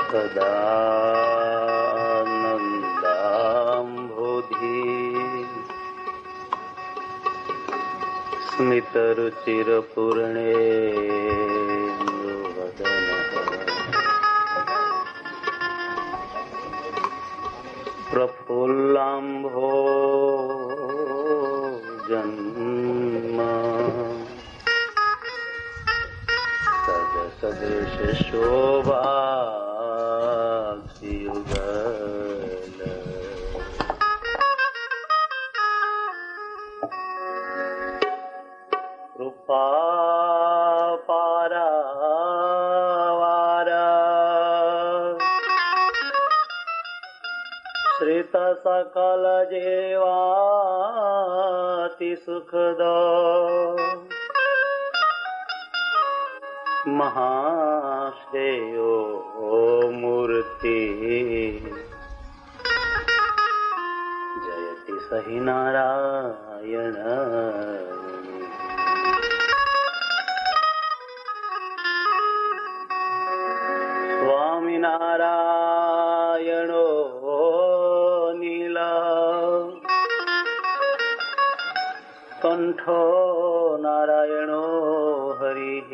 सदानन्दाम्बुधि स्मितरुचिरपूर्णेन्दुवदनः प्रफुल्लाम्भोजन्म सदसदृशशोभाक्षियुगल कृपापारावार श्रितसकलजीवाति सुखद महाश्रेयो मूर्ति जयति सहि नारायण स्वामी नारायणो नीला कंठो नारायणो हरिः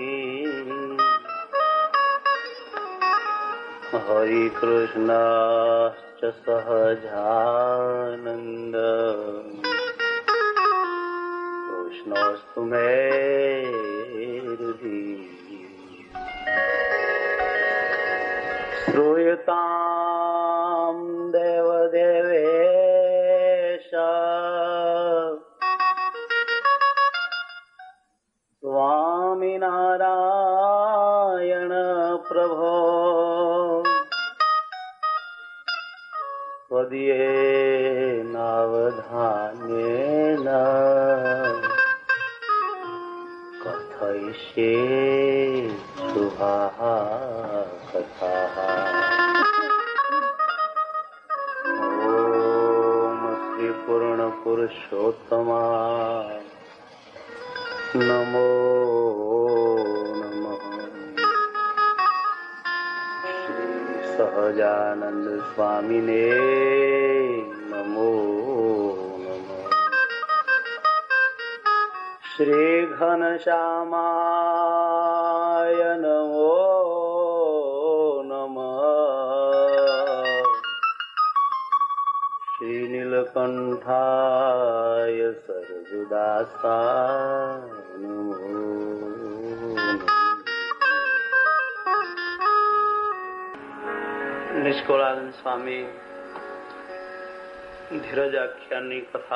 हरि कृष्णाश्च सहजानन्द कृष्णोऽस्तु मे हृदि श्रूयतां देवदेवेश स्वामिनारायण प्रभो त्वदीयेनावधानेन कथयिष्ये शुभाः कथाः। ॐ श्री पूर्णपुरुषोत्तमा नमो नमः। श्री सहजानंद स्वामिने नमो नमः। श्री घनश्यामाय नमो नमः। श्री नीलकंठाय सरजुदासाय नमो नमः। નિષ્કુળાનંદ સ્વામી ધીરજ આખ્યાનની કથા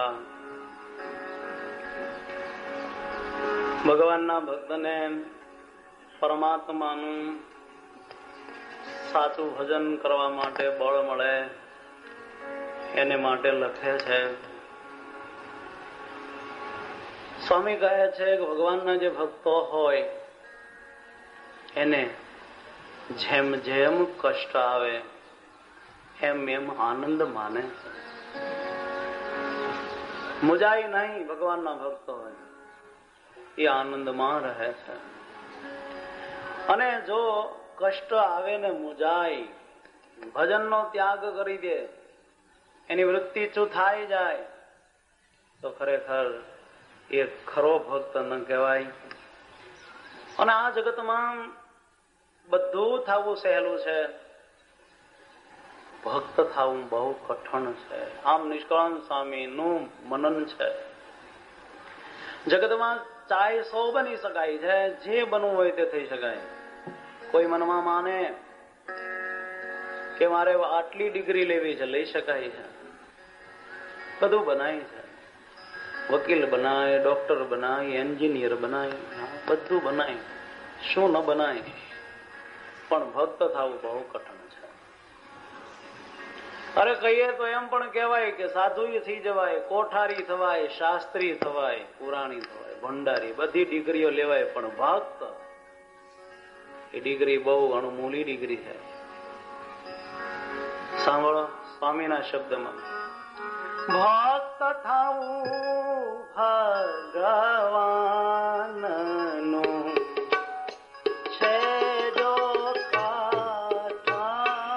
ભગવાનના ભક્તને પરમાત્માનું સાચું ભજન કરવા માટે બળ મળે એને માટે લખે છે. સ્વામી કહે છે કે ભગવાનના જે ભક્તો હોય એને જેમ જેમ કષ્ટ આવે એમ એમ આનંદ માને છે. મુજાય નહીં ભગવાનના ભક્તો હોય એ આનંદમાં રહે છે. અને જો કષ્ટ આવે ને મુજાય ભજનનો ત્યાગ કરી દે એની વૃત્તિ ચૂથાઈ જાય તો ખરેખર એ ખરો ભક્ત ન કહેવાય. અને આ જગતમાં બધું થવું સહેલું છે, ભક્ત થવું બહુ કઠણ છે. આમ નિષ્કળાનંદ સ્વામીનું મનન છે. જગતમાં ચાહે 100 બની શકાય છે, જે બનવું હોય તે થઈ શકાય. કોઈ મનમાં માને કે મારે આટલી ડિગ્રી લેવી છે, લઈ શકાય છે. બધું બનાય છે. વકીલ બનાય, ડોક્ટર બનાય, એન્જિનિયર બનાય, બધું બનાય. શું ન બનાય? પણ ભક્ત થવું બહુ કઠણ છે. અરે કહીએ તો એમ પણ કહેવાય કે સાધુ થઈ જવાય, કોઠારી થવાય, શાસ્ત્રી થવાય, પુરાણી થવાય, ભંડારી, બધી ડિગ્રીઓ લેવાય, પણ ભક્ત એ ડિગ્રી બહુ અણમૂલી ડિગ્રી છે. સાંભળો સ્વામીના શબ્દમાં, ભક્ત થવું ભગવાનનું છે જો કઠણ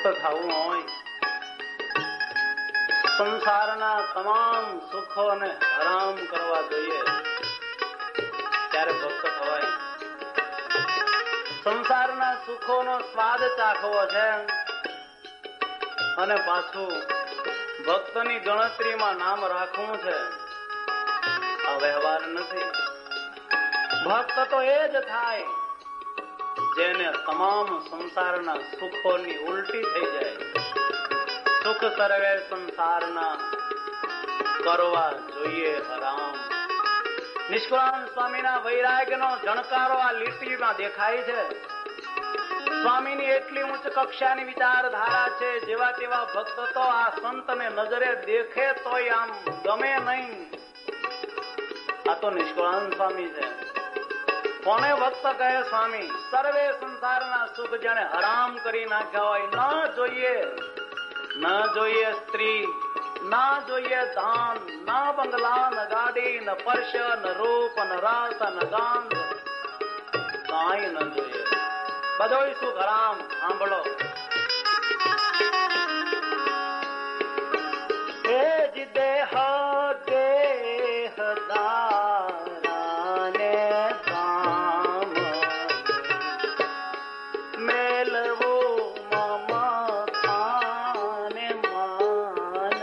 થવું હોય, સંસારના તમામ સુખોને હરામ કરવા જોઈએ, ત્યારે ભક્ત થવાય. સંસારના સુખોનો સ્વાદ ચાખવો છે અને પાછું ભક્તની ગણતરીમાં નામ રાખવું છે, આ વ્યવહાર નથી. ભક્ત તો એ જ થાય જેને તમામ સંસારના સુખોની ઉલટી થઈ જાય. સુખ સર્વે સંસારના કરવા જોઈએ હરામ. નિષ્કુળાનંદ સ્વામીના વૈરાગ્યનો જણકારો આ લીટીમાં દેખાય છે. સ્વામીની એટલી ઉચ્ચ કક્ષાની વિચારધારા છે, જેવા તેવા ભક્ત તો આ સંતને નજરે દેખે તોય આમ ગમે નહીં. આ તો નિષ્કુળાનંદ સ્વામી છે. કોને ભક્ત કહે સ્વામી? સર્વે સંસારના સુખ જેને હરામ કરી નાખ્યા હોય. ન જોઈએ સ્ત્રી, ના જોઈએ ધાન, ના બંગલા, ન ગાડી, ન પર્શ, ન રૂપ, ન રસ, ન ગંધ, કાંઈ ન જોઈએ. બધોય સુખ હરામ. સાંભળો, એ જ દેહ દેહદારાને કામ મેલવો મમતાને માન.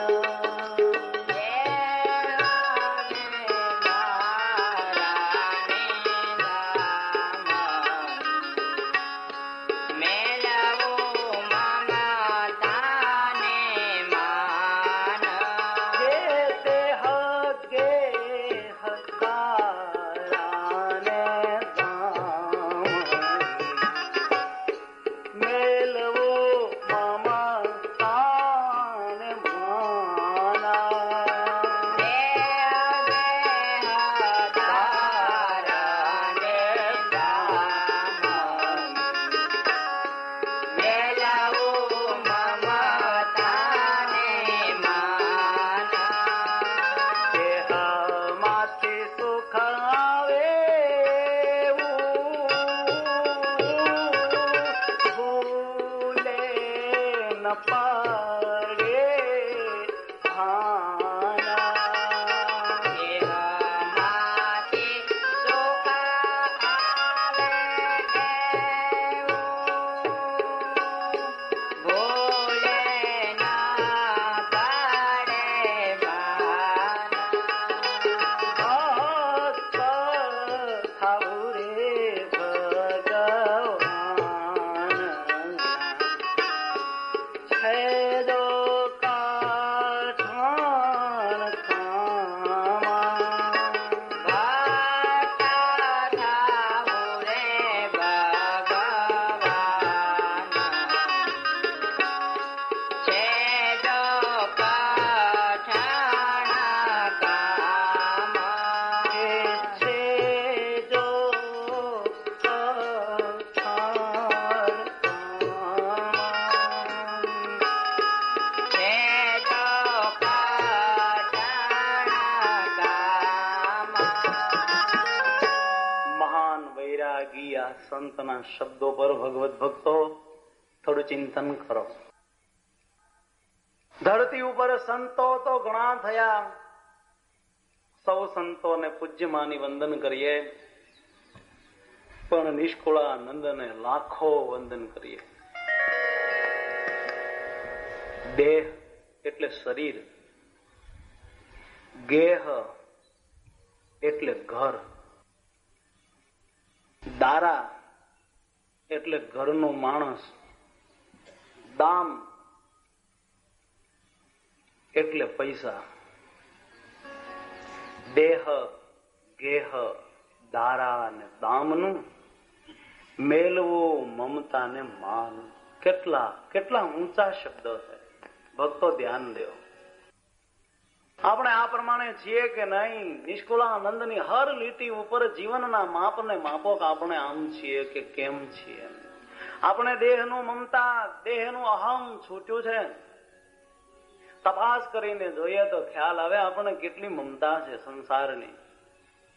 સંતના શબ્દો પર ભગવત ભક્તો થોડું ચિંતન કરો. ધરતી ઉપર સંતો તો ઘણા થયા, સૌ સંતોને પૂજ્ય માની વંદન કરીએ, પણ નિષ્કુળાનંદને લાખો વંદન કરીએ. દેહ એટલે શરીર, ગેહ એટલે ઘર, દારા એટલે ઘરનો માણસ, દામ એટલે પૈસા. દેહ, ગેહ, દારા અને દામનું મેલવું મમતા ને માન. કેટલા ઊંચા શબ્દો છે. ભક્તો ધ્યાન દેવો. આપણે આ પ્રમાણે છીએ કે નહીં? નિષ્કુળાનંદની હર લીટી ઉપર જીવનના માપને માપોક આપણે આમ છીએ કે કેમ છીએ? આપણે દેહનું મમતા, દેહનું અહમ છૂટ્યું છે. તપાસ કરીને જોઈએ તો ખ્યાલ આવે આપણે કેટલી મમતા છે સંસારની,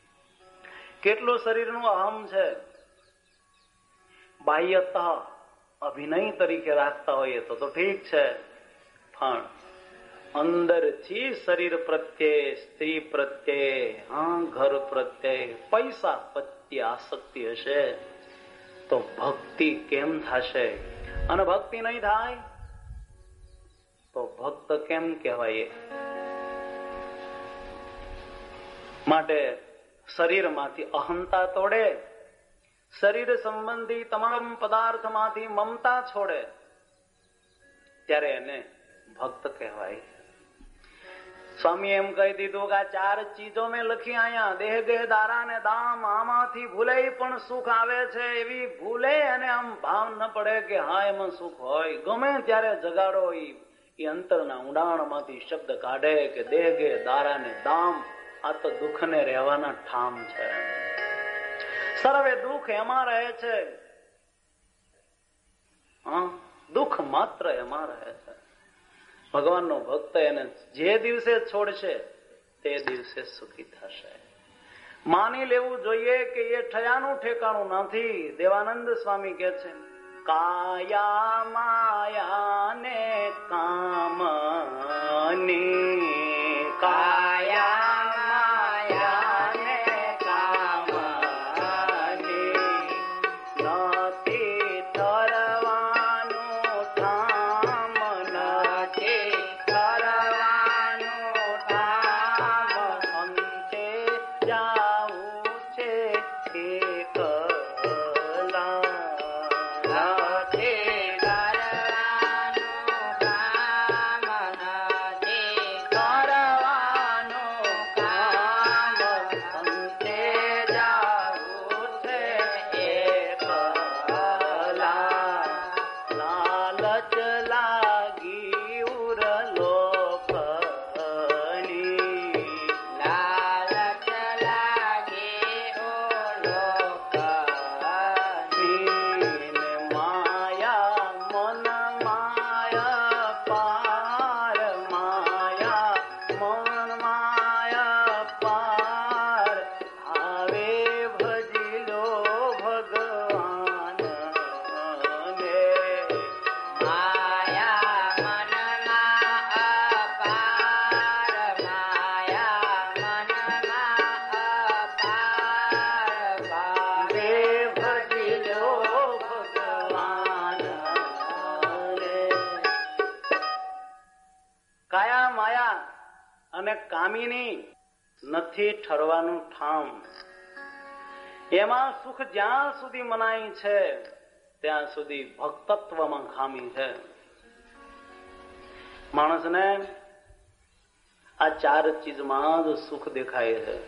કેટલું શરીરનું અહમ છે. બાહ્યતઃ અભિનય તરીકે રાખતા હોઈએ તો ઠીક છે, પણ અંદરથી શરીર પ્રત્યે, સ્ત્રી પ્રત્યે, ઘર પ્રત્યે, પૈસા પ્રત્યે આસક્તિ હશે તો ભક્તિ કેમ થશે? અને ભક્તિ નહીં થાય તો ભક્ત કેમ કહેવાય? માટે શરીરમાંથી અહંતા તોડે, શરીર સંબંધી તમામ પદાર્થમાંથી મમતા છોડે, ત્યારે એને ભક્ત કહેવાય. સ્વામી એમ કહી દીધું કે આ 4 ચીજો મેં લખી આયા, દેહ ગેહ દારા ને દામ, આમાંથી ભૂલે પણ સુખ આવે છે. એવી ભૂલે અને આમ ભાવ ન પડે કે હા એમાં સુખ હોય. ગમે ત્યારે જગાડો એ અંતરના ઊંડાણમાંથી શબ્દ કાઢે કે દેહ ગેહ દારા ને દામ, આ તો દુઃખ ને રહેવાના ઠામ છે. સર્વે દુઃખ એમાં રહે છે, દુઃખ માત્ર એમાં રહે છે. ભગવાનનો ભક્ત એને જે દિવસે છોડશે તે દિવસે સુખી થશે. માની લેવું જોઈએ કે એ ઠયાનું ઠેકાણું નથી. દેવાનંદ સ્વામી કહે છે, કાયા માયા ને કામની, કાયા માયા ને કામની, નથી ઠરવાનું ઠામ, નથી ઠરવાનું ઠામ, અંતે જાવું છે એકલા. કામિની નથી ઠરવાનું ઠામ. એમાં સુખ જ્યાં સુધી મનાય છે ત્યાં સુધી ભક્તત્વમાં ખામી છે. માણસને આ 4 ચીજમાં જ સુખ દેખાય છે,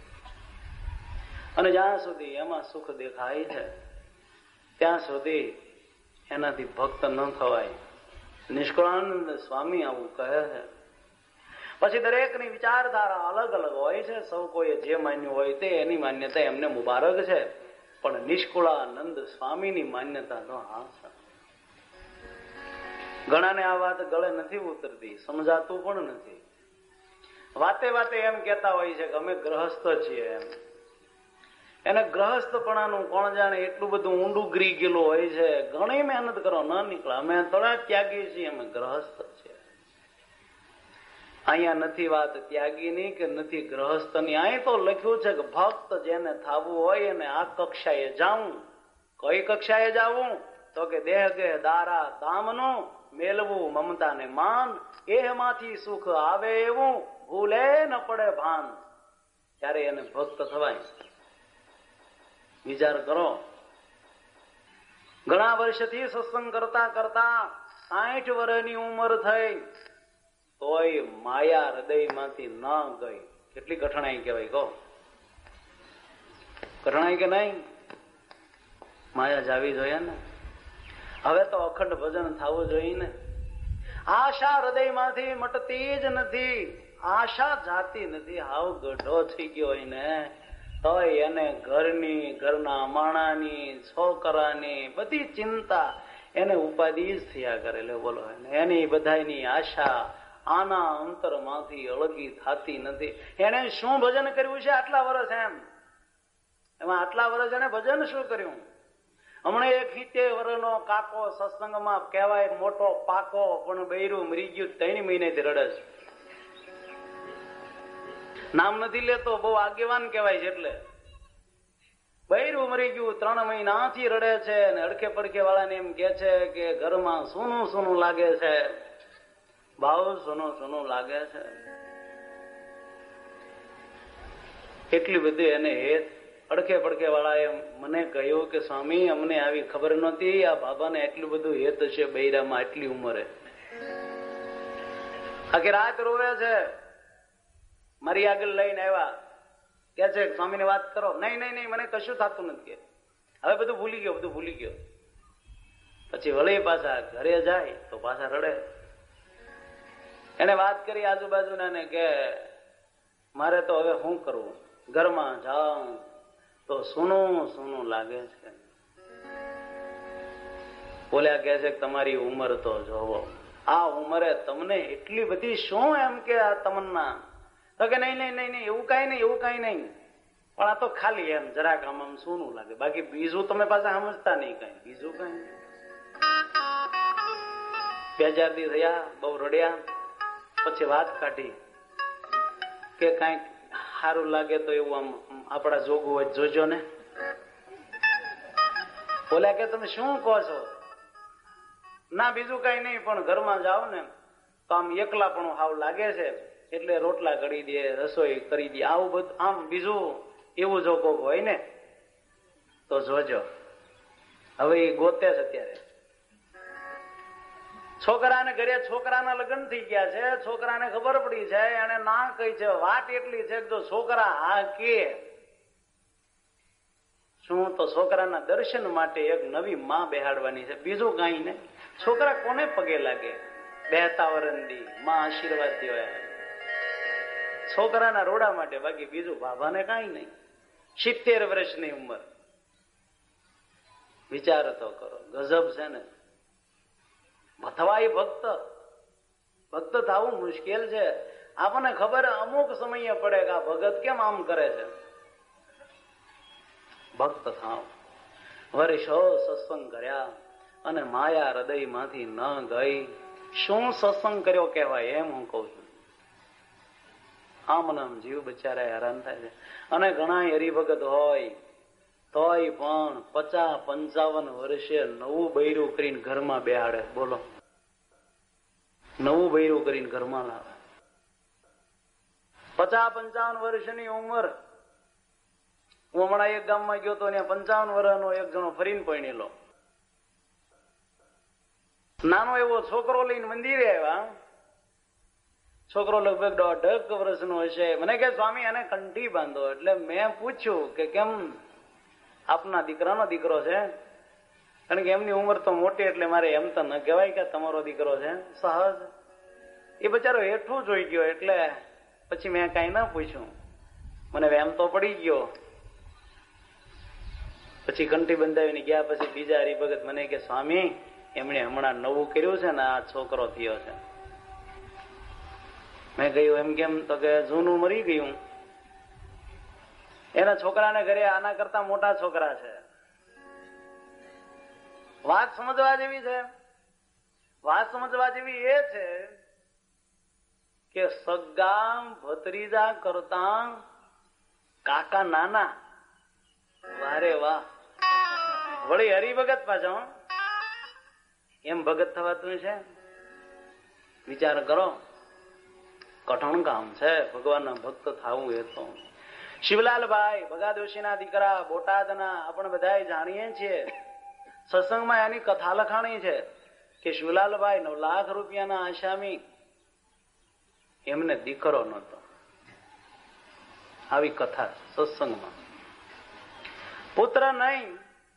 અને જ્યાં સુધી એમાં સુખ દેખાય છે ત્યાં સુધી એનાથી ભક્ત ન થવાય. નિષ્કળાનંદ સ્વામી આવું કહે છે. પછી દરેકની વિચારધારા અલગ અલગ હોય છે. સૌ કોઈએ જે માન્યું હોય તે એની માન્યતા એમને મુબારક છે, પણ નિષ્કુળાનંદ સ્વામીની માન્યતા તો હા છે. ઘણાને આ વાત ગળે નથી ઉતરતી, સમજાતું પણ નથી. વાતે વાતે એમ કેતા હોય છે કે અમે ગ્રહસ્થ છીએ. એમ એને ગ્રહસ્થપણાનું કોણ જાણે એટલું બધું ઊંડું ગરી ગયેલું હોય છે. ઘણી મહેનત કરો ન નીકળે. અમે થોડા ત્યાગી છીએ, અમે ગ્રહસ્થ છીએ. અહીંયા નથી વાત ત્યાગીની કે નથી ગ્રહસ્થની. અહીં તો લખ્યું છે કે ભક્ત જેને થવું હોય એને આ કક્ષાએ જાવું. કઈ કક્ષાએ જાવું? તો કે દેહ ગેહ દારા દામનું મેલવું મમતા ને માન, એમાંથી સુખ આવે એવું ભૂલે ન પડે ભાન, ત્યારે એને ભક્ત થવાય. વિચાર કરો, ઘણા વર્ષથી સત્સંગ કરતા કરતા 60 વર્ષની ઉંમર થઈ તોય માયા હૃદયમાંથી ન ગઈ. કેટલી કઠણાઈ કહેવાય કહો? કઠણાઈ કે નહીં? માયા જાવી જોઈએ ને. હવે તો અખંડ ભજન થવું જોઈએ ને. આશા હૃદયમાંથી મટતી જ નથી, આશા જાતી નથી. હાવ ગઢો થઈ ગયો હોય ને તોય એને ઘરની, ઘરના માણાની, છોકરાની બધી ચિંતા એને ઉપાધિ જ થયા કરે. બોલો, એની બધાની આશા આના અંતરમાંથી અળગી થતી નથી. એને શું ભજન કર્યું છે આટલા વર્ષ? એમાં આટલા વર્ષ એને ભજન શું કર્યું? હમણાં 71 વર્ષનો કાકો સત્સંગમાં કહેવાય મોટો પાકો, પણ બૈરું મરી ગયું 3 મહિનેથી રડે છે. નામ નથી લેતો, બહુ આગેવાન કહેવાય છે. એટલે બૈરું મરી ગયું 3 મહિનાથી રડે છે. અને અડખે પડખે વાળાને એમ કે છે કે ઘરમાં સોનું સોનું લાગે છે, ભાવ સોનું સોનું લાગે છે. એટલી બધી એને હેત. અડખે પડખે વાળાએ મને કહ્યું કે સ્વામી, અમને આવી ખબર નહોતી, આ બાબાને એટલું બધું હેત છે બૈરામાં આટલી ઉંમરે. આખી રાત રોવે છે. મારી આગળ લઈને આવ્યા, કે છે સ્વામીને વાત કરો. નહીં નહીં નહીં, મને કશું થતું નથી. હવે બધું ભૂલી ગયો. પછી વળી પાછા ઘરે જાય તો પાછા રડે. એને વાત કરી આજુબાજુના કે મારે તો હવે શું કરવું, ઘરમાં જાઉં તો સોનું સોનું લાગે છે. બોલ્યા કે છે તમારી ઉંમર તો જોવો, આ ઉંમરે તમને એટલી બધી શું એમ કે આ તમન્ના? તો કે નહીં નહીં નહીં નહીં, એવું કઈ નહીં, પણ આ તો ખાલી એમ જરાક આમ સોનું લાગે, બાકી બીજું તમે પાછા સમજતા નહીં કઈ, બીજું કઈ નહીં. 2-4 દી થયા, બહુ રડ્યા. પછી વાત કાઢી કે કઈક સારું લાગે તો એવું આમ આપડા જોગવું હોય જોજો ને. બોલ્યા કે તમે શું કહો છો? ના બીજું કઈ નહીં, પણ ઘરમાં જાઓ ને તો આમ એકલા પણ હાવ લાગે છે, એટલે રોટલા કરી દે, રસોઈ કરી દે, આવું બધું. આમ બીજું એવું જો કોક હોય ને તો જોજો. હવે એ ગોતે છે અત્યારે. છોકરાને ઘરે છોકરાના લગ્ન થઈ ગયા છે, છોકરાને ખબર પડી છે, એને ના કહી છે. વાત એટલી છે કે જો છોકરા હા કે શું, તો છોકરાના દર્શન માટે એક નવી માં બેહાડવાની છે, બીજું કઈ નહીં. છોકરા કોને પગે લાગે? બેહતા વરંદી માં આશીર્વાદ દેવાય છોકરાના રોડા માટે, બાકી બીજું બાબાને કઈ નહીં. 70 વર્ષની ઉંમર. વિચાર તો કરો, ગજબ છે ને. થવાય ભક્ત થવું મુશ્કેલ છે. આપણને ખબર અમુક સમયે પડે કે આ ભગત કેમ આમ કરે છે. ભક્ત થાવ. વર્ષો સત્સંગ કર્યા અને માયા હૃદયમાંથી ન ગઈ. શું સત્સંગ કર્યો કહેવાય એમ હું કઉ છું. આમ નામ જીવ બચારા હેરાન થાય છે. અને ઘણા હરિભગત હોય તોય પણ 50-55 વર્ષે નવું બૈરું કરીને ઘરમાં બેહાડે. બોલો, નવું બૈરું કરીને ઘરમાં લાવે. 50-55 વર્ષની ઉંમર. હું હમણાં એક ગામમાં ગયો તો ત્યાં 55 વર્ષનો એક જણો ફરીને પરણેલો. નાનો એવો છોકરો લઈને મંદિરે આવ્યા. છોકરો લગભગ 1.5 વર્ષનો હશે. મને કે સ્વામી એને કંઠી બાંધો. એટલે મેં પૂછ્યું કે કેમ, આપના દીકરાનો દીકરો છે? કારણ કે એમની ઉંમર તો મોટી, એટલે મારે એમ તો ન કહેવાય કે તમારો દીકરો છે. સહજ એ બચારો હેઠું જોઈ ગયો, એટલે પછી મેં કઈ ના પૂછ્યું. મને એમ તો પડી ગયો. પછી કંઠી બંધાવીને ગયા. પછી બીજા હરિભગત મને કે સ્વામી, એમણે હમણાં નવું કર્યું છે ને, આ છોકરો થયો છે. મેં કહ્યું એમ કેમ? તો કે જૂનું મરી ગયું. એના છોકરાને ઘરે આના કરતા મોટા છોકરા છે. વાત સમજવા જેવી છે. વાત સમજવા જેવી એ છે કે સગા ભત્રીજા કરતા કાકા નાના. વારે વાહ. વળી હરિભગત પાછો એમ ભગત થવાતું છે? વિચાર કરો. કઠણ કામ છે ભગવાનના ભક્ત થવું. એ તો શિવલાલભાઈ ભગાદોશીના દીકરા, બોટાદના, આપણે બધા જાણીએ છીએ. સત્સંગમાં એની કથા લખાણી છે કે શિવલાલભાઈ 9 લાખ રૂપિયાના આસામી, એમને દીકરો નહોતો. આવી કથા સત્સંગમાં. પુત્ર નહીં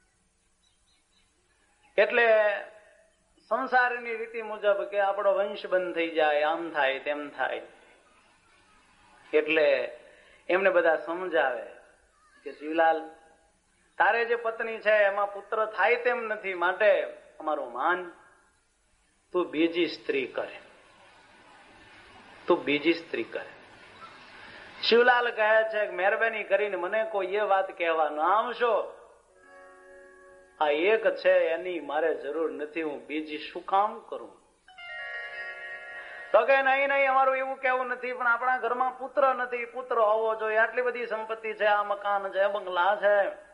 એટલે સંસારની રીતિ મુજબ કે આપણો વંશ બંધ થઈ જાય, આમ થાય તેમ થાય. એટલે એમને બધા સમજાવે કે શિવલાલ, તારે જે પત્ની છે એમાં પુત્ર થાય તેમ નથી, માટે અમારું માન, તું બીજી સ્ત્રી કરે. તું બીજી સ્ત્રી કરે. શિવલાલ કહે છે કે મહેરબાની કરીને મને કોઈ એ વાત કહેવા ન આવશો. આ એક છે એની મારે જરૂર નથી, હું બીજી શું કામ કરું? તો કે નહીં નહીં, અમારું એવું કેવું નથી, પણ આપણા ઘરમાં પુત્ર નથી, પુત્ર હોવો જોઈએ, આટલી બધી સંપત્તિ છે, આ મકાન છે, બંગલા છે.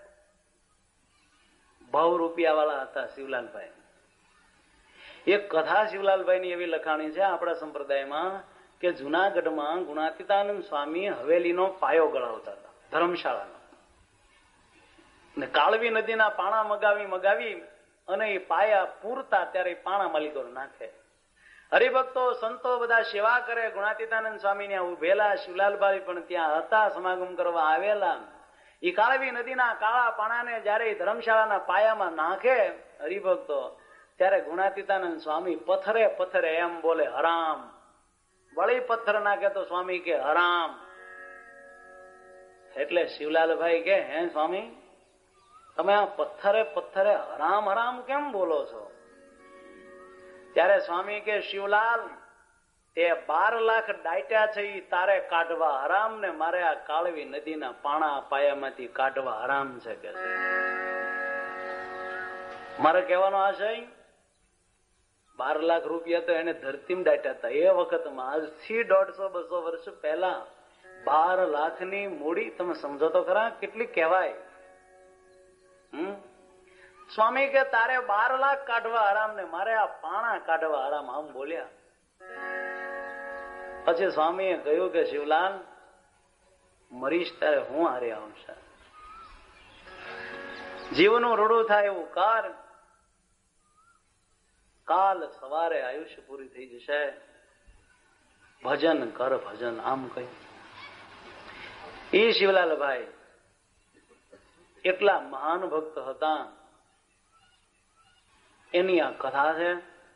બહુ રૂપિયા વાળા હતા શિવલાલભાઈ. એક કથા શિવલાલભાઈની એવી લખાણી છે આપણા સંપ્રદાયમાં કે જુનાગઢમાં ગુણાતીતાનંદ સ્વામી હવેલીનો પાયો ગળાવતા હતા, ધર્મશાળાનો. ને કાળવી નદીના પાણા મગાવી અને એ પાયા પૂરતા ત્યારે પાણા માલિકો નાખે. હરિભક્તો સંતો બધા સેવા કરે. ગુણાતીતાનંદ સ્વામી ત્યાં ઉભેલા, શિવલાલભાઈ પણ ત્યાં હતા, સમાગમ કરવા આવેલા. એ કાળવી નદીના કાળા પાણાને જયારે ધર્મશાળાના પાયામાં નાખે હરિભક્તો, ત્યારે ગુણાતીતાનંદ સ્વામી પથ્થરે પથ્થરે એમ બોલે હરામ. વળી પથ્થર નાખે તો સ્વામી કે હરામ. એટલે શિવલાલભાઈ કે હે સ્વામી, તમે આ પથ્થરે પથ્થરે હરામ હરામ કેમ બોલો છો? ત્યારે સ્વામી કે શિવલાલ, તે 12 લાખ ડાયટા છે એ તારે કાઢવા હરામ ને મારે આ કાળવી નદીના પાણા પાયામાંથી કાઢવા હરામ છે કે છે. મારે કહેવાનો આશય 12 લાખ રૂપિયા તો એને ધરતીમાં ડાયટા હતા એ વખતમાં. આજથી 150-200 વર્ષ પહેલા 12 લાખની મૂડી, તમે સમજો તો ખરા કેટલી કહેવાય. સ્વામી કે તારે 12 લાખ કાઢવા આરામ ને મારે આ પાણા કાઢવા આરામ, આમ બોલ્યા. પછી સ્વામીએ કહ્યું કે શિવલાલ, મરીશ ત્યારે હું હારે આવશે, જીવનું રૂડું થાય એવું કર, કાલ સવારે આયુષ્ય પૂરી થઈ જશે, ભજન કર ભજન, આમ કહ્યું. એ શિવલાલભાઈ એટલા મહાન ભક્ત હતા. એની આ કથા છે.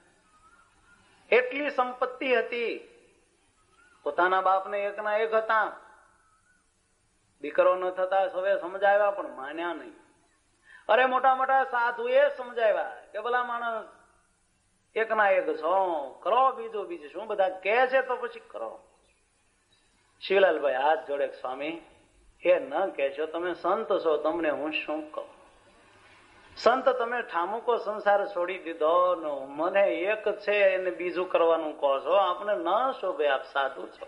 એટલી સંપત્તિ હતી. પોતાના બાપને એકના એક હતા, દીકરો ન થતા સવે સમજાવ્યા પણ માન્યા નહીં. અરે મોટા મોટા સાધુએ સમજાવ્યા કે ભલા માણસ, એકના એક છો, કરો બીજું શું બધા કહે છે તો પછી કરો. શિવલાલભાઈ હાથ જોડે, સ્વામી એ ન કહેશો, તમે સંત છો, તમને હું શું કહું? સંત તમે ઠામુકો સંસાર છોડી દીધો, મને એક છે એને બીજું કરવાનું કહો છો, આપણે ન શોભે, આપ સાધુ છો.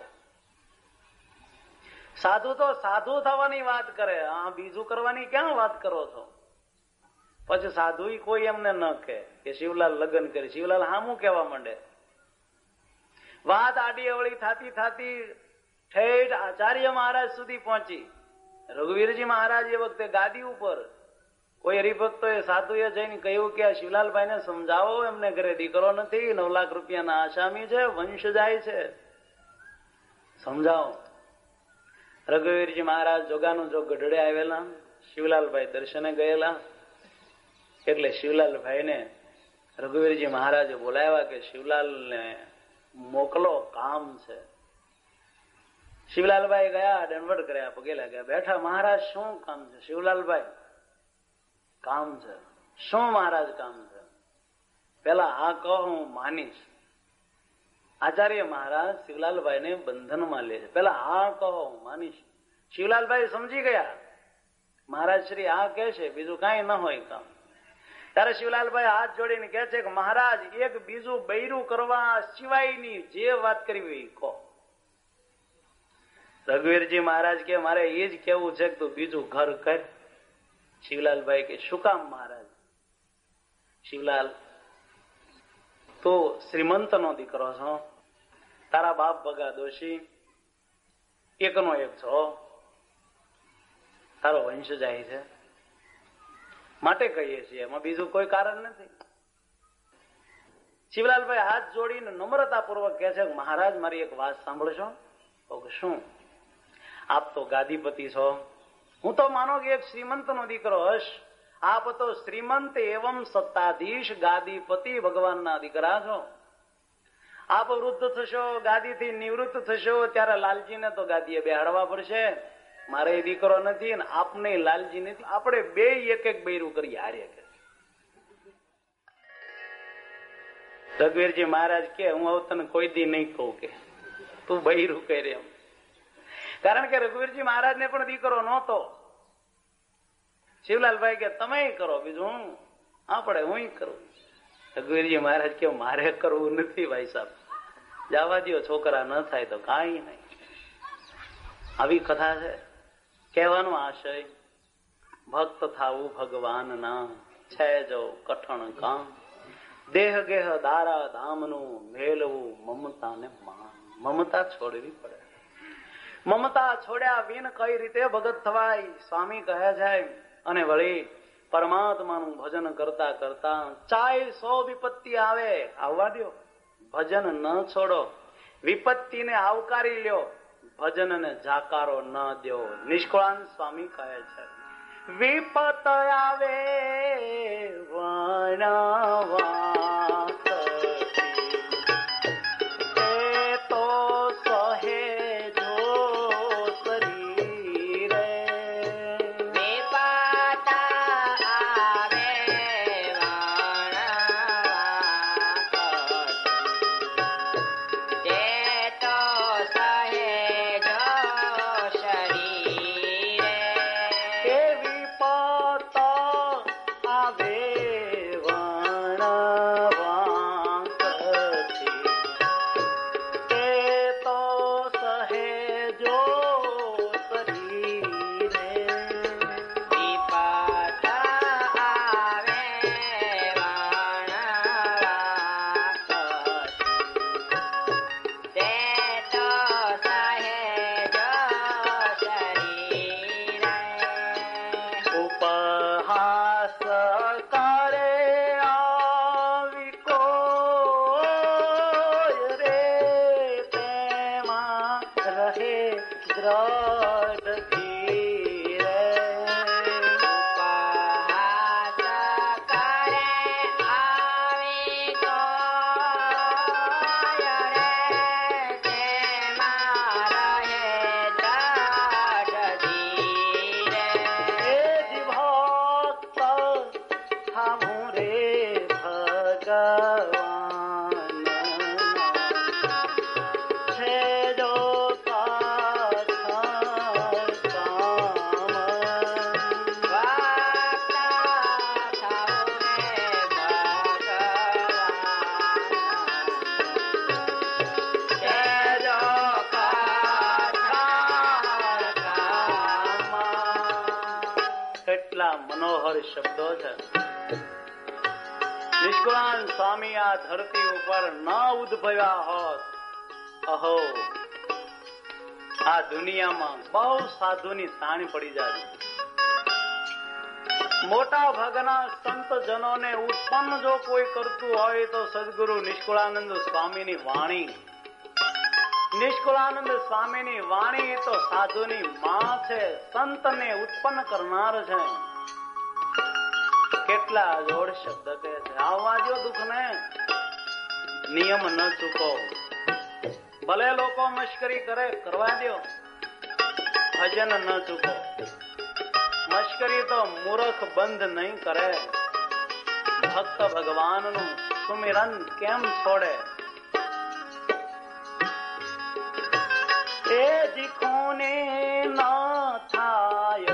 સાધુ તો સાધુ થવાની વાત કરે, આ બીજું કરવાની ક્યાં વાત કરો છો? પછી સાધુ કોઈ એમને ન કહે કે શિવલાલ લગ્ન કરી. શિવલાલ હામું કહેવા માંડે. વાત આડી અવળી થતી ઠેઠ આચાર્ય મહારાજ સુધી પહોંચી. રઘુવીરજી મહારાજ એ વખતે ગાદી ઉપર, કોઈ હરિભક્તોએ સાધુએ જઈને કહ્યું કે શિવલાલભાઈને સમજાવો, એમને ઘરે દીકરો નથી, 9 લાખ રૂપિયાના આસામી છે, વંશ જાય છે, સમજાવો. રઘુવીરજી મહારાજ જોગાનું જોગ ગઢડે આવેલા, શિવલાલભાઈ દર્શને ગયેલા. એટલે શિવલાલભાઈને રઘુવીરજી મહારાજે બોલાવ્યા કે શિવલાલને મોકલો, કામ છે. શિવલાલભાઈ ગયા, દંડવત કર્યા, પગે લાગ્યા, બેઠા. મહારાજ શું કામ છે? શિવલાલભાઈ કામ છે. શું મહારાજ કામ છે? પેલા આ કહો, હું માનીશ. આચાર્ય મહારાજ શિવલાલભાઈને બંધનમાં લે છે. પેલા આ કહો, હું માનીશ. શિવલાલભાઈ સમજી ગયા, મહારાજ શ્રી આ કહે છે, બીજું કઈ ન હોય કામ. ત્યારે શિવલાલભાઈ હાથ જોડીને કહે છે કે મહારાજ, એક બીજું બૈરું કરવા સિવાયની જે વાત કરવી કહો. રઘુવીરજી મહારાજ કે મારે એ જ કેવું છે કે તું બીજું ઘર કર. શિવલાલભાઈ કે શું કામ મહારાજ? શિવલાલ, તું શ્રીમંત નો દીકરો છો, તારા બાપ ભગા દોશી, એકનો એક છો, તારો વંશ જાય છે, માટે કહીએ છીએ, એમાં બીજું કોઈ કારણ નથી. શિવલાલભાઈ હાથ જોડીને નમ્રતાપૂર્વક કહે છે મહારાજ, મારી એક વાત સાંભળશો? શું? આપ તો ગાદીપતિ છો, હું તો માનો કે એક શ્રીમંત નો દીકરો હશ. આપ તો શ્રીમંત એવં સત્તાધીશ ગાદીપતિ ભગવાનના દીકરા છો. આપ વૃદ્ધ થશો, ગાદીથી નિવૃત્ત થશો, ત્યારે લાલજીને તો ગાદીએ બેહાડવા પડશે. મારે દીકરો નથી ને આપને લાલજી નથી, આપણે બે એક બૈરું કરી હારે. રઘુવીરજી મહારાજ કે હું હવે તને કોઈ દી નહીં કહું કે તું બૈરું કરે એમ. કારણ કે રઘુવીરજી મહારાજ ને પણ દીકરો નહોતો. શિવલાલભાઈ કે તમે કરો, બીજું હું. આપણે હું કરું. રઘુવીરજી મહારાજ કે મારે કરવું નથી ભાઈ સાહેબ, જવા દો, છોકરા ન થાય તો કાંઈ નહીં. આવી કથા છે. કહેવાનો આશય ભક્ત થાવું ભગવાનના છે જો કઠણ કામ, દેહ ગેહ દારા ધામનું મેલવું મમતા ને માન. મમતા છોડવી પડે. મમતા છોડ્યા વિન કઈ રીતે ભગત થવાય સ્વામી કહે છે. અને વળી પરમાત્માનું ભજન કરતા કરતા 400 વિપત્તિ આવે, આવવા દો, ભજન ન છોડો. વિપત્તિને આવકારી લ્યો, ભજનને જાકારો ન દો. નિષ્કળાનંદ સ્વામી કહે છે વિપત આવે વણવા તો સહેજો શરીરે. વિપત આવે તે તો સહેજો શરીરે. એ વિપત આવે શબ્દો છે. નિષ્કુળાનંદ સ્વામી આ ધરતી ઉપર ન ઉદ્ભવ્યા હોત, અહો આ દુનિયામાં બહુ સાધુની તાણ પડી જાય. મોટા ભાગના સંતજનોને ઉત્પન્ન જો કોઈ કરતું હોય તો સદગુરુ નિષ્કુળાનંદ સ્વામીની વાણી. નિષ્કુળાનંદ સ્વામીની વાણી તો સાધુની માં છે, સંતને ઉત્પન્ન કરનાર છે. કેટલા જોડ શબ્દ કહે છે, આવવા દો દુઃખને, નિયમ ન ચૂકો. ભલે લોકો મશ્કરી કરે, કરવા દો, ભજન ન ચૂકો. મશ્કરી તો મૂર્ખ બંધ નહીં કરે. ભક્ત ભગવાનનું સુમિરન કેમ છોડે? એ દીખોને ના થાય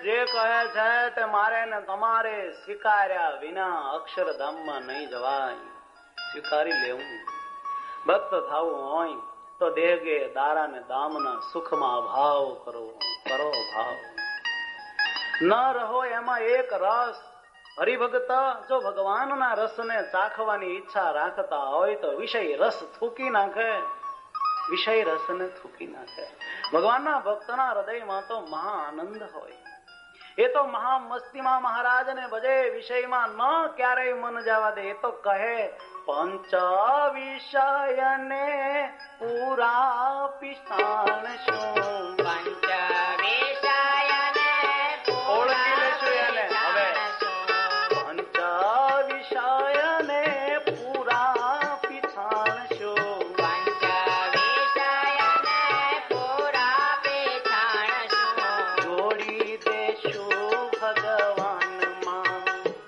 જે કહે છે તે મારે ને તમારે સ્વીકાર્યા વિના અક્ષરધામમાં નહીં જવાય. સ્વીકારી લેવું. ભક્ત થવું હોય તો દેહગે દારા ને દામના સુખમાં ભાવ કરો ભાવ. ન રહો એમાં એક રસ. હરિભગત જો ભગવાનના રસને ચાખવાની ઈચ્છા રાખતા હોય તો વિષય રસ થૂકી નાખે. વિષય રસને થૂકી નાખે. ભગવાનના ભક્તના હૃદયમાં તો મહા આનંદ હોય. એ તો મહા મસ્તીમાં મહારાજને ભજે, વિષયમાં ન ક્યારેય મન જવા દે. એ તો કહે પંચ વિષયને પૂરા પિસાણ શું. પંચ વિષયને ઓળખી લેશું એને હવે. પંચ વિષયને પૂરા પિસાણ શું. પંચ વિષયને પૂરા પેછાણ શું. જોડી દેશું ભગવાનમાં.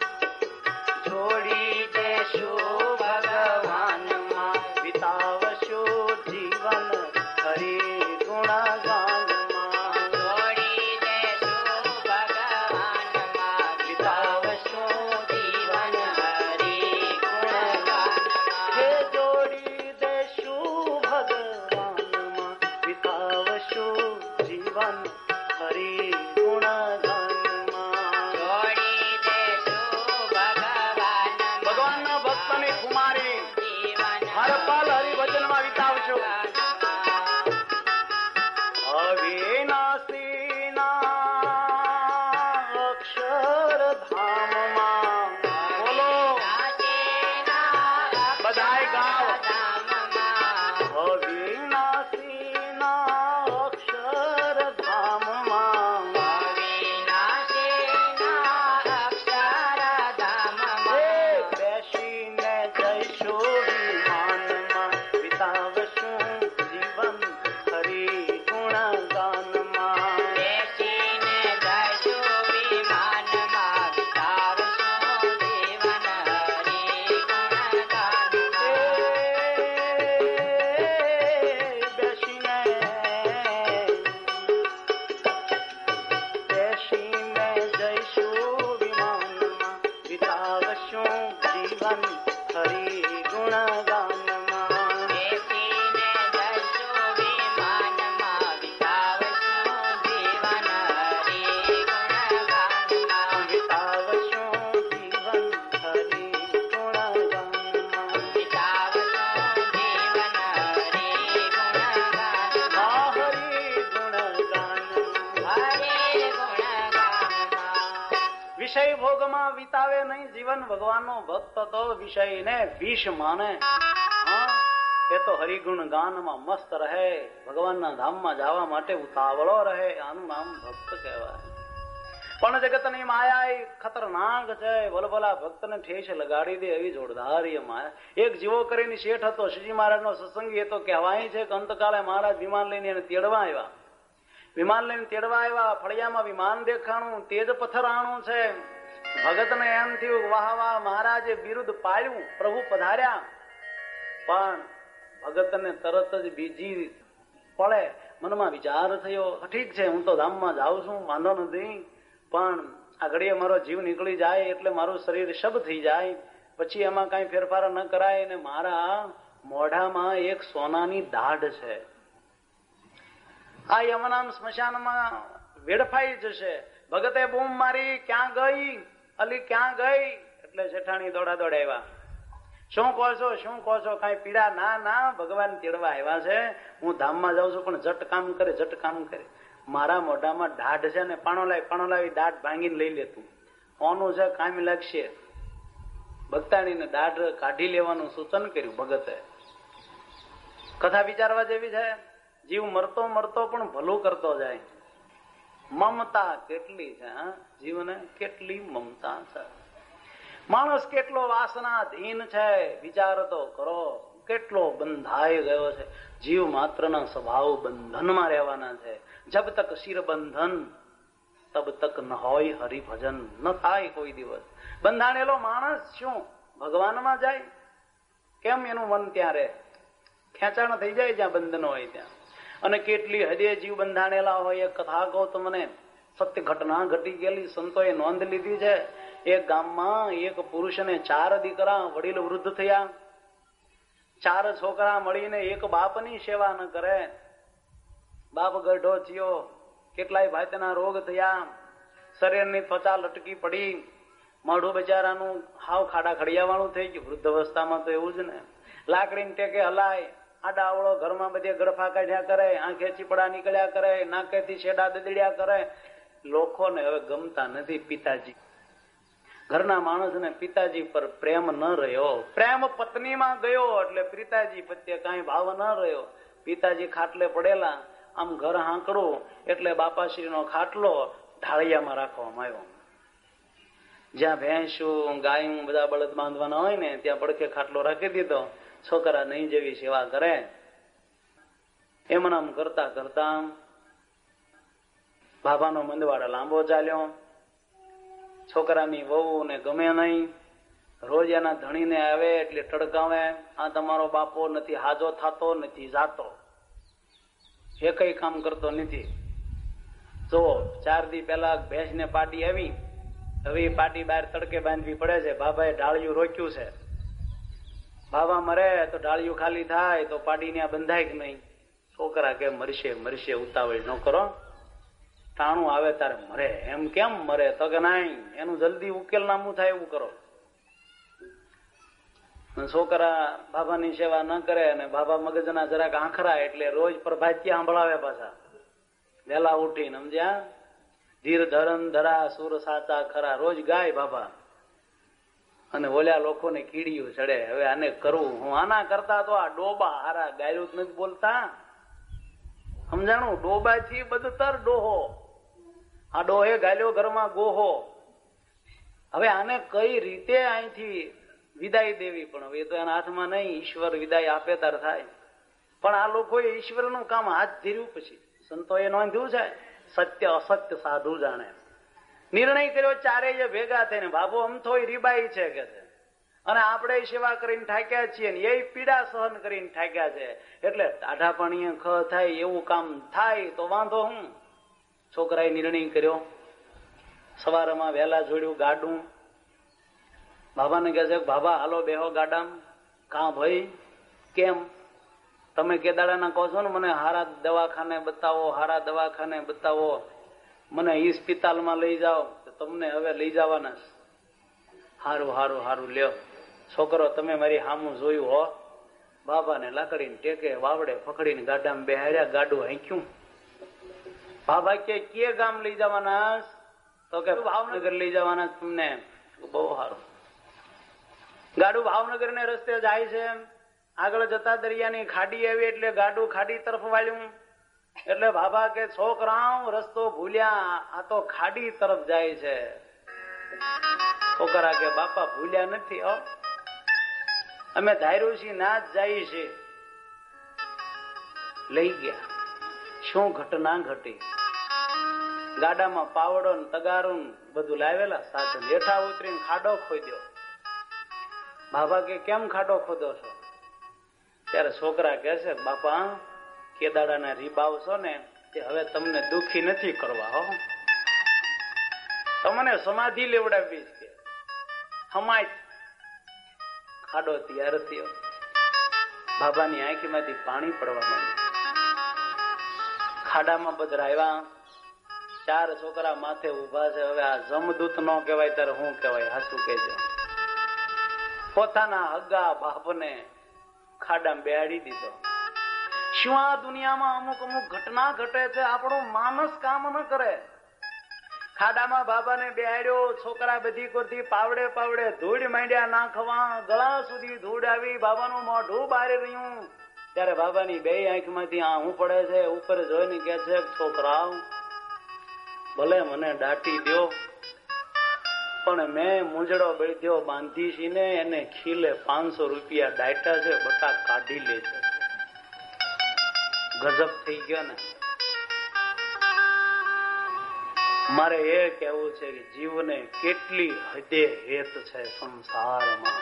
જોડી દેશું ભગવાનમાં. વિતાવશું જીવન હરી ગુણગાનમાં. જોડી દેશું ભગવાનમાં. વિતાવશું જીવન હરી ગુણગાનમાં. હે જોડી દેશું ભગવાનમાં. વિતાવશું જીવન હરી ગુણગાનમાં. જોડી દેશું ભગવાનમાં. ભગવાનના ભક્તની કુમારી જીવન હર પલ હરિભજનમાં વિતાવશું. અવિનાશીના અક્ષરધામમાં. બોલો બધાય ગાવ. અવિનાશીના અક્ષરધામમાં. બેસીને જઈશું વિમાનમાં. વિતાવશું જીવન હરી ગુણગાનમાં. બેસીને જઈશું વિમાનમાં. વિતાવશું જીવન હરી ગુણગાનમાં. વિતાવશું જીવન હરી ગુણગાનમાં. આ હરી ગુણગાનમાં. વિષય ભોગમાં વિતાવે નહીં જીવન. ભગવાનનો ભક્ત તો વિષયને વિષ માને. હા, એ તો હરિગુણ ગાનમાં મસ્ત રહે. ભગવાનના ધામમાં જવા માટે ઉતાવળો રહે. આનું નામ ભક્ત કહેવાય. પણ જગતની માયા એ ખતરનાક છે. ભલભલા ભક્તને ઠેસ લગાડી દે એવી જોરદાર એ માયા. એક જીવો કરીને શેઠ હતો શ્રીજી મહારાજનો સત્સંગી. એ તો કહેવાય છે કે અંતકાળે મહારાજ વિમાન લઈને એને તેડવા આવ્યા. વિમાન લઈને તેડવા આવ્યા. ફળિયામાં વિમાન દેખાણું. તેજ પથરાણું છે. ભગતને એમ થયું વાહ વાહ, મહારાજે બિરુદ પાડ્યું, પ્રભુ પધાર્યા. પણ ભગતને તરત જ બીજી પડે મનમાં વિચાર થયો, ઠીક છે હું તો ધામમાં જાઉં છું, વાંધો નથી, પણ આ ઘડીએ મારો જીવ નીકળી જાય એટલે મારું શરીર શબ થઈ જાય, પછી એમાં કઈ ફેરફાર ન કરાય. અને મારા મોઢામાં એક સોનાની દાઢ છે. આ યમનામ સ્મશાનમાં વેડફાઈ જશે. ભગતે બૂમ મારી, ક્યાં ગઈ અલી, ક્યાં ગઈ? એટલે શેઠાણી દોડા દોડ આવ્યા. શું કહો છો, શું કહો છો? કઈ પીડા? ના ના, ભગવાન તેડવા આવ્યા છે, હું ધામમાં જાઉં છું, પણ ઝટ કામ કરે, ઝટ કામ કરે. મારા મોઢામાં દાઢ છે ને, પાણો લાવી દાઢ ભાંગીને લઈ લેતું, કોનું છે કામ લાગશે. ભક્તાણીને દાઢ કાઢી લેવાનું સૂચન કર્યું ભગતે. કથા વિચારવા જેવી છે. જીવ મરતો મરતો પણ ભલું કરતો જાય. મમતા કેટલી છે, હા, જીવને કેટલી મમતા છે. માણસ કેટલો વાસનાધીન છે, વિચાર તો કરો. કેટલો બંધાઈ ગયો છે. જીવ માત્રના સ્વભાવ બંધનમાં રહેવાના છે. જબ તક શિર બંધન તબ તક ન હોય હરિભજન. ન થાય કોઈ દિવસ. બંધાણેલો માણસ શું ભગવાનમાં જાય? કેમ એનું મન ત્યાં રહે? ખેંચાણ થઈ જાય જ્યાં બંધન હોય ત્યાં. અને કેટલી હદે જીવ બંધાણેલા હોય. એ કથા કહો તો મને સત્ય ઘટના ઘટી ગયેલી સંતોએ નોંધ લીધી છે. એક ગામમાં એક પુરુષને 4 દીકરા, વડીલ વૃદ્ધ થયા. 4 છોકરા મળીને એક બાપની સેવા ન કરે. બાપ ગઢો થયો, કેટલાય ભાતના રોગ થયા, શરીરની ત્વચા લટકી પડી, મોઢું બચારાનું હાવ ખાડા ખડિયા વાળું થઈ ગયું. વૃદ્ધ અવસ્થામાં તો એવું જ ને. લાકડીને ટેકે હલાય, આડાવળો ઘરમાં બધે ગરફા કાઢ્યા કરે, આંખે ચીપડા નીકળ્યા કરે, નાકેથી છેડા દદડ્યા કરે. લોકોને હવે ગમતા નથી પિતાજી. ઘરના માણસને પિતાજી પર પ્રેમ ન રહ્યો. પ્રેમ પત્નીમાં ગયો એટલે પિતાજી પ્રત્યે કાંઈ ભાવ ન રહ્યો. પિતાજી ખાટલે પડેલા, આમ ઘર હાંકડું એટલે બાપાશ્રીનો ખાટલો ઢાળિયામાં રાખવામાં આવ્યો. જ્યાં ભેંસું ગાયું બધા બળદ બાંધવાના હોય ને ત્યાં પડખે ખાટલો રાખી દીધો. છોકરા નહીં જેવી સેવા કરે. એમનામ કરતા કરતા બાબાનો મંદવાડો લાંબો ચાલ્યો. છોકરાની વહુ ને ગમે નહીં. રોજ એના ધણીને આવે એટલે ટડકાવે, આ તમારો બાપો નથી હાજો થાતો, નથી જાતો, એ કઈ કામ કરતો નથી. જો 4 દી પહેલા ભેંસને પાટી આવી, હવે એ પાટી બહાર તડકે બાંધવી પડે છે. બાબાએ ઢાળિયું રોક્યું છે. બાબા મરે તો ઢાળિયું ખાલી થાય તો પાટી ત્યાં બંધાય કે નહીં. છોકરા કે મરશે મરશે, ઉતાવળ ન કરો, ટાણું આવે તારે મરે. એમ કેમ મરે? તો કે નહીં, એનું જલ્દી ઉકેલ નામું થાય એવું કરો. છોકરા બાબાની સેવા ન કરે અને બાબા મગજના જરાક આંખરા એટલે રોજ પ્રભાત્યા સાંભળાવે પાછા વેલા ઉઠીને. સમજ્યા? ધીર ધરન ધરા સુર સાચા ખરા, રોજ ગાય બાબા. અને ઓલ્યા લોકોને કીડીયું ચડે. હવે આને કરવું હું? આના કરતા તો આ ડોબા હારા. ગાયું જ નથી બોલતા, સમજાણું? ડોબાથી બદતર ડોહો. આ ડોહે ગાલ્યો ઘરમાં ગોહો. હવે આને કઈ રીતે અહીંથી વિદાય દેવી? પણ હવે એ તો એના હાથમાં નહીં. ઈશ્વર વિદાય આપે તાર થાય. પણ આ લોકોએ ઈશ્વરનું કામ હાથ ધીર્યું. પછી સંતોએ નોંધ્યું છે, સત્ય અસત્ય સાધુ જાણે. નિર્ણય કર્યો ચારેય ભેગા થઈને, બાબુ અમથોય રીબાઈ છે કે છે, અને આપણે સેવા કરીને ઠાક્યા છીએ ને એ પીડા સહન કરીને ઠાક્યા છે, એટલે ટાઢા પાણીએ ખ થાય એવું કામ થાય તો વાંધો હું. છોકરાએ નિર્ણય કર્યો. સવારમાં વહેલા જોડ્યું ગાડું. બાબાને કહે છે, બાબા હાલો બેહો ગાડામાં. કાં ભાઈ? કેમ? તમે કેદાડાના કહો છો ને મને હારા દવાખાને બતાવો, હારા દવાખાને બતાવો, મને હોસ્પિટલમાં લઈ જાઓ. તમને હવે લઈ જવાના. હારું હારું હારું લ્યો. છોકરો તમે મારી સામું જોયું હો. બાબાને લાકડીને ટેકે વાવડે પકડીને ગાડામાં બેહાડ્યા. ગાડું હાંક્યું. બાબા કે ગામ લઈ જવાના? તો કે ભાવનગર લઈ જવાના તમને. બહુ સારું. ગાડું ભાવનગર ને રસ્તે જાય છે. આગળ જતા દરિયાની ખાડી આવી એટલે ગાડું ખાડી તરફ વાળ્યું. એટલે બાબા કે છોકરાઓ રસ્તો ભૂલ્યા, આ તો ખાડી તરફ જાય છે. છોકરા કે બાપા ભૂલ્યા નથી હો, અમે ધાર્યું છીએ ના જ જાય છે. લઈ ગયા. શું ઘટના ઘટી? ગાડામાં પાવડો ને તગારો બધું લાવેલા સાધન. હેઠા ઉતરીને ખાડો ખોદ્યો. બાબા કે કેમ ખાડો ખોદો છો? ત્યારે છોકરા કહે છે, બાપા કેદાડાના રીબાવ છો ને તે હવે તમને દુખી નથી કરવા હો, તમને સમાધિ લેવડાવી છે. હમાય ખાડો તૈયાર થયો. બાબાની આંખીમાંથી પાણી પડવા માંડ્યું. ખાડામાં પધરાવ્યા. 4 છોકરા માથે ઉભા છે. હવે આ જમદૂત નો કહેવાય ત્યારે શું કહેવાય? હાસુ કહેજો. પોતાના હગા બાપને ખાડામાં બેહાડી દીધો. શું આ દુનિયામાં અમુક અમુક ઘટના ઘટે છે, આપણું માનસ કામ ન કરે. ખાડામાં બાબાને બેહાડ્યો. છોકરા બધી કોથી પાવડે પાવડે ધૂળ માંડ્યા નાખવા. ગળા સુધી ધૂળ આવી. બાબાનું મોઢું બહાર રહ્યું. ત્યારે બાબાની 2 આંખમાંથી આહું પડે છે. ઉપર જોઈને કે છે, છોકરા ભલે મને દાટી દો, પણ મેં મૂંઝડો બેઠ્યો બાંધી છે ને એને ખીલે 500 રૂપિયા દાટ્યા છે, બટા કાઢી લે છે. ગજબ થઈ ગયો ને. મારે એ કહેવું છે કે જીવને કેટલી હદે હેત છે સંસારમાં.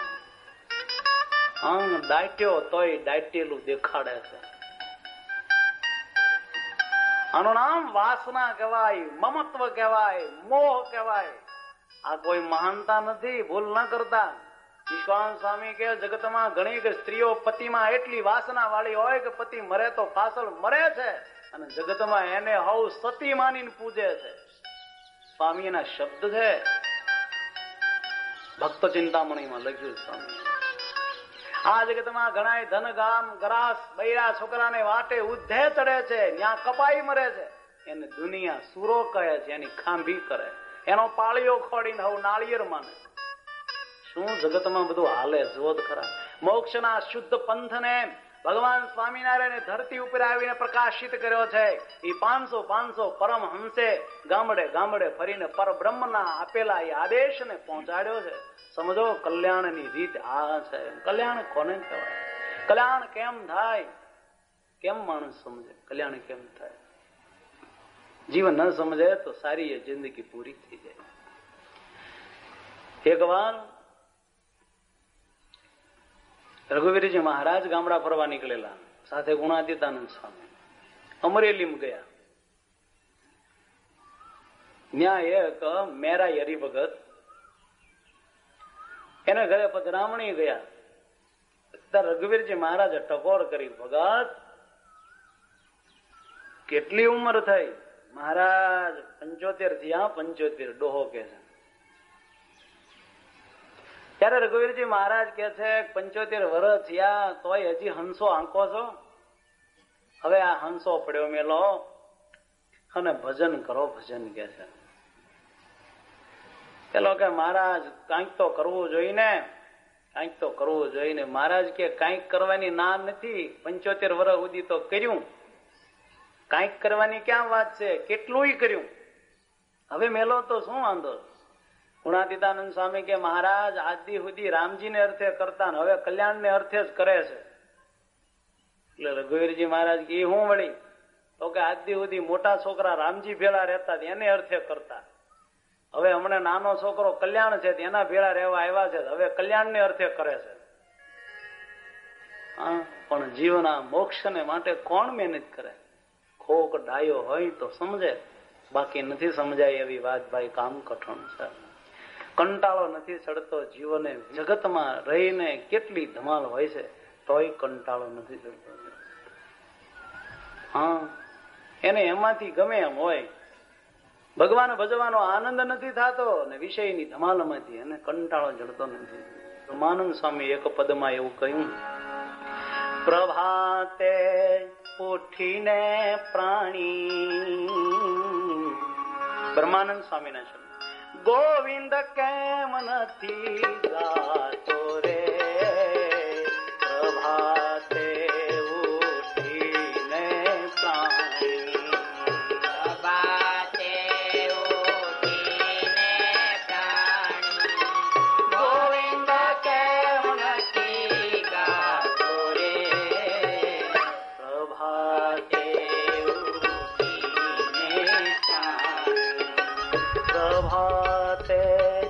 દાટ્યો તોય દાટેલું દેખાડે છે. આનું નામ વાસના કહેવાય, મમત્વ કહેવાય, મોહ કહેવાય. આ કોઈ મહાનતા નથી, ભૂલ ન કરતા. વિશ્વાન સ્વામી કે જગતમાં ઘણી સ્ત્રીઓ પતિમાં એટલી વાસના વાળી હોય કે પતિ મરે તો પાછળ મરે છે, અને જગતમાં એને હવ સતી માનીને પૂજે છે. સ્વામીના શબ્દ છે, ભક્ત ચિંતામણીમાં લખ્યું સ્વામી. આ જગતમાં ઘણા ધન ગામ ગરાસ બૈરા છોકરાને વાટે ઉધે ચડે છે, ત્યાં કપાઈ મરે છે, એને દુનિયા સુરો કહે છે, એની ખાંભી કરે, એનો પાળીઓ ખોડીને હવે નાળિયેર માને. શું જગતમાં બધું હાલે જોત ખરા. મોક્ષના શુદ્ધ પંથને ભગવાન સ્વામિનારાયણે ધરતી ઉપર આવીને પ્રકાશિત કર્યો છે. એ 500 પરમહંસે ગામડે ગામડે ફરીને પરબ્રહ્મના આપેલા એ આદેશને પહોંચાડ્યો છે. સમજો, કલ્યાણની રીત આ છે. કલ્યાણ કોને કહેવાય? કલ્યાણ કેમ થાય? કેમ માણસ સમજે કલ્યાણ કેમ થાય? જીવન ન સમજે તો સારી જિંદગી પૂરી થઈ જાય. એક વાર રઘુવીરજી મહારાજ ગામડા ફરવા નીકળેલા, સાથે ગુણાતીતાનંદ સ્વામી અમરેલીમાં ગયા. ત્યાં એક મેરાઈ હરિભગત એને ઘરે પધરામણી ગયા. ત્યારે રઘુવીરજી મહારાજે ટકોર કરી, ભગત કેટલી ઉંમર થઈ? મહારાજ 75 થયા. 75 ડોહો કે છે. ત્યારે રઘુવીરજી મહારાજ કે છે 75 વર્ષ થયા તોય હજી હંસો આંકો છો? હવે આ હંસો પડ્યો મેલો અને ભજન કરો. ભજન કે છે પેલો કે મહારાજ કાંઈક તો કરવું જોઈએ ને, કાંઈક તો કરવું જોઈએ ને. મહારાજ કે કાંઈક કરવાની ના નથી, 75 વર્ષ સુધી તો કર્યું, કાંઈક કરવાની ક્યાં વાત છે, કેટલું કર્યું, હવે મેલો તો શું વાંધો? ગુણાતીતાનંદ સ્વામી કે મહારાજ આદિ સુધી રામજીને અર્થે કરતા ને હવે કલ્યાણને અર્થે જ કરે છે. એટલે રઘુવીરજી મહારાજ કે હું વળી? તો કે આદિ સુધી મોટા છોકરા રામજી ભેળા રહેતા એને અર્થે કરતા, હવે હમણાં નાનો છોકરો કલ્યાણ છે એના ભેળા રહેવા આવ્યા છે, હવે કલ્યાણને અર્થે કરે છે. હા, પણ જીવના મોક્ષને માટે કોણ મહેનત કરે? ખોક ડાયો હોય તો સમજે, બાકી નથી સમજાય એવી વાત. ભાઈ કામ કઠણ છે. કંટાળો નથી ચડતો જીવને. જગતમાં રહીને કેટલી ધમાલ હોય છે તોય કંટાળો નથી ચડતો. હા, એને એમાંથી ગમે એમ હોય, ભગવાન ભજવાનો આનંદ નથી થતો ને વિષયની ધમાલમાંથી એને કંટાળો ચડતો નથી. બ્રહ્માનંદ સ્વામી એક પદમાં એવું કહ્યું, પ્રભાતે ઉઠીને પ્રાણી. બ્રહ્માનંદ સ્વામીના શબ્દ, ગોવિંદ કેમ નથી ગાતો રે, પ્રભાતે ઉઠીને પ્રાણી. પ્રભાતે ઉઠીને પ્રાણી, ગોવિંદ કેમ નથી ગાતો રે, પ્રભાતે ઉઠીને પ્રાણી. પ્રભાતે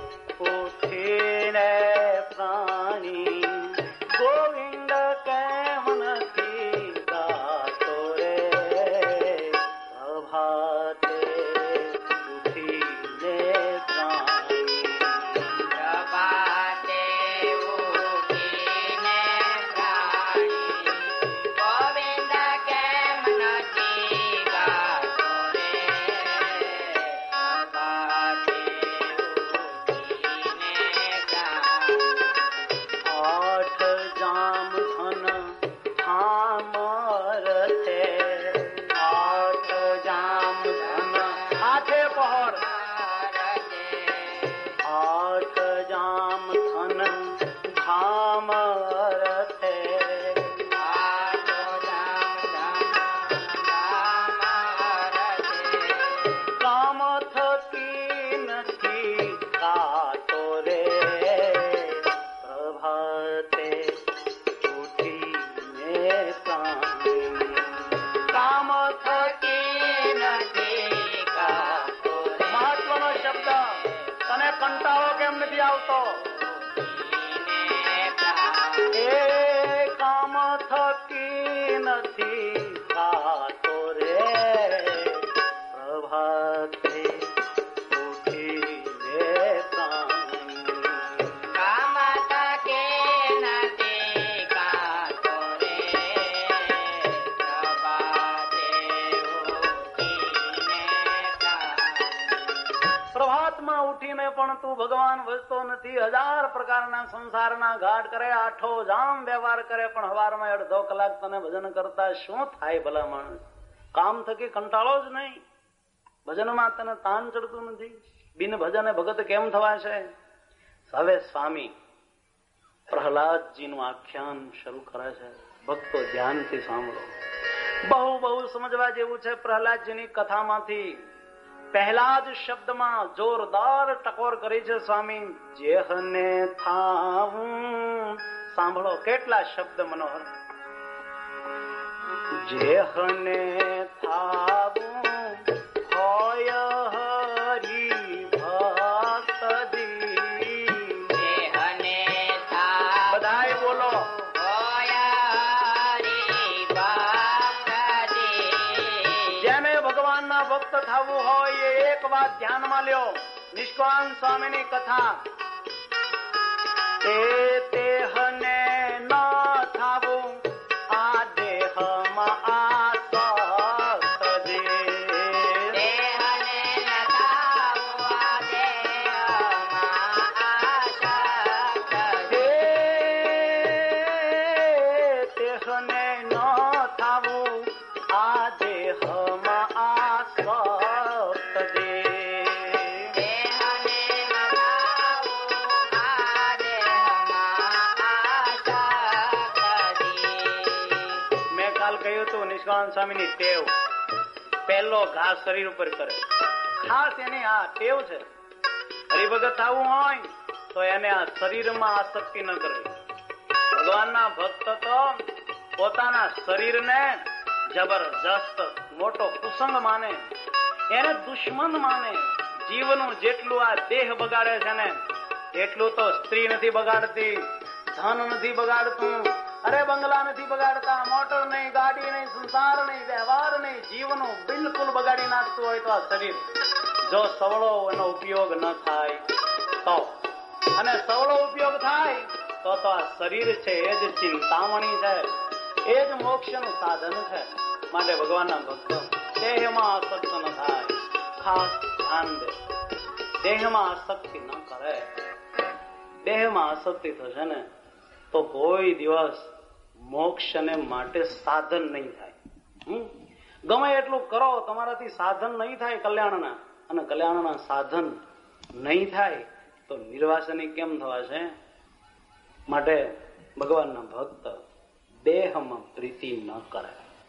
ઉઠીને પ્રાણી, ગોવિંદ કેમ નથી ગાતો રે, પ્રભાતે ઉઠીને પ્રાણી. પ્રભાતે ઉઠીને પ્રાણી, ગોવિંદ કેમ નથી ગાતો રે, પ્રભાતે ઉઠીને પ્રાણી. આઠ જામ ધન ઠામર છે, આઠ જામ ધન આઠે પહોર, આઠ જામ ધન ઠામર છે, કામ થતી નથી કાતો રે, પ્રભાતે ઉઠીને પ્રાણી. કામ થતી નથી કાતો રે. મહત્વનો શબ્દ. તને કંટાળો કેમ નથી આવતો? એ કામ થતી નથી કાતો રે, મળતો નથી, 1000 પ્રકારના સંસારના ઘાટ કરે, આઠો જામ વ્યવહાર કરે, પણ હવારમાં અડધો કલાક તને ભજન કરતા શું થાય ભલા માણસ? કામ થકી કંટાળો જ નહીં, ભજનમાં તને તાન ચડતું નથી, બિન ભજને ભગત કેમ થવા છે? હવે સ્વામી પ્રહલાદજીનું આખ્યાન શરૂ કરે છે. ભક્તો ધ્યાનથી સાંભળો, બહુ બહુ સમજવા જેવું છે. પ્રહલાદજીની કથામાંથી પહેલા જ શબ્દમાં જોરદાર ટકોર કરી છે સ્વામી. જેહને થાવું, સાંભળો કેટલા શબ્દ મનોહર. જેહને થાવું હોય હરી ભક્તજી, જેહને થાવું બધાય બોલો હોય હરી ભક્તજી. જેને ભગવાનના ભક્ત થવું હોય એ એક વાત ધ્યાનમાં લ્યો. નિષ્કાન સ્વામીની કથા, એ દેહને ન થાવું આ દેહમાં આસક્ત જે. દેહને ન થાવું આ દેહમાં આસક્ત જે. દેહને ન થાવું આ દેહમાં આસક્ત જે. દેહને ન થાવું આ દેહમાં આસક્ત જે. મેં કાલ કહ્યું હતું નિષ્કાન સ્વામીની ટેવ, પહેલો ઘા શરીર ઉપર કરે, ખાસ એની આ ટેવ છે. હરિભગત થવું હોય તો એને આ શરીરમાં આસક્તિ ન કરવી. ભગવાનના ભક્ત તો પોતાના શરીરને જબરજસ્ત મોટો કુસંગ માને, એને દુશ્મન માને. જીવનું જેટલું આ દેહ બગાડે છે ને એટલું તો સ્ત્રી નથી બગાડતી, ધન નથી બગાડતું, અરે બંગલા નથી બગાડતા, મોટર નહીં, ગાડી નહીં, સંસાર નહીં, વ્યવહાર નહીં, જીવનું બિલકુલ બગાડી નાખતું હોય તો આ શરીર. જો સવળો એનો ઉપયોગ ન થાય તો, અને સવળો ઉપયોગ થાય તો આ શરીર છે એ જ ચિંતામણી છે, એ જ મોક્ષનું સાધન છે. માટે ભગવાનના ભક્તો દેહમાં આસક્ત ન થાય, ખાસ ધ્યાન દે. દેહમાં આસક્તિ ન કરે. દેહમાં આસક્તિ થશે ને તો કોઈ દિવસ મોક્ષને માટે સાધન નહીં થાય. ગમે એટલું કરો તમારાથી સાધન નહીં થાય કલ્યાણના, અને કલ્યાણના સાધન નહીં થાય તો નિર્વાસની કેમ થવા છે? માટે ભગવાનના ભક્ત દેહમાં પ્રીતિ ન કરે.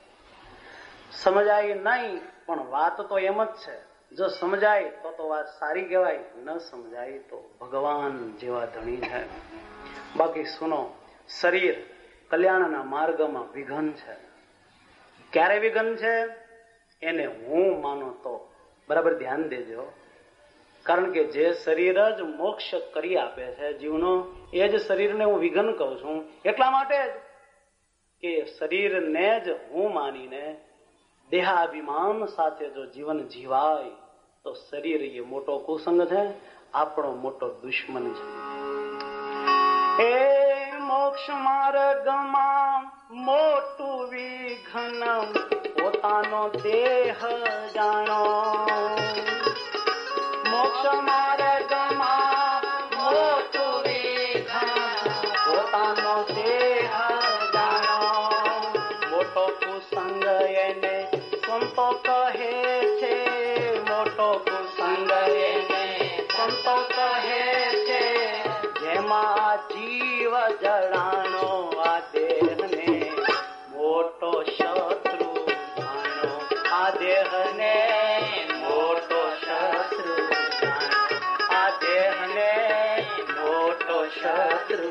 સમજાય નહીં પણ વાત તો એમ જ છે. જો સમજાય તો વાત સારી કહેવાય, ન સમજાય તો ભગવાન જેવા ધણી છે. બાકી સુનો, શરીર કલ્યાણના માર્ગમાં વિઘન છે. ક્યારે વિઘન છે? એને હું માનો તો. બરાબર ધ્યાન દેજો, કારણ કે જે શરીર જ મોક્ષ કરી આપે છે જીવનો, એ જ શરીરને હું વિઘન કહું છું. એટલા માટે જ કે શરીરને જ હું માનીને દેહાભિમાન સાથે જો જીવન જીવાય તો શરીર એ મોટો કુસંગ છે, આપણો મોટો દુશ્મન છે. એ મોક્ષ માર્ગમાં મોટું વિઘન પોતાનો દેહ જાણો. મોક્ષ માર્ગમાં મોટું વિઘન પોતાનો દેહ જાણો. મોટો કુસંગ એને સંતો કહે છે, મોટો કુસંગ એને સંતો કહે છે. જેમાં જીવ જડાણો આ દેહને મોટો શત્રુ જાણો. આ દેહને મોટો શત્રુ જાણો. આ દેહને મોટો શત્રુ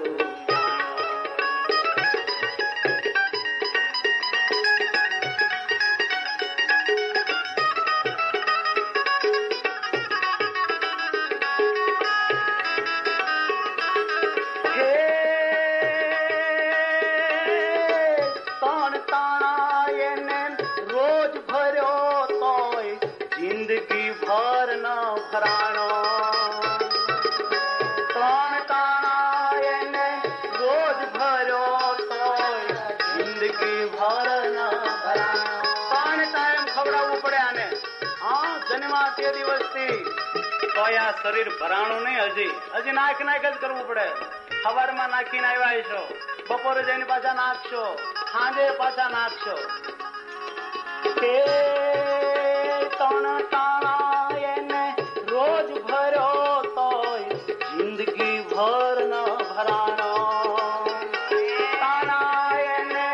ભરાણો. ત્રણ તાણા એને તોય આ શરીર ભરાણું નહીં, હજી નાખ જ કરવું પડે. સવારમાં નાખીને આવ્યા છો, બપોરે જઈને પાછા નાખશો, સાંજે પાછા નાખશો. ત્રણ તાણા એને રોજ ભર્યો તોય જિંદગી ભર ન ભરાણો. તાણા એને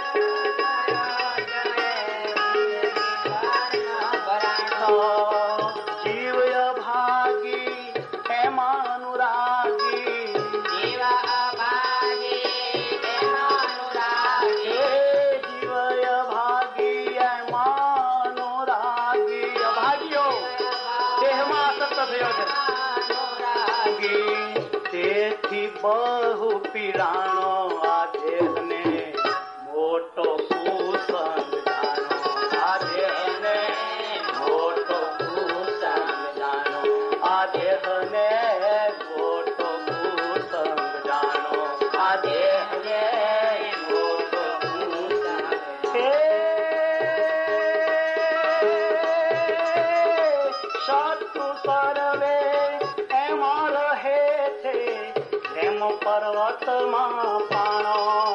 જીવ અભાગી એમાં અનુરાગી. જીવ અભાગી એમાં અનુરાગી. જીવ અભાગી એમાં અનુરાગી. અભાગીઓ દેહમાં સતત થયો છે. તેથી બહુ પીરાણો આ દેહને મોટો કુસંગ જાણો. આ દેહને મોટો કુસંગ જાણો. આ દેહને મોટો કુસંગ જાણો. આ દેહને મોટો કુસંગ. શત્રુ સર્વે એમાં રહે છે, પ્રેમ પર્વતમાં પાણો.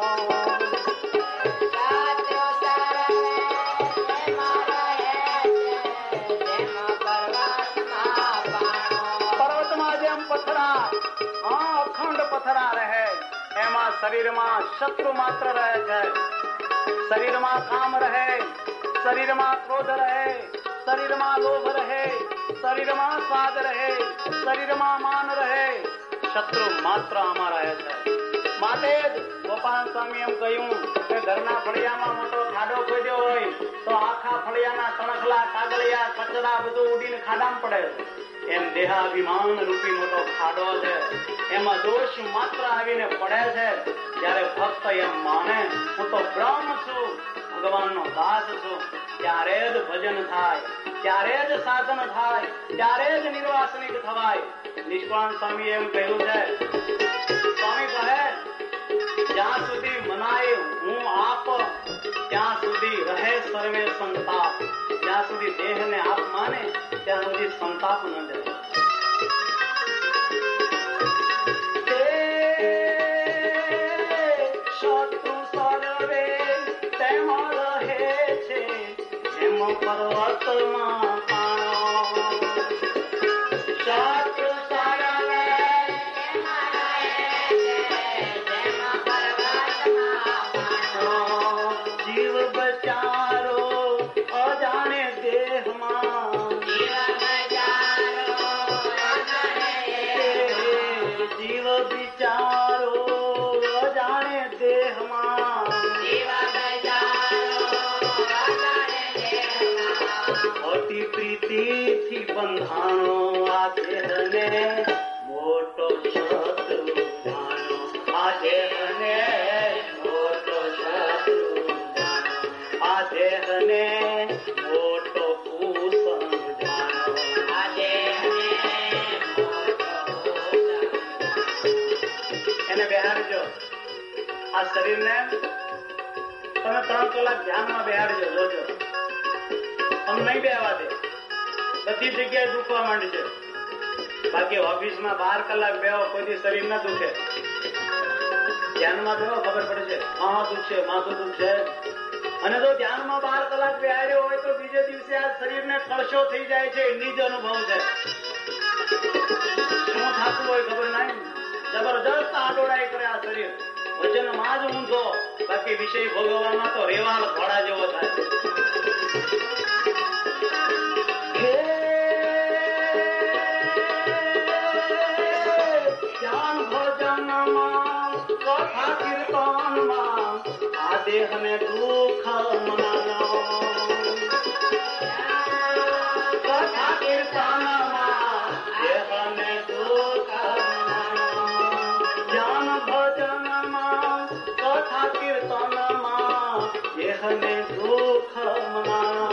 પર્વતમાં જેમ પથરા, અખંડ પથરા રહે, એમાં શરીરમાં શત્રુ માત્ર રહે છે. શરીરમાં કામ રહે, શરીરમાં ક્રોધ રહે, શરીરમાં લોભ રહે, શરીરમાં સ્વાદ રહે, શરીરમાં માન રહે. શત્રુ માત્ર આમાં રહે છે. માટે જ ગોપાલ સ્વામી એમ કહ્યું કે ઘરના ફળિયામાં મોટો ખાડો ખોદ્યો હોય તો આખા ફળિયાના તણખલા, કાગળિયા, કચરા બધું ઉડીને ખાડામાં પડે. એમ દેહાભિમાન રૂપી મોટો ખાડો છે, એમાં દોષ માત્ર આવીને પડે છે. જ્યારે ભક્ત એમ માને હું તો બ્રહ્મ છું, ભગવાનનો દાસ છું, ત્યારે જ ભજન થાય, ત્યારે જ સાધન થાય, ત્યારે જ નિર્વાસનિક થવાય. નિષ્કાળ સ્વામી એમ કહ્યું છે, સ્વામી કહે જ્યાં સુધી મનાય હું આપ ત્યાં સુધી રહે સર્વે સંતાપ. જ્યાં સુધી દેહને આપ માને ત્યાં સુધી સંતાપ ન જાય. શત્રુ સર્વે તેમાં રહે છે, એમ પર્વતમાં પાણો. શત્રુ સર્વે તેમાં રહે છે, એમ પર્વતમાં પાણો. જીવ બચારો અજાણે દેહમાં. જીવ બચારો અજાણે દેહ. જીવ બિચારો અજાણે દેહમાં. જીવ બચારો અજાણે દેહમાં. ખોટી પ્રીતિથી બંધાણો આ દેહને મોટો શત્રુ જાણો. આ દેહને મોટો શત્રુ જાણો. આ દેહને મોટો કુસંગ જાણો. આ દેહને મોટો કુસંગ. એને બેહાડજો. આ શરીરને તમે 3 કલાક ધ્યાનમાં બેહાડજો. જોજો તમે નહીં બેહવા દે, બધી જગ્યાએ દુખવા માંડશે. બાકી ઓફિસમાં 12 કલાક બેહો, કોઈ શરીર ના દુખે. ધ્યાનમાં બેહો, ખબર પડશે હા દુખશે, માથું દુખશે. અને જો ધ્યાનમાં 12 કલાક બેહાડ્યો હોય તો બીજે દિવસે આ શરીરને કળશો થઈ જાય છે. નિજ અનુભવ છે. શું થતું હોય ખબર નહીં. જબરજસ્ત આડોડાઈ કરે આ શરીર. વજનમાં જ ઊંધો, બાકી વિષય ભોગવવામાં તો રેવાળ ઘોડા જેવો થાય. ધ્યાન ભોજનમાં, કથા કીર્તનમાં આ દેહને દુઃખ મનાનો. કથા કીર્તનમાં દેહને દુઃખ મનાનો. ધ્યાન ભોજનમાં, કથા કીર્તનમાં દેહને દુઃખ મનાનો.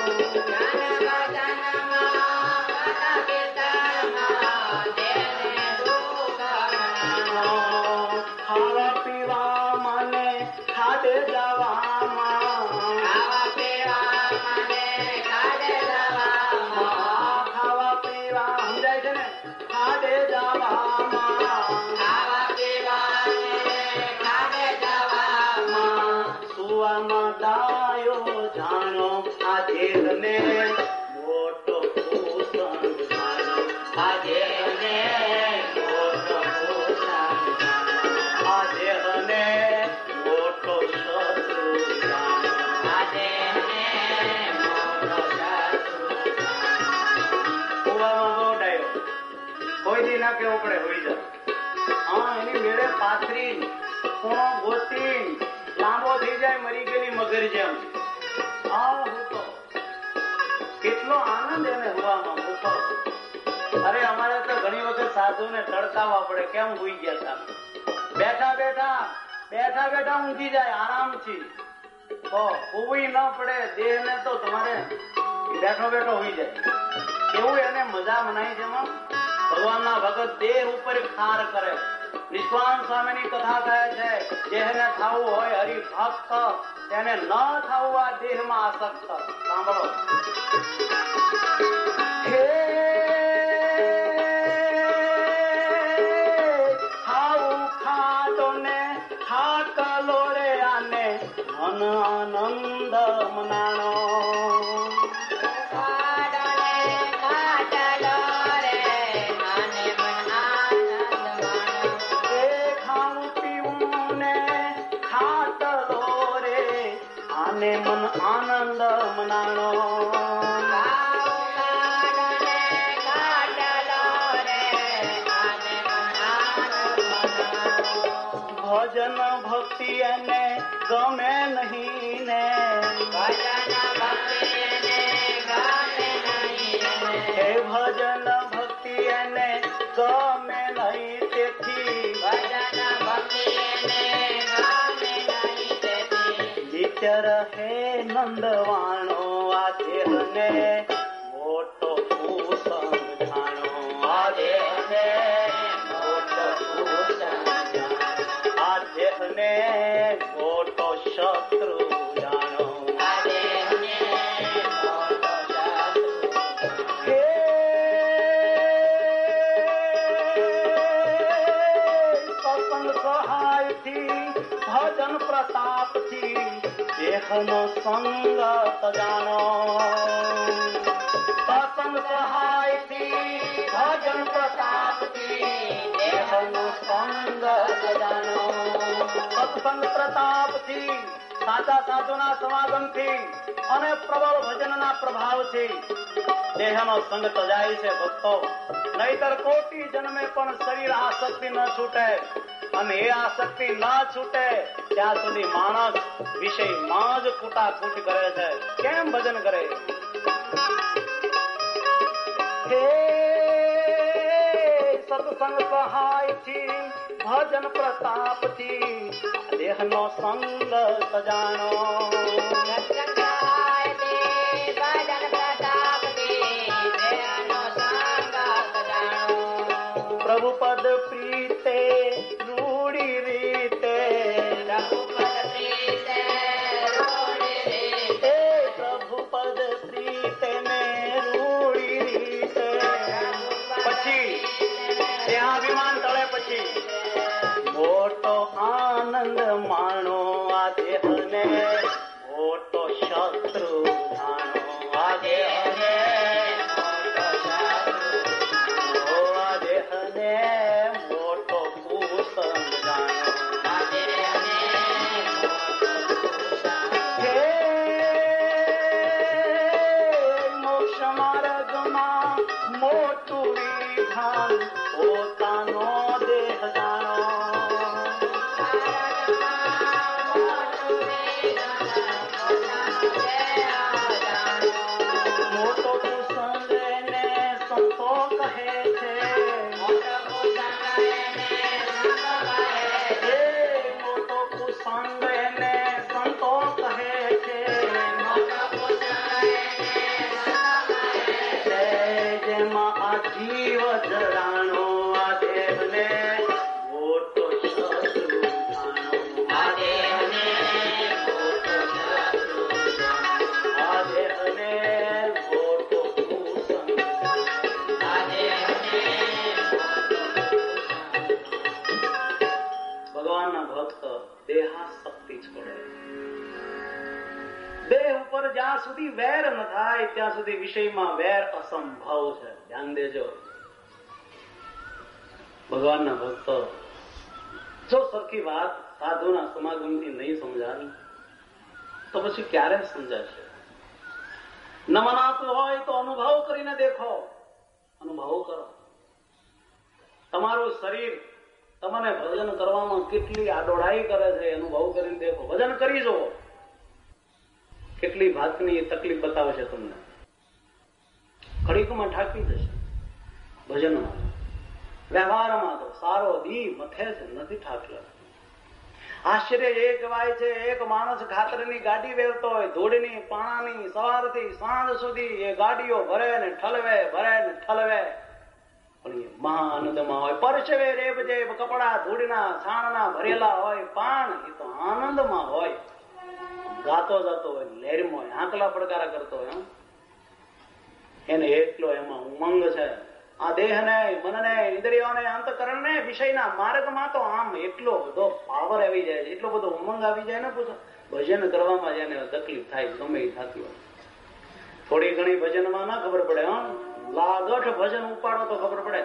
ખાવા પીવા મને ખાડે જવામાં. ખાવા પીવા મને ખાડે જવામાં. ખાવા પીવા સમજાય છે ને. મગર જેમ આ હતો કેટલો આનંદ એને હવામાં મૂકો. અરે અમારે તો ઘણી વખત સાધુને તડકાવવા પડે, કેમ હુઈ ગયા હતા, બેઠા બેઠા ઊંઘી જાય આરામથી, તો હુઈ ન પડે દેહને, તો તમારે બેઠો હુઈ જાય. એવું એને મજા મનાઈ છે. એમાં ભગવાનના ભગત દેહ ઉપર ખાર કરે. નિષ્કામ સ્વામીની કથા કહે છે, જેને થવું હોય હરિભક્ત તેને ન થવું આ દેહમાં આસક્ત. સાંભળો. હે ખાવું ખાટો ને ખાટલો રે આને મન આનંદ મનાણો. મન આનંદ મનાણો. ભજન ભક્તિ એને ગમે નહીં ને, ભજન ભક્તિ એને ગમે નહીં, હે ભજન ભક્તિ એને ગમે નહીં, તેથી ભજન ભક્તિ એને ગમે નહીં, તેથી વિચર હે નંદવાણો આ દેહને મોટો કુસંગ જાણો. આ દેહને મોટો કુસંગ જાણો. આ દેહને મોટો શત્રુ જાણો. આ દેહને મોટો શત્રુ. હે સત્સંગ સહાયથી ભજન પ્રતાપથી દેહનો સંગત જાણો. સત્સંગ સહાયથી ભજન પ્રતાપથી દેહનો સંગત જાણો. સત્સંગ પ્રતાપથી સાચા સાધુના સમાગમથી અને પ્રબળ ભજનના પ્રભાવથી દેહનો સંગ તજાય છે ભક્તો. નહીતર કોટી જન્મે પણ શરીર આસક્તિ ન છૂટે, અને એ આસક્તિ ન છૂટે ત્યાં સુધી માણસ વિષયમાં જ કૂટાકૂટ કરે છે. કેમ ભજન કરે? હે સત્સંગ સહાયથી ભજન પ્રતાપથી દેહનો સંગ સજાણો. પ્રભુ પદ પ્રીતે રૂડી રીતે, પ્રભુ પદ પ્રીતે ને રૂડી રીતે. પછી ત્યાં વિમાન તળે પછી મોટો આનંદ માણો. આ દેહને મોટો શત્રુ જાણો. આ દેહને મોટો કુસંગ જાણો. હે મોક્ષ માર્ગમાં મોટું વિધાન પોતાનો દેહ જાણો. મોટો કુસંગ એને સંતો કહે છે. મોટો કુસંગ એને સંતો કહે છે. જેમાં આ જીવ જરાણો. આ દેહને મોટો શત્રુ જાણો. આ દેહને મોટો શત્રુ જાણો. આ દેહને મોટો કુસંગ જાણો. આ દેહને ભગવાનના ભક્ત દેહાસક્તિ છોડે. દેહ ઉપર જ્યાં સુધી વેર ન થાય ત્યાં સુધી વિષયમાં વેર અસંભવ છે. ધ્યાન દેજો ભગવાનના ભક્તો. જો સરખી વાત સાધુના સમાગમથી નહીં સમજાવી તો પછી ક્યારે સમજાશે? ન મનાતું હોય તો અનુભવ કરીને દેખો. અનુભવ કરો. તમારું શરીર તમને ભજન કરવામાં કેટલી આડોડાઈ કરે છે અનુભવ કરીને દેખો. ભજન કરી જુઓ. કેટલી ભાતની તકલીફ બતાવશે તમને. ઘડીકમાં ઠાકી જશે ભજનમાં. વ્યવહારમાં તો સારો દી મથે છે, નથી ઠાકલો. આશ્ચર્ય એ કહેવાય છે, એક માણસ ખાતરની ગાડી વેલતો હોય, ધૂળની પાણાની, સવારથી સાંજ સુધી એ ગાડીઓ ભરે ને ઠલવે, ભરે ને ઠલવે, પણ એ મહા આનંદમાં હોય. પરસેવે રેબ જેબ કપડા ધૂળના છાણના ભરેલા હોય, પણ એ તો આનંદમાં હોય. ગાતો જતો હોય, લહેરમાં હોય, આંકલા પડકારા કરતો હોય. એને એટલો એમાં ઉમંગ છે. આ દેહને, મનને, ઇન્દ્રિયોને, અંતકરણને, વિષયના માર્ગમાં તો આમ એટલો બધો પાવર આવી જાય છે, એટલો બધો ઉમંગ આવી જાય ને. પૂછો ભજન કરવામાં જેને તકલીફ થાય, ગમે એ થતી હોય. થોડી ઘણી ભજનમાં ના ખબર પડે. લાગઠ ભજન ઉપાડો તો ખબર પડે.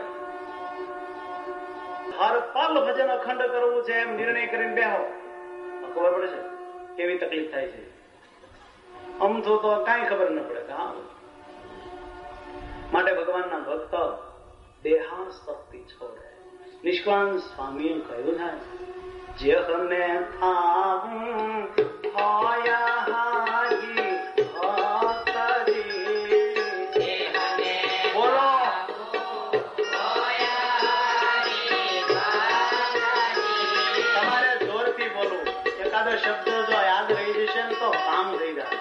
હર પલ ભજન અખંડ કરવું છે એમ નિર્ણય કરીને બેહો, ખબર પડે છે કેવી તકલીફ થાય છે. અમથું તો કઈ ખબર ન પડે. હા, માટે ભગવાનના ભક્ત દેહાસક્તિ છોડે. નિષ્કામ સ્વામીએ કહ્યું છે, જેહને થાવું હાયાહાજી ભક્તજી. બોલો તમારે જોરથી બોલવું. એકાદો શબ્દ જો યાદ રહી જશે ને તો કામ થઈ જાય.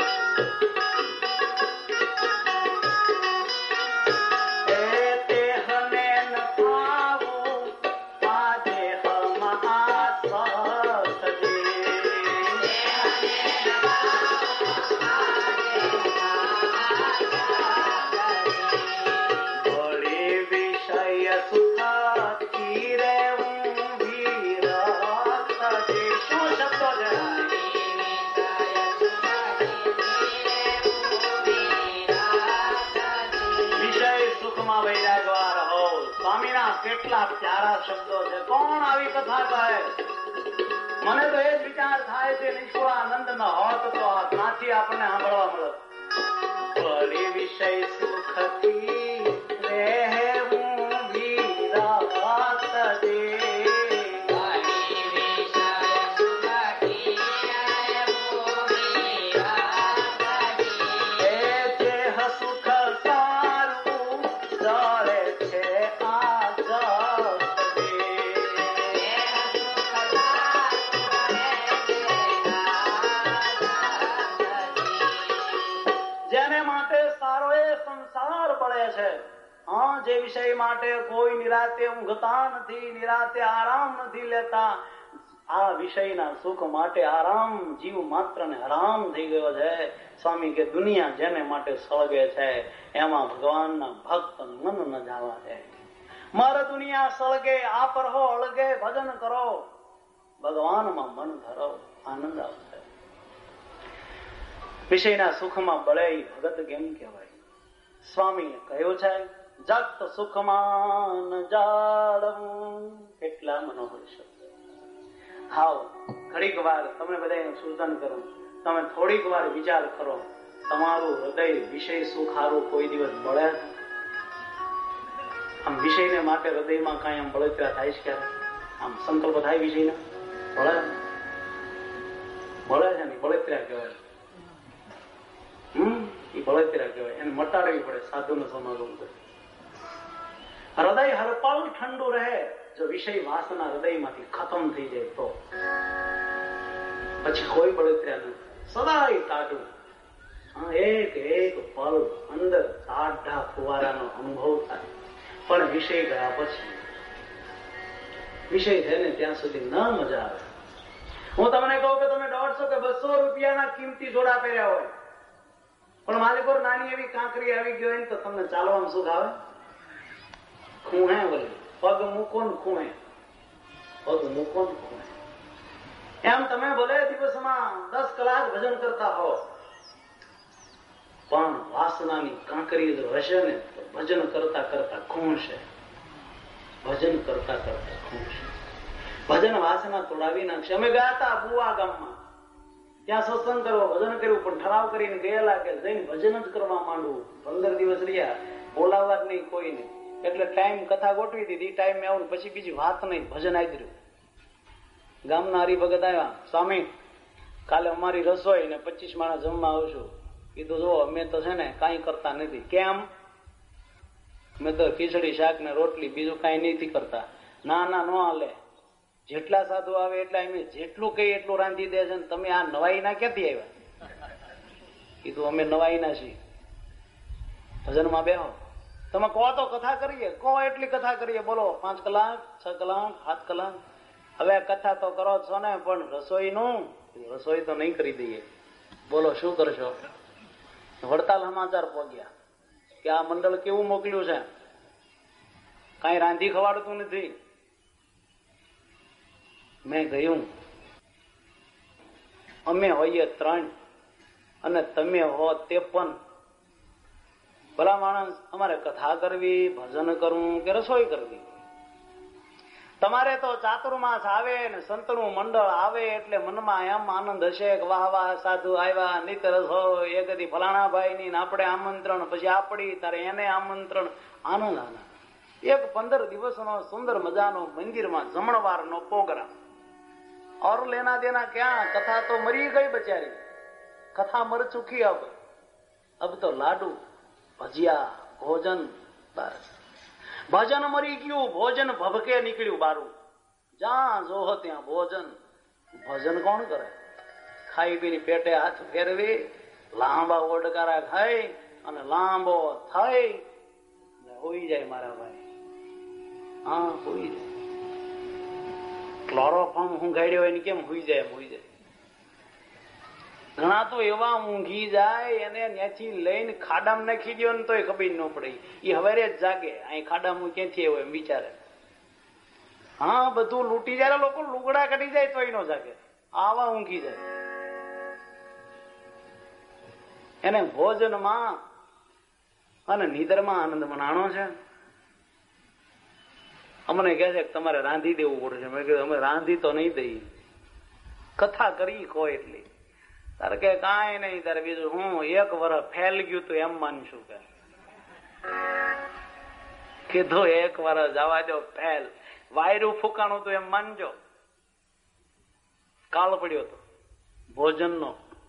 કેટલા પ્યારા શબ્દો છે. કોણ આવી કથા કહે? મને તો એ જ વિચાર થાય છે, નિષ્કુળાનંદ ન હોત તો આ નાથી આપણને સાંભળવા મળે. બળી વિષય સુખથી રહેવું વિરાસદે. જે વિષય માટે કોઈ નિરાતે ઊંઘતા નથી, નિરાતે આરામ નથી લેતા, આ વિષયના સુખ માટે આરામ જીવ માત્ર ને હરામ થઈ ગયો છે. સ્વામી કે દુનિયા જેને માટે સળગે છે એમાં ભગવાનના ભક્ત મન ન જવા દે. મારા દુનિયા સળગે, આ પર હો અળગે, ભજન કરો, ભગવાનમાં મન ધરો, આનંદ આવશે. વિષયના સુખમાં બળે ભગત કેમ કહેવાય? સ્વામીએ કહ્યું છે, જગત સુખમાન જાળવું. કેટલા મનોહર શબ્દ. હાવ ઘડીક વાર તમે બધા સૂચન કરો, તમે થોડીક વાર વિચાર કરો, તમારું હૃદય વિષય સુખારું કોઈ દિવસ બળે? આમ વિષયને માટે હૃદયમાં કઈ આમ બળતરા થાય છે ક્યારે? આમ સંકલ્પ થાય વિષયને? બળે બળે છે ને, બળતરા કહેવાય. એ બળતરા કહેવાય. એને મટાડવી પડે સાધુનો સમાગમ કરે. હૃદય હરપલ ઠંડુ રહે. જો વિષય વાસના હૃદયમાંથી ખતમ થઈ જાય તો પછી કોઈ બળતરા નથી, સદાય તાજું. એક એક પલ અંદર તાઢા ફુવારાનો અનુભવ થાય. પણ વિષય ગયા પછી, વિષય છે ને ત્યાં સુધી ન મજા આવે. હું તમને કહું કે તમે 150 કે 200 રૂપિયાના કિંમતી જોડા પહેર્યા હોય, પણ માલિકો નાની એવી કાંકરી આવી ગયો હોય તો તમને ચાલવામાં સુખ આવે? ખૂણે વળી પગ મૂકો ને ખૂણે, પગ મૂકો ને ખૂણે. એમ તમે ભલે દિવસમાં 10 કલાક ભજન કરતા હો, પણ વાસનાની કાંકરી જો હશે ને તો ભજન કરતા કરતા ખૂણશે. ભજન કરતા કરતા ખૂણશે. ભજન વાસના તોડાવી નાખશે. અમે ગયા હતા બુવા ગામમાં, ત્યાં સત્સંગ કરવો, ભજન કર્યું, પણ ઠરાવ કરીને ગયેલા કે જઈને ભજન જ કરવા માંડવું. 15 દિવસ રહ્યા, બોલાવવા જ નહીં કોઈ નહીં. એટલે ટાઈમ કથા ગોઠવી દીધી, ટાઈમ આવું પછી બીજી વાત નહીં, ભજન આવી રહ્યું. ગામના હરિભગત આવ્યા, સ્વામી કાલે અમારી રસોઈ ને 25 માણસ જમવા આવશું. કીધું જો અમે તો છે ને કાંઈ કરતા નથી. કેમ? અમે તો ખીચડી શાક ને રોટલી બીજું કાંઈ નથી કરતા. ના ના, નો હાલે. જેટલા સાધુ આવે એટલા અમે જેટલું કઈ એટલું રાંધી દે છે ને તમે આ નવાઈ ના ક્યાંથી આવ્યા? કીધું અમે નવાઈ ના છીએ. ભજનમાં બેહો. તમે કહો તો કથા કરીએ, કહો એટલી કથા કરીએ. બોલો 5 કલાક 6 કલાક 7 કલાક. હવે કથા તો કરો છો ને, પણ રસોઈ તો નહીં કરી દઈએ. બોલો શું કરશો? વડતાલ સમાચાર પહોંચ્યા કે આ મંડળ કેવું મોકલ્યું છે, કઈ રાંધી ખવાડતું નથી. મેં કહ્યું અમે હોઈએ 3 અને તમે હો 53. ભલા માણસ, અમારે કથા કરવી, ભજન કરવું કે રસોઈ કરવી? તમારે તો ચાતુર્માસ આવે ને સંતનું મંડળ આવે એટલે મનમાં એમ આનંદ હશે કે વાહ વાહ સાધુ આવ્યા, નિત રસોઈ, એ કદી ફલાણાભાઈ ની આપણે આમંત્રણ, પછી આપડી તારે એને આમંત્રણ. આનંદ આનંદ. એક 15 દિવસનો સુંદર મજાનો મંદિરમાં જમણવારનો પ્રોગ્રામ. और लेना देना क्या? कथा तो मरी गई बेचारी, कथा मर चुकी. अब तो लाडू भजिया भोजन, बस ભજન મરી ગયું, ભોજન ભભકે નીકળ્યું બારું. જ્યાં જોહો ત્યાં ભોજન. ભજન કોણ કરે? ખાઈ પીને પેટે હાથ ફેરવી, લાંબા ઓડકારા ખાઈ અને લાંબો થઈ હોઈ જાય મારા ભાઈ. હા, હોઈ જાય. ક્લોરોફોર્મ ઊંઘાડ્યો હોય ને કેમ હોઈ જાય? હોઈ જાય. ઘણા તો એવા ઊંઘી જાય એને ત્યાંથી લઈને ખાડામાં નાખી દો ને તોય ખબર ન પડે. એ હવારે જ જાગે, અહીં ખાડામાં ક્યાંથી આવ્યો એમ વિચારે. હા, બધું લૂંટી જાય. લોકો લુગડા કાઢી જાય તોય ન જાગે. આવા ઊંઘી જાય. એને ભોજનમાં અને નિદ્રમાં આનંદ મનાણો છે. અમને કહે છે કે તમારે રાંધી દેવું પડશે. મેં કીધું અમે રાંધી તો નહીં દઈએ, કથા કરી કહો એટલી. તારે કે કાંઈ નહીં, તારે બીજું હું 1 વર્ષ ફેલ ગયું તું એમ માનશું? કે કીધું 1 વર્ષ જવા દો ફેલ, વાયરું ફૂકાણું તું એમ માનજો. કાળ પડ્યો તો ભોજનનો.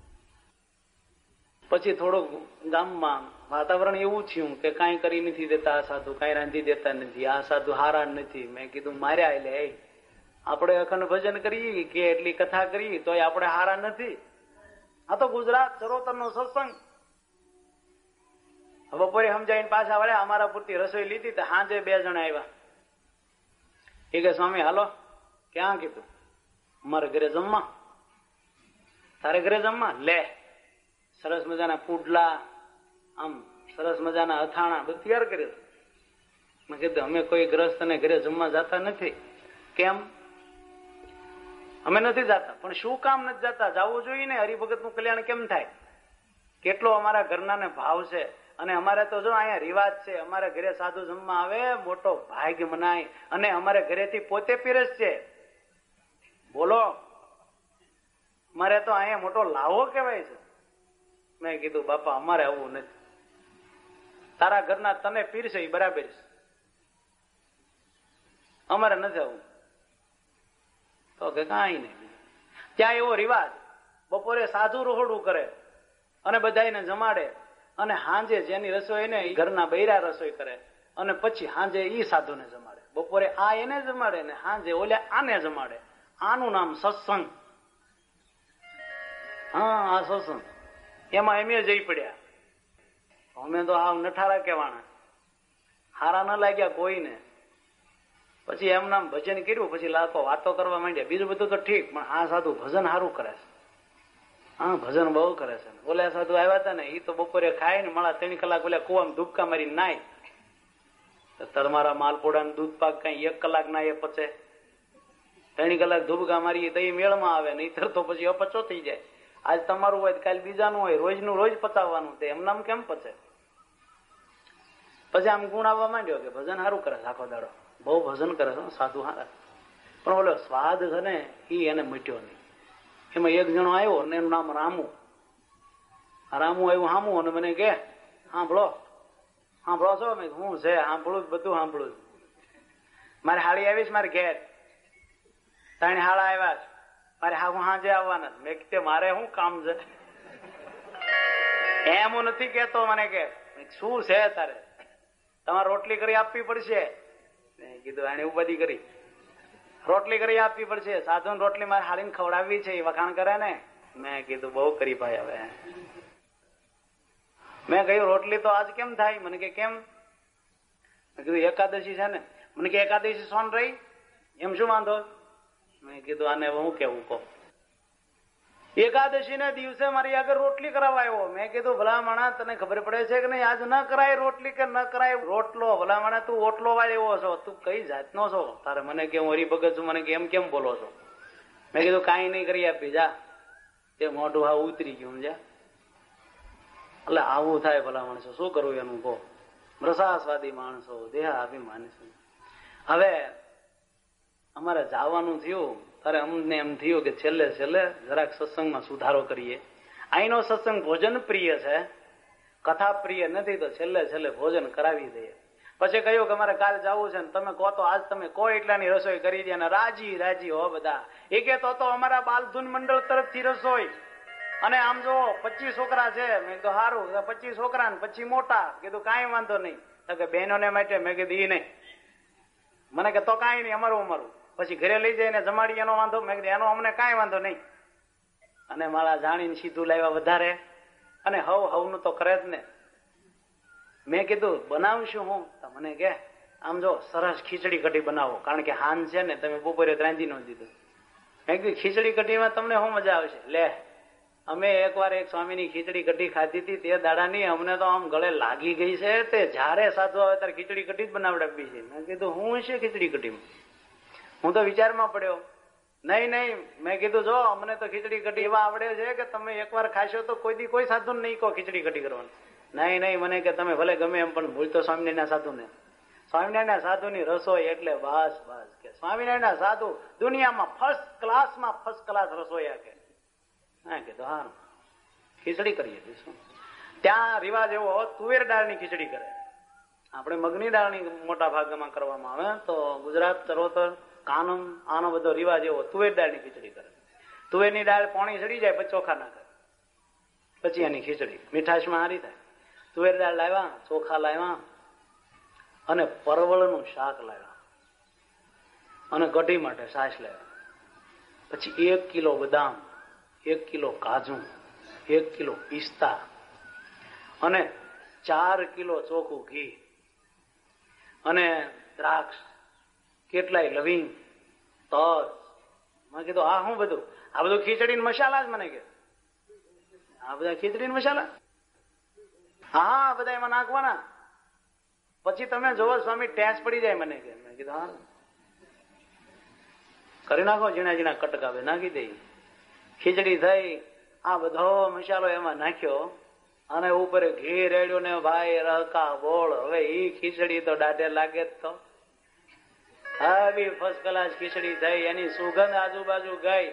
પછી થોડુંક ગામમાં વાતાવરણ એવું થયું કે કાંઈ કરી નથી દેતા આ સાધુ, કાંઈ રાંધી દેતા નથી, આ સાધુ હારા નથી. મેં કીધું માર્યા એટલે આપણે અખંડ ભજન કરીએ કે એટલી કથા કરીએ તોય આપણે હારા નથી. આ તો ગુજરાત ચરોતર નો સત્સંગ. બપોરે સમજાવીને પાછા વળ્યા. અમારા પૂરતી રસોઈ લીધી તો સાંજે 2 જણા આવ્યા. એ કે સ્વામી હાલો. ક્યાં? કીધું અમારે ઘરે જમવા. તારે ઘરે જમવા? લે, સરસ મજાના પુડલા, આમ સરસ મજાના અથાણા બધું તૈયાર કર્યું. મેં કીધું અમે કોઈ ગ્રસ્તને ઘરે જમવા જતા નથી. કેમ? અમે નથી જતા. પણ શું કામ નથી જતા? જવું જોઈએ ને. હરિભગત નું કલ્યાણ કેમ થાય? કેટલો અમારા ઘરના ને ભાવ છે. અને અમારે તો જો અહીંયા રિવાજ છે, અમારે ઘરે સાધુ જમવા આવે મોટો ભાગ્ય મનાય. અને અમારે ઘરેથી પોતે પીરસ છે. બોલો, મારે તો અહીંયા મોટો લાવો કહેવાય છે. મેં કીધું બાપા અમારે આવું નથી. તારા ઘરના તને પીરસે એ બરાબર છે, અમારે નથી આવું. તો કે કાંઈ નહીં. ત્યાં એવો રિવાજ, બપોરે સાધુ રોહડું કરે અને બધાને જમાડે, અને હાંજે જેની રસોઈ ને ઘરના બૈરા રસોઈ કરે, અને પછી હાંજે ઈ સાધુને જમાડે. બપોરે આ એને જમાડે ને હાંજે ઓલે આને જમાડે. આનું નામ સત્સંગ. હા, આ સત્સંગ. એમાં એમ જઈ પડ્યા. અમે તો આવ નઠારા કહેવાના, હારા ન લાગ્યા કોઈને. પછી એમ નામ ભજન કર્યું, પછી લાખો વાતો કરવા માંડ્યા. બીજું બધું તો ઠીક, પણ આ સાધુ ભજન સારું કરે છે. હા, ભજન બહુ કરે છે. ઓલા સાધુ આવ્યા હતા ને, એ તો બપોરે ખાય ને મળા 3 કલાક ઓલા કુવામાં ધૂપકા મારી નાય. તમારા માલપોડા દૂધ પાક કઈ 1 કલાક ના એ પચે. 3 કલાક ધૂપકા મારીએ તો એ મેળમાં આવે, નહીતર તો પછી અપચો થઈ જાય. આજ તમારું હોય કાલે બીજાનું હોય, રોજનું રોજ પચાવવાનું. તે એમનામ કેમ પચે? પછી આમ ગુણ આવવા માંડ્યો કે ભજન સારું કરે છે, આખો દાડો બહુ ભજન કરે છે સાધુ હારા. પણ ઓલો સ્વાદ છે ને એ એને મટ્યો નહીં. એમાં એક જણો આવ્યો અને એનું નામ રામુ. રામુ આવ્યું સામું અને મને કે સાંભળો છો? મેં હું છે સાંભળું જ, બધું સાંભળું જ. મારે હાળી આવીશ મારે ઘેર. 3 હાળા આવ્યા. મારે હા હું હાજે આવવાના. મેં કીધું મારે શું કામ છે? એમ હું નથી કેતો. મને કે શું છે તારે? તમારે રોટલી કરી આપવી પડશે. મેં કીધું આને ઉપાધિ કરી, રોટલી કરી આપવી પડશે. સાધુ રોટલી મારે હાડીને ખવડાવવી છે, એ વખાણ કરે ને. મેં કીધું બહુ કરી ભાઈ. હવે મેં કહ્યું રોટલી તો આજ કેમ થાય? મને કે કેમ? મેં કીધું એકાદશી છે ને. મને કે એકાદશી સોન રહી, એમ શું વાંધો? મેં કીધું આને હું કેવું કહો. એકાદશી ના દિવસે મારી આગળ રોટલી કરાવાયો. મેં કીધું ભલામણા તને ખબર પડે છે કે નહીં આજ ન કરાય રોટલી કે ન કરાય રોટલો? ભલામણા તું ઓટલો વાળ એવો છો, તું કઈ જાતનો છો તારે? મને કે હું હરિભગત છું, મને કે એમ કેમ બોલો છો? મેં કીધું કાંઈ નહીં કરી આપી જા. તે મોઢું હા ઉતરી ગયું. સમજ્યા? એટલે આવું થાય ભલા માણસો. શું કરવું એનું કહો? રસાસ્વાદી માણસો, દેહાભિમાની છે. હવે અમારે જવાનું થયું ત્યારે અમને એમ થયું કે છેલ્લે જરાક સત્સંગમાં સુધારો કરીએ. અહીંનો સત્સંગ ભોજન પ્રિય છે, કથા પ્રિય નથી, તો છેલ્લે ભોજન કરાવી દઈએ. પછી કહ્યું કે મારે કાલે જવું છે ને તમે કહો તો આજ તમે કહો એટલાની રસોઈ કરી દે. અને રાજી હો બધા. એ કે તો અમારા બાલધૂન મંડળ તરફથી રસોઈ. અને આમ જો 25 છોકરા છે. મેં કીધું સારું, 25 છોકરા ને પછી મોટા. કીધું કાંઈ વાંધો નહીં. તો કે બહેનોને માટે. મેં કીધું ઈ નહીં. મને કે તો કાંઈ નહીં, અમારું પછી ઘરે લઈ જઈને જમાડી એનો વાંધો. મેં કીધું એનો અમને કાંઈ વાંધો નહીં. અને મારા જાણીને સીધું લાવ્યા વધારે. અને હવનું તો કરે જ ને. મેં કીધું બનાવશું હું? તો મને કે આમ જો સરસ ખીચડી કઢી બનાવો, કારણ કે હાન છે ને તમે બપોરે રાંધી ન દીધું. મેં કીધું ખીચડી કઢીમાં તમને શું મજા આવશે? લે અમે એકવાર એક સ્વામીની ખીચડી કઢી ખાધી હતી, તે દાડાની અમને તો આમ ગળે લાગી ગઈ છે. તે જયારે સાધુ આવે ત્યારે ખીચડી કઢી જ બનાવડાવી છે. મેં કીધું હું છે ખીચડી કઢીમાં? હું તો વિચારમાં પડ્યો. નહીં. મેં કીધું જો અમને તો ખીચડી કઢી એવા આવડે છે કે તમે એકવાર ખાશો તો કોઈ સાધુ નહીં કહો ખીચડી કઢી કરવાનું. નહીં. મને કે તમે ભલે ગમે એમ પણ ભૂલ તો સ્વામિનારાયણ સાધુને. સ્વામિનારાયણ સાધુની રસોઈ એટલે બસ કે સ્વામિનારાયણ સાધુ દુનિયામાં ફર્સ્ટ ક્લાસ રસોઈયા કે. હા કીધું હા ખીચડી કરીએ. ત્યાં રિવાજ એવો તુવેર દાળની ખીચડી કરે. આપણે મગની દાળની મોટા ભાગમાં કરવામાં આવે. તો ગુજરાત ચરોતર કાનમ આનો બધો રિવાજ એવો તુવેર દાળની ખીચડી કરે. તુવેરની દાળ પાણી ચડી જાય પછી ચોખા નાખે, પછી એની ખીચડી મીઠાશમાં હારી થાય. તુવેર દાળ લાવ્યા, ચોખા લાવ્યા અને પરવળનું શાક લાવ્યા અને કઢી માટે છાશ લાવ્યા. પછી 1 કિલો બદામ, 1 કિલો કાજુ, 1 કિલો પિસ્તા અને 4 કિલો ચોખ્ખું ઘી અને દ્રાક્ષ, કેટલાય લવિંગ, તજ. મેં કીધું આ શું બધું? આ બધું ખીચડી મસાલા જ. મને કે આ બધા ખીચડી મસાલા? હા બધા એમાં નાખવાના. પછી તમે જોવો સ્વામી ટેસ પડી જાય. મને કે મેં કીધું હા કરી નાખો. ઝીણા કટકાવે નાખી દઈ. ખીચડી થઈ. આ બધો મસાલો એમાં નાખ્યો અને ઉપર ઘી રેડ્યું ને ભાઈ રકા બોળ. હવે ઈ ખીચડી તો દાઢે લાગે જ. તો આવી ફર્સ્ટ ક્લાસ ખીચડી થઈ. એની સુગંધ આજુબાજુ ગઈ.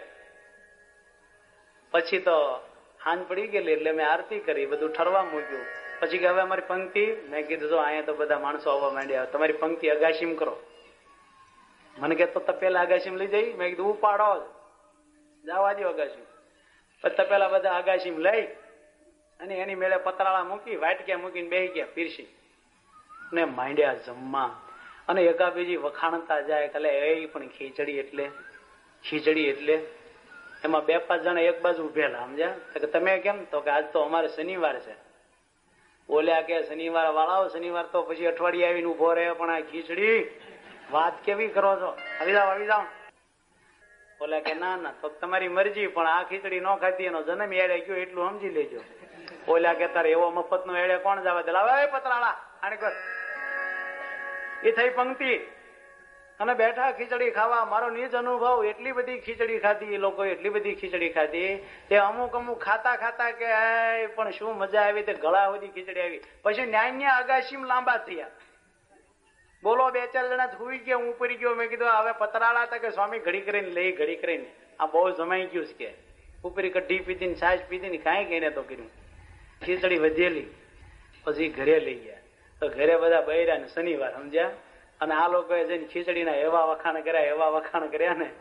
પછી તો હાંજ પડી ગયેલી એટલે મેં આરતી કરી, બધું ઠરવા મૂક્યું. પછી કે હવે અમારી પંક્તિ. મેં કીધું જો અહીંયા તો બધા માણસો આવવા માંડ્યા, તમારી પંક્તિ અગાશીમ કરો. મને કે તો તપેલા અગાશીમ લઈ જઈ. મેં કીધું ઉપાડો જ, જવા દો અગાશીમ. પછી તપેલા બધા અગાશીમ લઈ અને એની મેળે પતરાળા મૂકી, વાટક્યા મૂકીને બેસી ગયા પીરસી ને માંડ્યા જમવા. અને એકાબીજી વખાણતા જાય એટલે એ પણ ખીચડી એટલે એમાં 2-5 જણા એક બાજુ ઉભેલા. સમજ્યા? કે તમે કેમ? તો કે આજ તો અમારે શનિવાર છે. બોલ્યા કે શનિવાર વાળાઓ, શનિવાર તો પછી અઠવાડિયે આવીને ઉભો રહે, પણ આ ખીચડી વાત કેવી કરો છો? આવી જાઓ. બોલ્યા કે ના તો તમારી મરજી, પણ આ ખીચડી ન ખાતી એનો જન્મ એડે ગયો એટલું સમજી લેજો. બોલ્યા કે તારે એવો મફત નો એડે કોણ જવા દે? હવે પતરાળા આને કર. એ થઈ પંક્તિ અને બેઠા ખીચડી ખાવા. મારો નિજ અનુભવ, એટલી બધી ખીચડી ખાધી એ લોકો, એટલી બધી ખીચડી ખાધી તે અમુક ખાતા કે પણ શું મજા આવી. તે ગળા સુધી ખીચડી આવી. પછી ન્યાય અગાશીમ લાંબા થયા. બોલો 2-4 જણા સુઈ ગયા, હું પડી ગયો. મેં કીધું હવે પતરાળા હતા કે સ્વામી ઘડી કરીને આ બહુ જમાઈ ગયું છે કે ઉપરી કઢી પીધી ને છાશ પીધી ને કાંઈ કઈને તો કર્યું. ખીચડી વધેલી. પછી ઘરે લઈ ગયા. તો ઘરે બધા બૈરા ને શનિવાર. સમજ્યા? અને આ લોકોએ જઈને ખીચડીના એવા વખાણ કર્યા ને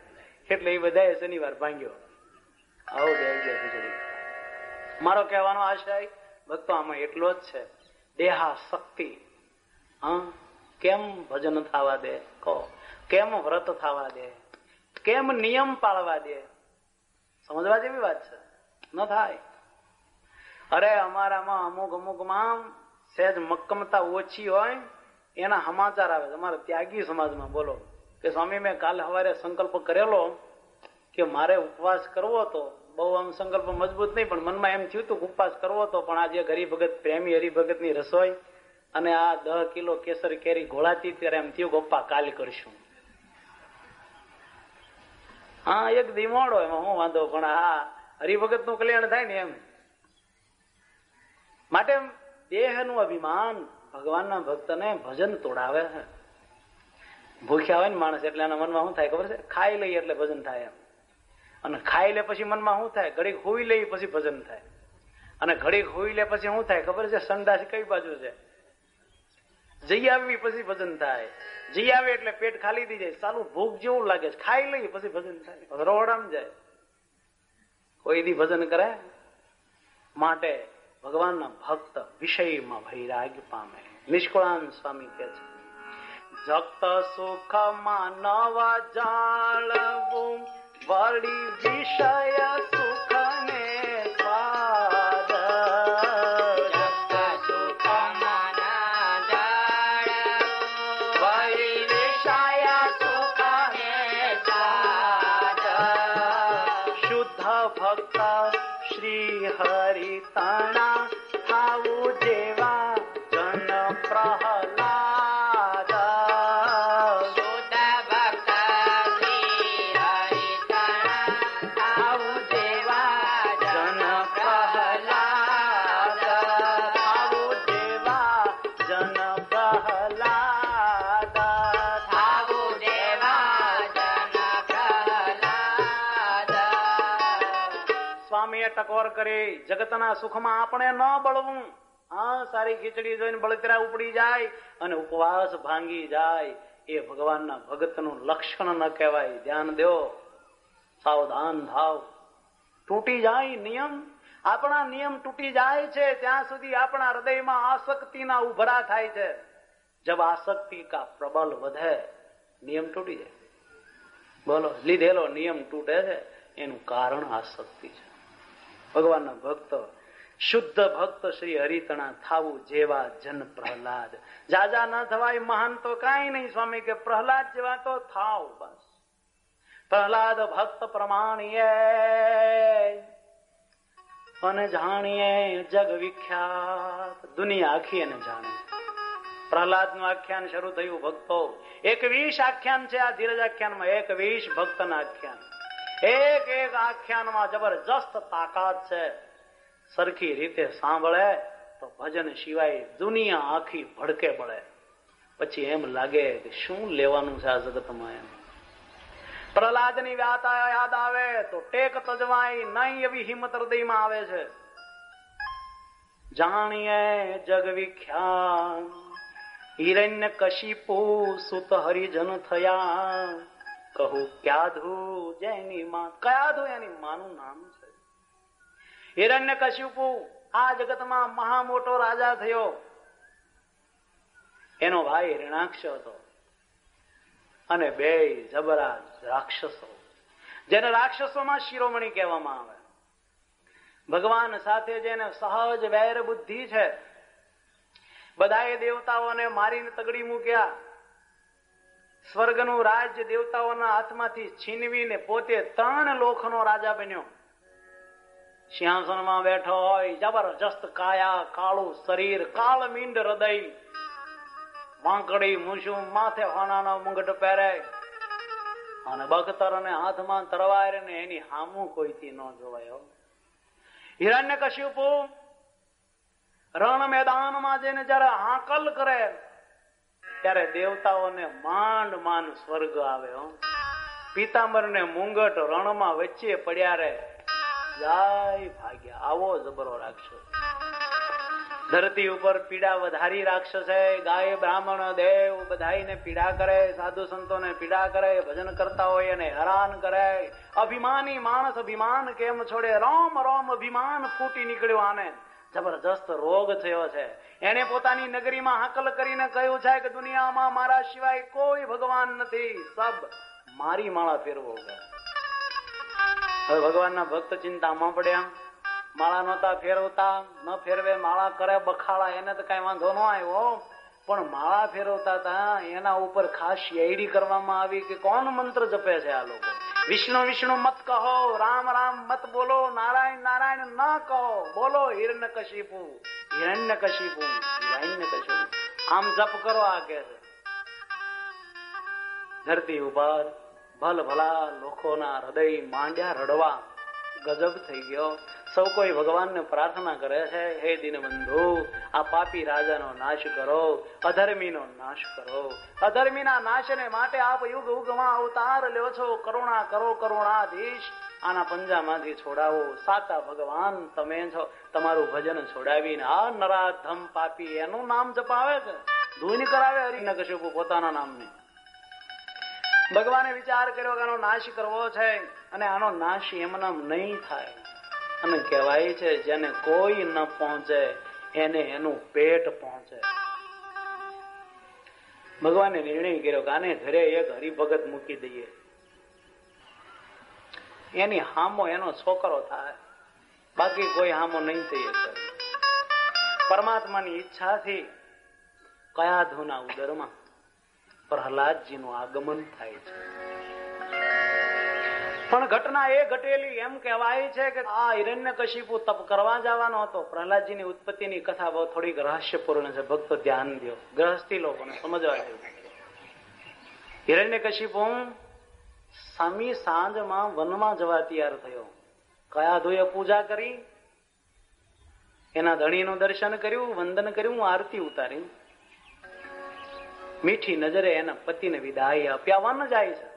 એટલે એ બધા શનિવાર ભાંગ્યો. આવો બે ગયા ખીચડી. મારો કહેવાનો આશય ભક્તો આમાં એટલો જ છે, દેહા શક્તિ. હા, કેમ ભજન થવા દે કહો, કેમ વ્રત થવા દે, કેમ નિયમ પાળવા દે? સમજવા જેવી વાત છે, ન થાય. અરે અમારામાં અમુકમાં સહેજ મક્કમતા ઓછી હોય એના સમાચાર આવે. અમારા ત્યાગી સમાજમાં બોલો કે સ્વામી મેં કાલ સવારે સંકલ્પ કરેલો કે મારે ઉપવાસ કરવો હતો. બહુ આમ સંકલ્પ મજબૂત નહીં, પણ મનમાં એમ થયું હતું કે ઉપવાસ કરવો હતો, પણ આજે હરિભગત પ્રેમી હરિભગત ની રસોઈ અને આ 10 કિલો કેસર કેરી ઘોળાતી ત્યારે એમ થયું ગપ્પા કાલ કરશું. હા, એક ધીમોડો, એમાં હું વાંધો, પણ હા હરિભગત નું કલ્યાણ થાય ને એમ માટે દેહનું અભિમાન ભગવાનના ભક્તને ભજન તોડાવે છે. ભૂખ્યા હોય ને માણસ એટલે એના મનમાં શું થાય ખબર છે? ખાઈ લઈએ એટલે ભજન થાય એમ. અને ખાઈ લે પછી મનમાં શું થાય? ઘડીક હોઈ લઈ પછી ભજન થાય. અને ઘડીક હોઈ લે પછી શું થાય ખબર છે? સંડાસ કઈ બાજુ છે જઈ આવી પછી ભજન થાય. જઈ આવે એટલે પેટ ખાલી થઈ જાય, ચાલુ ભૂખ જેવું લાગે છે, ખાઈ લઈ પછી ભજન થાય, રોડામ જાય. કોઈ દી ભજન કરે? માટે ભગવાનના ભક્ત વિષયમાં વૈરાગ્ય પામે. નિષ્કુળાન સ્વામી કહે છે, જગત સુખમાં નવા જાળવું વળી વિષય સુખ ને સ્વાદ. જગત સુખમાં ના જાળવું વળી વિષય સુખ ને સ્વાદ. શુદ્ધ ભક્ત શ્રી હરિ તણા થાવું જેવા જન પ્રહલાદ. શુદ્ધ ભક્ત શ્રી હરિતણા થાવું જેવા જન પ્રહલાદ. થાવું જેવા જન પ્રહલાદ. થાવું દેવા જન પ્રહલાદ. સ્વામીએ ટકોર કરી, જગતના સુખમાં આપણે ન બળવું. હા, સારી ખીચડી જોઈને બળતરા ઉપડી જાય અને ઉપવાસ ભાંગી જાય, એ ભગવાનના ભગતનું લક્ષણ ન કહેવાય. ધ્યાન દો, સાવધાન થાવ. તૂટી જાય નિયમ. આપણા નિયમ તૂટી જાય છે ત્યાં સુધી આપણા હૃદયમાં આસક્તિના ઉભરા થાય છે. જબ આસક્તિ કા પ્રબલ વધે, નિયમ તૂટી જાય. બોલો, લીધેલો નિયમ તૂટે છે એનું કારણ આસક્તિ છે. ભગવાનના ભક્ત, શુદ્ધ ભક્ત શ્રી હરિતણા થાવું જેવા જન પ્રહલાદ. જાજા ન થવાય મહાન તો કઈ નહીં. સ્વામી કે પ્રહલાદ જેવા તો થાવ બસ. પ્રહલાદ ભક્ત પ્રમાણીએ અને જાણીએ જગ વિખ્યાત. દુનિયા આખી એને જાણે. પ્રહલાદ નું આખ્યાન શરૂ થયું ભક્તો. 21 આખ્યાન છે આ ધીરજ આખ્યાનમાં. 21 ભક્તના આખ્યાન. એક એક આખ્યાનમાં જબરજસ્ત તાકાત છે. સરખી રીતે સાંભળે તો ભજન સિવાય દુનિયા આખી ભડકે પડે. પછી એમ લાગે કે શું લેવાનું છે આ જગતમાં. એમ પ્રહલાદની વાર્તા યાદ આવે તો ટેક તજવાય નહીં એવી હિંમત હૃદયમાં આવે છે. જાણીએ જગ વિખ્યાત હિરણ્ય કશિપુ સુત હરિજન થયા. કહું ક્યાધુ જેની માં. ક્યાધુ એની માનું નામ છે. હિરણ્ય કશિપુ આ જગતમાં મહા મોટો રાજા થયો. એનો ભાઈ હિરણાક્ષ હતો અને બે જબરા રાક્ષસો, જેને રાક્ષસોમાં શિરોમણી કહેવામાં આવે. ભગવાન સાથે જેને સહજ વૈર બુદ્ધિ છે. બધાએ દેવતાઓને મારીને તગડી મૂક્યા. સ્વર્ગનું રાજ્ય દેવતાઓના હાથમાંથી છીનવીને પોતે 3 લોકનો રાજા બન્યો. સિંહાસનમાં બેઠો હોય, જબરજસ્ત કાયા, કાળું શરીર, કાળમીંડ હૃદય, વાંકડી મૂછું, માથે હોનાનો મુંગટ પહેરે અને બખ્તર અને હાથમાં તરવાર ને એની હામું કોઈથી ન જોવાયો. હિરણ્યકશિપુ રણ મેદાનમાં જઈને જયારે હાકલ કરે ત્યારે દેવતાઓને માંડ માંડ સ્વર્ગ આવે. પિતાંબર ને મુંગટ રણમાં વચ્ચે પડ્યા રે. જય ભાગ્યા. આવો જબરો રાક્ષસ. ધરતી ઉપર પીડા વધારી રાક્ષસે, ગાય બ્રાહ્મણ દેવ બધાઈને પીડા કરે, સાધુ સંતોને પીડા કરે, ભજન કરતા હોય એને હેરાન કરે. અભિમાની માણસ અભિમાન કેમ છોડે? રોમ રોમ અભિમાન ફૂટી નીકળ્યું. આને જબરજસ્ત રોગ થયો છે. એને પોતાની નગરીમાં હાકલ કરીને કહ્યું છે કે દુનિયામાં મારા સિવાય કોઈ ભગવાન નથી, સબ મારી માળા ફેરવો. હવે ભગવાનના ભક્ત ચિંતામાં પડ્યા. માળા નહોતા ફેરવતા, ન ફેરવે, માળા કરે બખાડા, એને તો કઈ વાંધો ન આવ્યો. પણ માળા ફેરવતા હતા એના ઉપર ખાસ શિયાળી કરવામાં આવી કે કોણ મંત્ર જપે છે આ લોકો? વિષ્ણુ વિષ્ણુ મત કહો, રામ રામ મત બોલો, નારાયણ નારાયણ ન કહો, બોલો હિરણ્યકશિપુ હિરણ્યકશિપુ હિરણ્યકશિપુ, આમ જપ કરો. આ કે છે ધરતી ઉપર ભલ ભલા લોકોના હૃદય માંડ્યા રડવા. ગજબ થઈ ગયો. સૌ કોઈ ભગવાનને પ્રાર્થના કરે છે, હે દીનબંધુ, આ પાપી રાજાનો નાશ કરો, અધર્મીનો નાશ કરો. અધર્મીના નાશને માટે આપ યુગ યુગમાં અવતાર લ્યો છો. કરુણા કરો કરુણાધીશ, આના પંજામાંથી છોડાવો. સાચા ભગવાન તમે છો. તમારું ભજન છોડાવીને આ નરાધમ પાપી એનું નામ જપાવે છે, ધૂન કરાવે હિરણ્યકશિપુ પોતાના નામને. ભગવાને વિચાર કર્યો કે આનો નાશ કરવો છે, અને આનો નાશ એમનામ નહીં થાય. અને કહેવાય છે જેને કોઈ ન પહોંચે એને એનું પેટ પહોંચે. ભગવાને નિર્ણય કર્યો કે આને ઘરે એક હરિભગત મૂકી દઈએ, એની હામો એનો છોકરો થાય, બાકી કોઈ હામો નહીં થઈ શકે. પરમાત્માની ઈચ્છાથી કયાધુના ઉદરમાં પ્રહલાદજીનું આગમન થાય છે. પણ ઘટના એ ઘટેલી એમ કહેવાય છે કે આ હિરણ્યકશિપુ તપ કરવા જવાનો હતો. પ્રહલાદજીની ઉત્પત્તિની કથા બહુ થોડીક રહસ્યપૂર્ણ છે, ભક્તો ધ્યાન દો, ગ્રહસ્થી લોકોને સમજવા જેવું. હિરણ્યકશિપુ સામી સાંજમાં વનમાં જવા તૈયાર થયો. કયાધુએ પૂજા કરી, એના ધણીનું દર્શન કર્યું, વંદન કર્યું, આરતી ઉતારી, મીઠી નજરે એના પતિને વિદાય આપ્યા. વન જાય છે.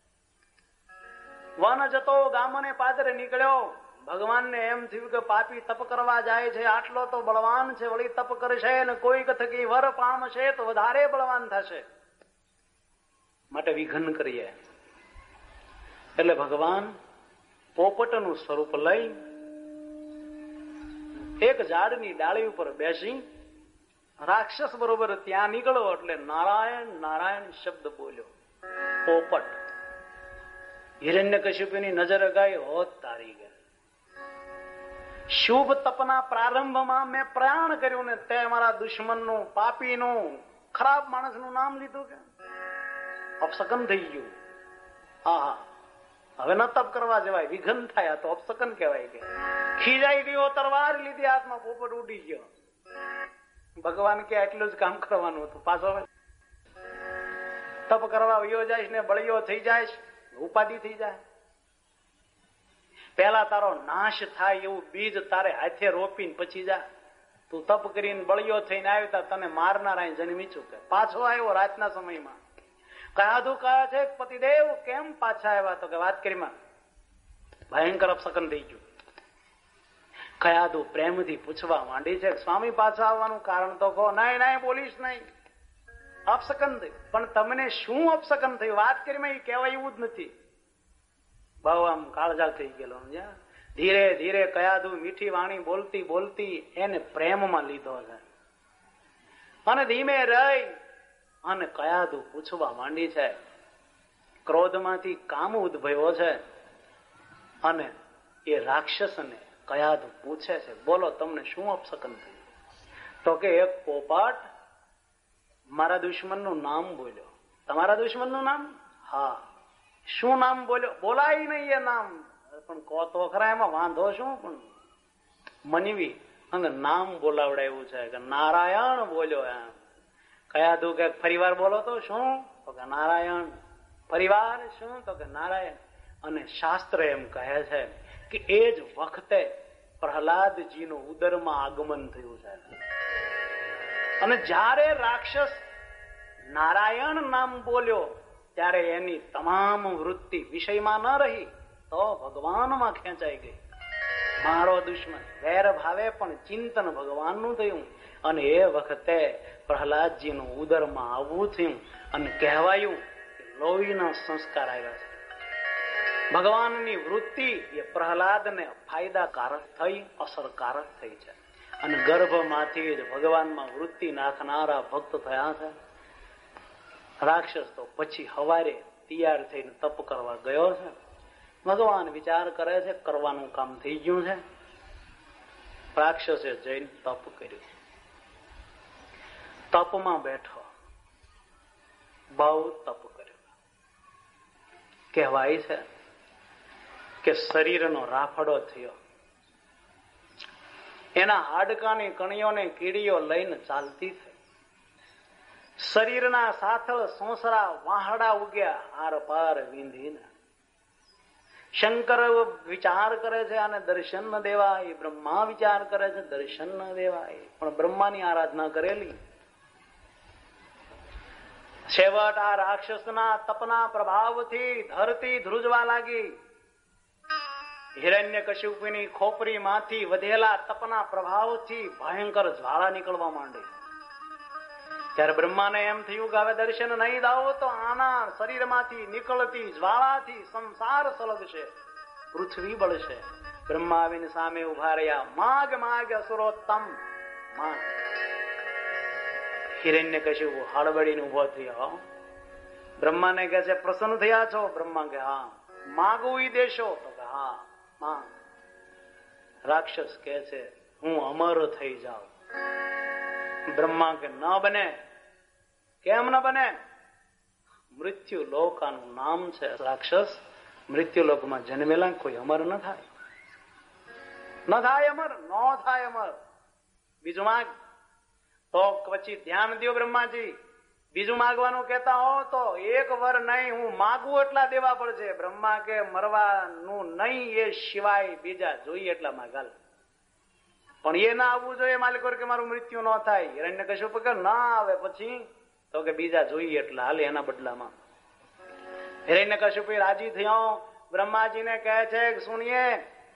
વન જતો ગામને પાદરે નીકળ્યો. ભગવાનને એમ થયું કે પાપી તપ કરવા જાય છે, આટલો તો બળવાન છે, વળી તપ કરશે અને કોઈક થકી વર પામશે તો વધારે બળવાન થશે, માટે વિઘન કરીએ. એટલે ભગવાન પોપટનું સ્વરૂપ લઈ એક ઝાડની ડાળી ઉપર બેસી રાક્ષસ બરોબર ત્યાં નીકળ્યો. એટલે નારાયણ નારાયણ શબ્દ બોલ્યો. પોપટ હિરણ્યકશિપુની નજર ગઈ, હોત તારી ગઈ. શુભ તપના પ્રારંભમાં મેં પ્રયાણ કર્યું ને તે મારા દુશ્મનનું, પાપીનું, ખરાબ માણસનું નામ લીધું કે અપસકન થઈ ગયું. હા, હવે ન તપ કરવા જવાય, વિઘન થાય તો અપસકન કહેવાય. કે ખીજાઈ ગયો, તરવાર લીધી હાથમાં, પોપટ ઉડી ગયો. ભગવાન કે એટલું જ કામ કરવાનું હતું, પાછો તપ કરવા વયો જાય ને બળિયો થઈ જાય, ઉપાધિ થઈ જાય. પેલા તારો નાશ થાય એવું બીજ તારે હાથે રોપીને પછી જા. તું તપ કરીને બળિયો થઈને આવ્યો, તને મારનારા જન્મી ચૂકે. પાછો આવ્યો રાતના સમયમાં. કયાધુ કહે છે પતિદેવ કેમ પાછા આવ્યા? તો કે વાત કરીમાં ભયંકર અપસકન થઈ ગયું. કયાધુ પ્રેમથી પૂછવા માંડી છે, સ્વામી પાછા આવવાનું કારણ તો કહો. નહીં નહીં બોલીશ નહીં, અપસકન થયું. પણ તમને શું અપસકન થયું? વાત કરીમાં એ કહેવાય એવું જ નથી. બહુ આમ કાળજા થઈ ગયેલો. ધીરે ધીરે કયાધુ મીઠી વાણી બોલતી બોલતી એને પ્રેમમાં લીધો છે. અને ધીમે રહી અને કયાધુ પૂછવા માંડી છે. ક્રોધમાંથી કામ ઉદ્ભવ્યો છે અને એ રાક્ષસને કયાધુ પૂછે છે, બોલો તમને શું અપસકન થયું? તો કે એક પોપટ મારા દુશ્મનનું નામ બોલ્યો. તમારા દુશ્મનનું નામ? હા. શું નામ બોલ્યો? બોલાય નહીં એ નામ. પણ કહો તો ખરા, એમાં વાંધો શું? પણ મનવી અને નામ બોલાવડાવ્યું છે કે નારાયણ બોલ્યો. એમ કયાધુ કે ફરીવાર બોલો તો શું? તો કે નારાયણ. પરિવાર શું? તો કે નારાયણ. અને શાસ્ત્ર એમ કહે છે કે એ જ વખતે પ્રહલાદજીનું ઉદરમાં આગમન થયું છે. અને જ્યારે રાક્ષસ નારાયણ નામ બોલ્યો ત્યારે એની તમામ વૃત્તિ વિષયમાં ન રહી, તો ભગવાનમાં ખેંચાઈ ગઈ. મારો દુશ્મન વેર ભાવે પણ ચિંતન ભગવાનનું થયું. અને એ વખતે પ્રહલાદજીનું ઉદરમાં આવવું થયું અને કહેવાયું કે લોહીના સંસ્કાર આવ્યા છે. ભગવાનની વૃત્તિ એ પ્રહલાદને ફાયદાકારક થઈ, અસરકારક થઈ છે. અને ગર્ભમાંથી જ ભગવાનમાં વૃત્તિ નાખનારા ભક્ત થયા છે. રાક્ષસ તો પછી હવારે તૈયાર થઈને તપ કરવા ગયો છે. ભગવાન વિચાર કરે છે કરવાનું કામ થઈ ગયું છે. રાક્ષસે જઈને તપ કર્યું. તપમાં બેઠો, બહુ તપ કર્યું. કહેવાય છે કે શરીરનો રાફડો થયો. એના હાડકાની કણીઓને કીડીઓ લઈને ચાલતી થઈ. શરીરના સાથળ સોસરા વાહડા ઉગ્યા આર પાર વિંધીને. શંકર વિચાર કરે છે અને દર્શન ન દેવાય. બ્રહ્મા વિચાર કરે છે દર્શન ન દેવાય, પણ બ્રહ્માની આરાધના કરેલી. છેવટ આ રાક્ષસના તપના પ્રભાવથી ધરતી ધ્રુજવા લાગી. હિરણ્યકશિપુની ખોપરીમાંથી વધેલા તપના પ્રભાવથી ભયંકર જ્વાળા નીકળવા માંડી. ત્યારે બ્રહ્માને એમ થયું કે હવે દર્શન નહીં દાવો તો આના શરીરમાંથી નીકળતી જ્વાળાથી સંસાર સળગશે, પૃથ્વી બળશે. બ્રહ્મા આવીને સામે ઉભા રહ્યા. માગ માગ અસુરોત્તમ માગ. હિરણ્યકશિપુ હળબડીને ઉભો થયો. બ્રહ્માને કહે છે પ્રસન્ન થયા છો? બ્રહ્મા કે હા. માગવું ઈ દેશો? તો કે હા માંગ. રાક્ષસ કહે છે હું અમર થઈ જાઉં. બ્રહ્મા કે ન બને. કેમ ન બને? મૃત્યુ લોકાનું નામ છે. રાક્ષસ મૃત્યુ લોકમાં જન્મેલા કોઈ અમર ન થાય. ન થાય અમર, ન થાય અમર. બીજું માગ. તો પછી ધ્યાન દો બ્રહ્માજી. બીજું માગવાનું કેતા હો તો એક વર નહીં, હું માગું એટલા દેવા પડશે. બ્રહ્મા કે મરવાનું નહીં, એ સિવાય બીજા જોઈએ એટલા માગાલ. પણ એ ના આવવું જોઈએ માલિક કે મારું મૃત્યુ ન થાય. હિરણ્યકશિપુ કે ના આવે પછી? તો કે બીજા જોઈએ એટલા હાલે એના બદલામાં. હિરણ્યકશિપુ રાજી થયો. બ્રહ્માજીને કહે છે કે સુણીએ,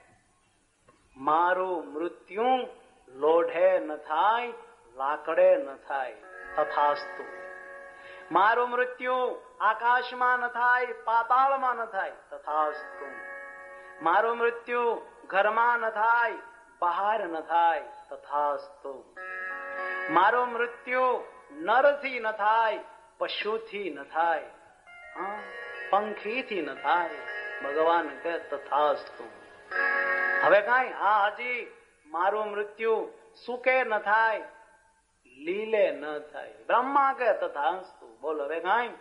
મારું મૃત્યુ લોઢે ન થાય, લાકડે ન થાય. તથાસ્તુ. મારું મૃત્યુ આકાશમાં ન થાય, પાતાળમાં ન થાય. તથાસ્તુ. મારું મૃત્યુ ઘરમાં ન થાય, બહાર ન થાય. તથાસ્તુ. મારું મૃત્યુ નરથી ન થાય, પશુથી ન થાય, પંખીથી ન થાય. ભગવાન કે તથાસ્તુ. હવે કઈ હા હજી મારું મૃત્યુ સુકે ન થાય, લીલે ન થાય. બ્રહ્મા કે તથાસ્તુ. બોલ હવે કઈ?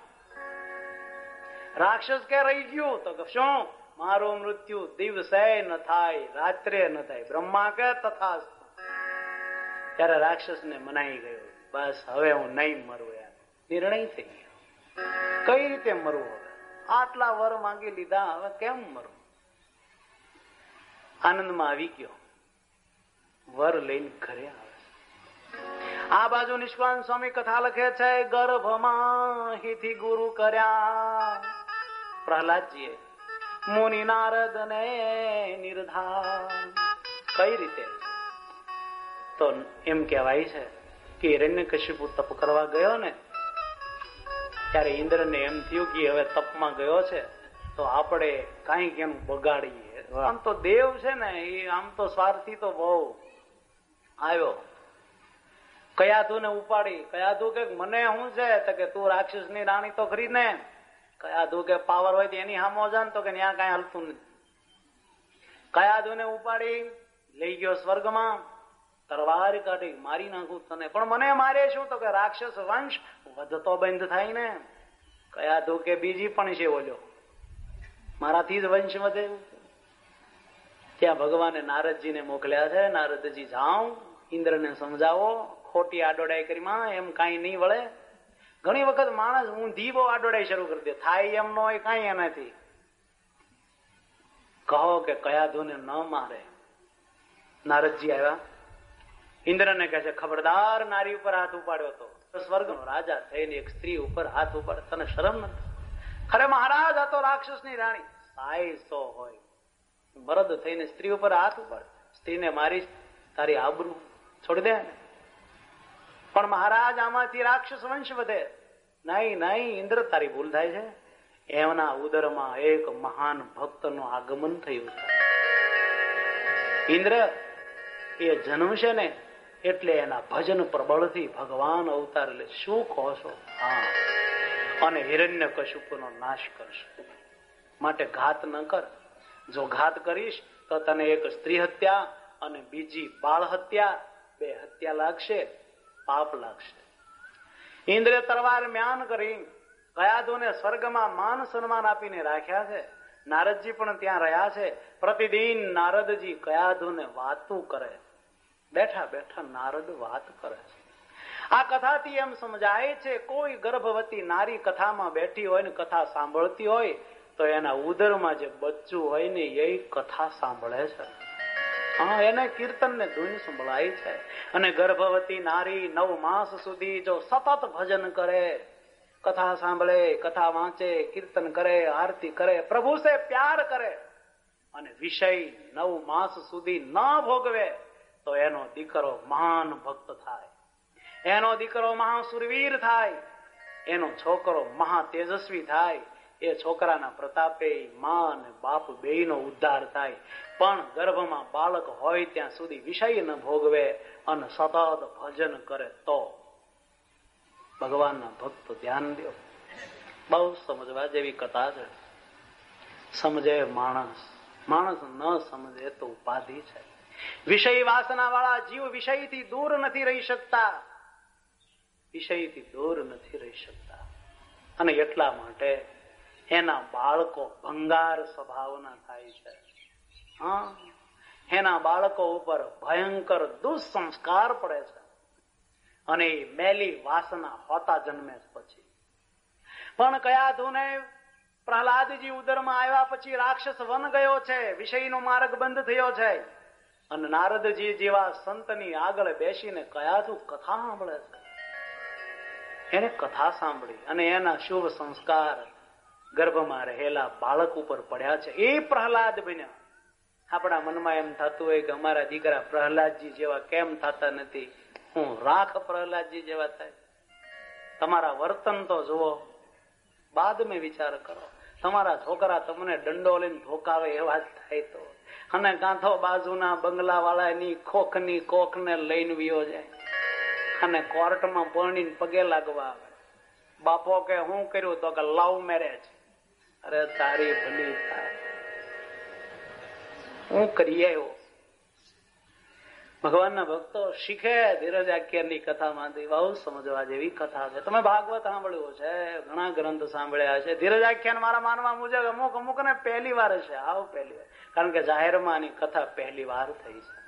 રાક્ષસ કે રહી ગયું? તો કે શું? મારું મૃત્યુ દિવસે ન થાય, રાત્રે ન થાય. બ્રહ્મા કે તથાસ્તુ. ત્યારે રાક્ષસ ને મનાઈ ગયો. બસ હવે હું નહીં મરું. યાર નિર્ણય થઈ ગયો. કઈ રીતે મરવું? હવે આટલા વર માંગી લીધા, હવે કેમ મરવું? આનંદમાં આવી ગયો. વર લઈને ઘરે આવે. આ બાજુ નિષ્કાંત સ્વામી કથા લખે છે, ગર્ભમાં હિથી ગુરુ કર્યા પ્રહલાદજીએ મુનિ નારદ ને નિર્ધાર. કઈ રીતે? તો એમ કહેવાય છે કે હિરણ્યકશિપુ તપ કરવા ગયો ને, ત્યારે ઇન્દ્રને એમ થયું કે હવે તપમાં ગયો છે તો આપણે કઈક એમ બગાડીએ. આમ તો દેવ છે ને એ આમ તો સ્વાર્થી તો બહુ આવ્યો. કયાધુ ને ઉપાડી. કયાધુ કે મને શું છે? તો કે તું રાક્ષસ ની રાણી તો ખરી ને. કયાધુ કે પાવર હોય તો એની સામો જાન. તો કે ત્યાં કઈ હાલતું નથી. કયાધુ ને ઉપાડી લઈ ગયો સ્વર્ગમાં. તરવાર કાઢી મારી નાખું તને. પણ મને મારે શું? તો કે રાક્ષસ વંશ વધતો બંધ થાય ને. કયાધુ કે બીજી પણ છે ઓલ્યો, મારાથી જ વંશ વધે. ત્યાં ભગવાને નારદજીને મોકલ્યા છે. નારદજી જાઓ, ઇન્દ્રને સમજાવો, ખોટી આડોડાઈ કરીમાં એમ કઈ નહીં વળે. ઘણી વખત માણસ ઊંધી બહુ આડોડાઈ શરૂ કરી દે. થાય એમ ન હોય કઈ એનાથી. કહો કે કયાધુને ન મારે. નારદજી આવ્યા. ઇન્દ્રને કહે છે ખબરદાર, નારી ઉપર હાથ ઉપાડ્યો તો સ્વર્ગનો રાજા થઈને એક સ્ત્રી ઉપર હાથ ઉપાડે, તને શરમ નથી? ખરે મહારાજ આ તો રાક્ષસની રાણી. સાયસો હોય, મરદ થઈને સ્ત્રી ઉપર હાથ ઉપાડે. સ્ત્રીને મારી તારી આબરૂ છોડી દે ને. પણ મહારાજ આમાંથી રાક્ષસ વંશ વધે. નહીં નહીં, ઇન્દ્ર તારી ભૂલ થાય છે. એમના ઉદરમાં એક મહાન ભક્તનું આગમન થયું છે. ઇન્દ્ર એ જન્મશે ને એટલે એના ભજન પ્રબળથી ભગવાન અવતાર લે. શું કહો છો? હા. અને હિરણ્યકશિપુનો નાશ કરશે. માટે ઘાત ન કર. જો ઘાત કરીશ તો તને એક સ્ત્રી હત્યા અને બીજી બાળ હત્યા, બે હત્યા લાગશે, પાપ લાગશે. ઇન્દ્રે તરવાર મ્યાન કરી કયાધુને સ્વર્ગમાં માન સન્માન આપીને રાખ્યા છે. નારદજી પણ ત્યાં રહ્યા છે. પ્રતિદિન નારદજી કયાધુને વાતું કરે. બેઠા બેઠા નારદ વાત કરે છે. આ કથાથી એમ સમજાય છે, કોઈ ગર્ભવતી નારી કથામાં બેઠી હોય ને કથા સાંભળતી હોય તો એના ઉદરમાં જે બચ્ચું હોય ને એ કથા સાંભળે છે. હા, એને કીર્તન ને ધૂન સંભળાય છે. અને ગર્ભવતી નારી 9 માસ સુધી જો સતત ભજન કરે, કથા સાંભળે, કથા વાંચે, કીર્તન કરે, આરતી કરે, પ્રભુ સે પ્યાર કરે અને વિષય 9 માસ સુધી ન ભોગવે તો એનો દીકરો મહાન ભક્ત થાય, એનો દીકરો મહાસુરવીર થાય, એનો છોકરો મહા તેજસ્વી થાય. એ છોકરાના પ્રતાપે મા અને બાપ બેયનો ઉદ્ધાર થાય. પણ ગર્ભમાં બાળક હોય ત્યાં સુધી વિષય ન ભોગવે અને સતત ભજન કરે તો. ભગવાનના ભક્તો ધ્યાન દો, બહુ સમજવા જેવી કથા છે. સમજે માણસ, માણસ ન સમજે તો ઉપાધિ છે. વિષય વાસના વાળા જીવ વિષયથી દૂર નથી રહી શકતા, વિષયથી દૂર નથી રહી શકતા. અને એટલા માટે એના બાળકો ભંગાર સ્વભાવના થાય છે. હા, એના બાળકો ઉપર ભયંકર દુઃસંસ્કાર પડે છે અને એ મેલી વાસના હોતા જન્મે પછી. પણ કયાધુને પ્રહલાદજી ઉદરમાં આવ્યા પછી રાક્ષસ વન ગયો છે, વિષયનો માર્ગ બંધ થયો છે. અને નારદજી જેવા સંતની આગળ બેસીને કયાધુ કથા સાંભળે છે. એને કથા સાંભળી અને એના શુભ સંસ્કાર ગર્ભમાં રહેલા બાળક ઉપર પડ્યા છે. એ પ્રહલાદ બન્યા. આપણા મનમાં એમ થતું હોય કે અમારા દીકરા પ્રહલાદજી જેવા કેમ થતા નથી, હું રાખ પ્રહલાદજી જેવા થાય. તમારા વર્તન તો જુઓ, બાદ મેં વિચાર કરો. તમારા છોકરા તમને દંડો લઈને ધોકાવે એવા જ થાય તો, અને કાંથો બાજુના બંગલા વાળાની ખોખની કોખને લઈને વિયો જાય અને કોર્ટમાં પરણીને પગે લાગવા આવે. બાપો કે હું કર્યું તો કે લવ મેરેજ. અરે તારી ભલી થાય, હું કરીએ એવો. ભગવાનના ભક્તો શીખે ધીરજ આખ્યાનની કથામાંથી. બહુ સમજવા જેવી કથા છે. તમે ભાગવત સાંભળ્યું છે, ઘણા ગ્રંથ સાંભળ્યા છે. ધીરજ આખ્યાન મારા માનવા મુજબ અમુક ને પહેલી વાર છે. આવ પહેલી વાર, કારણ કે જાહેરમાં આની કથા પહેલી વાર થઈ છે.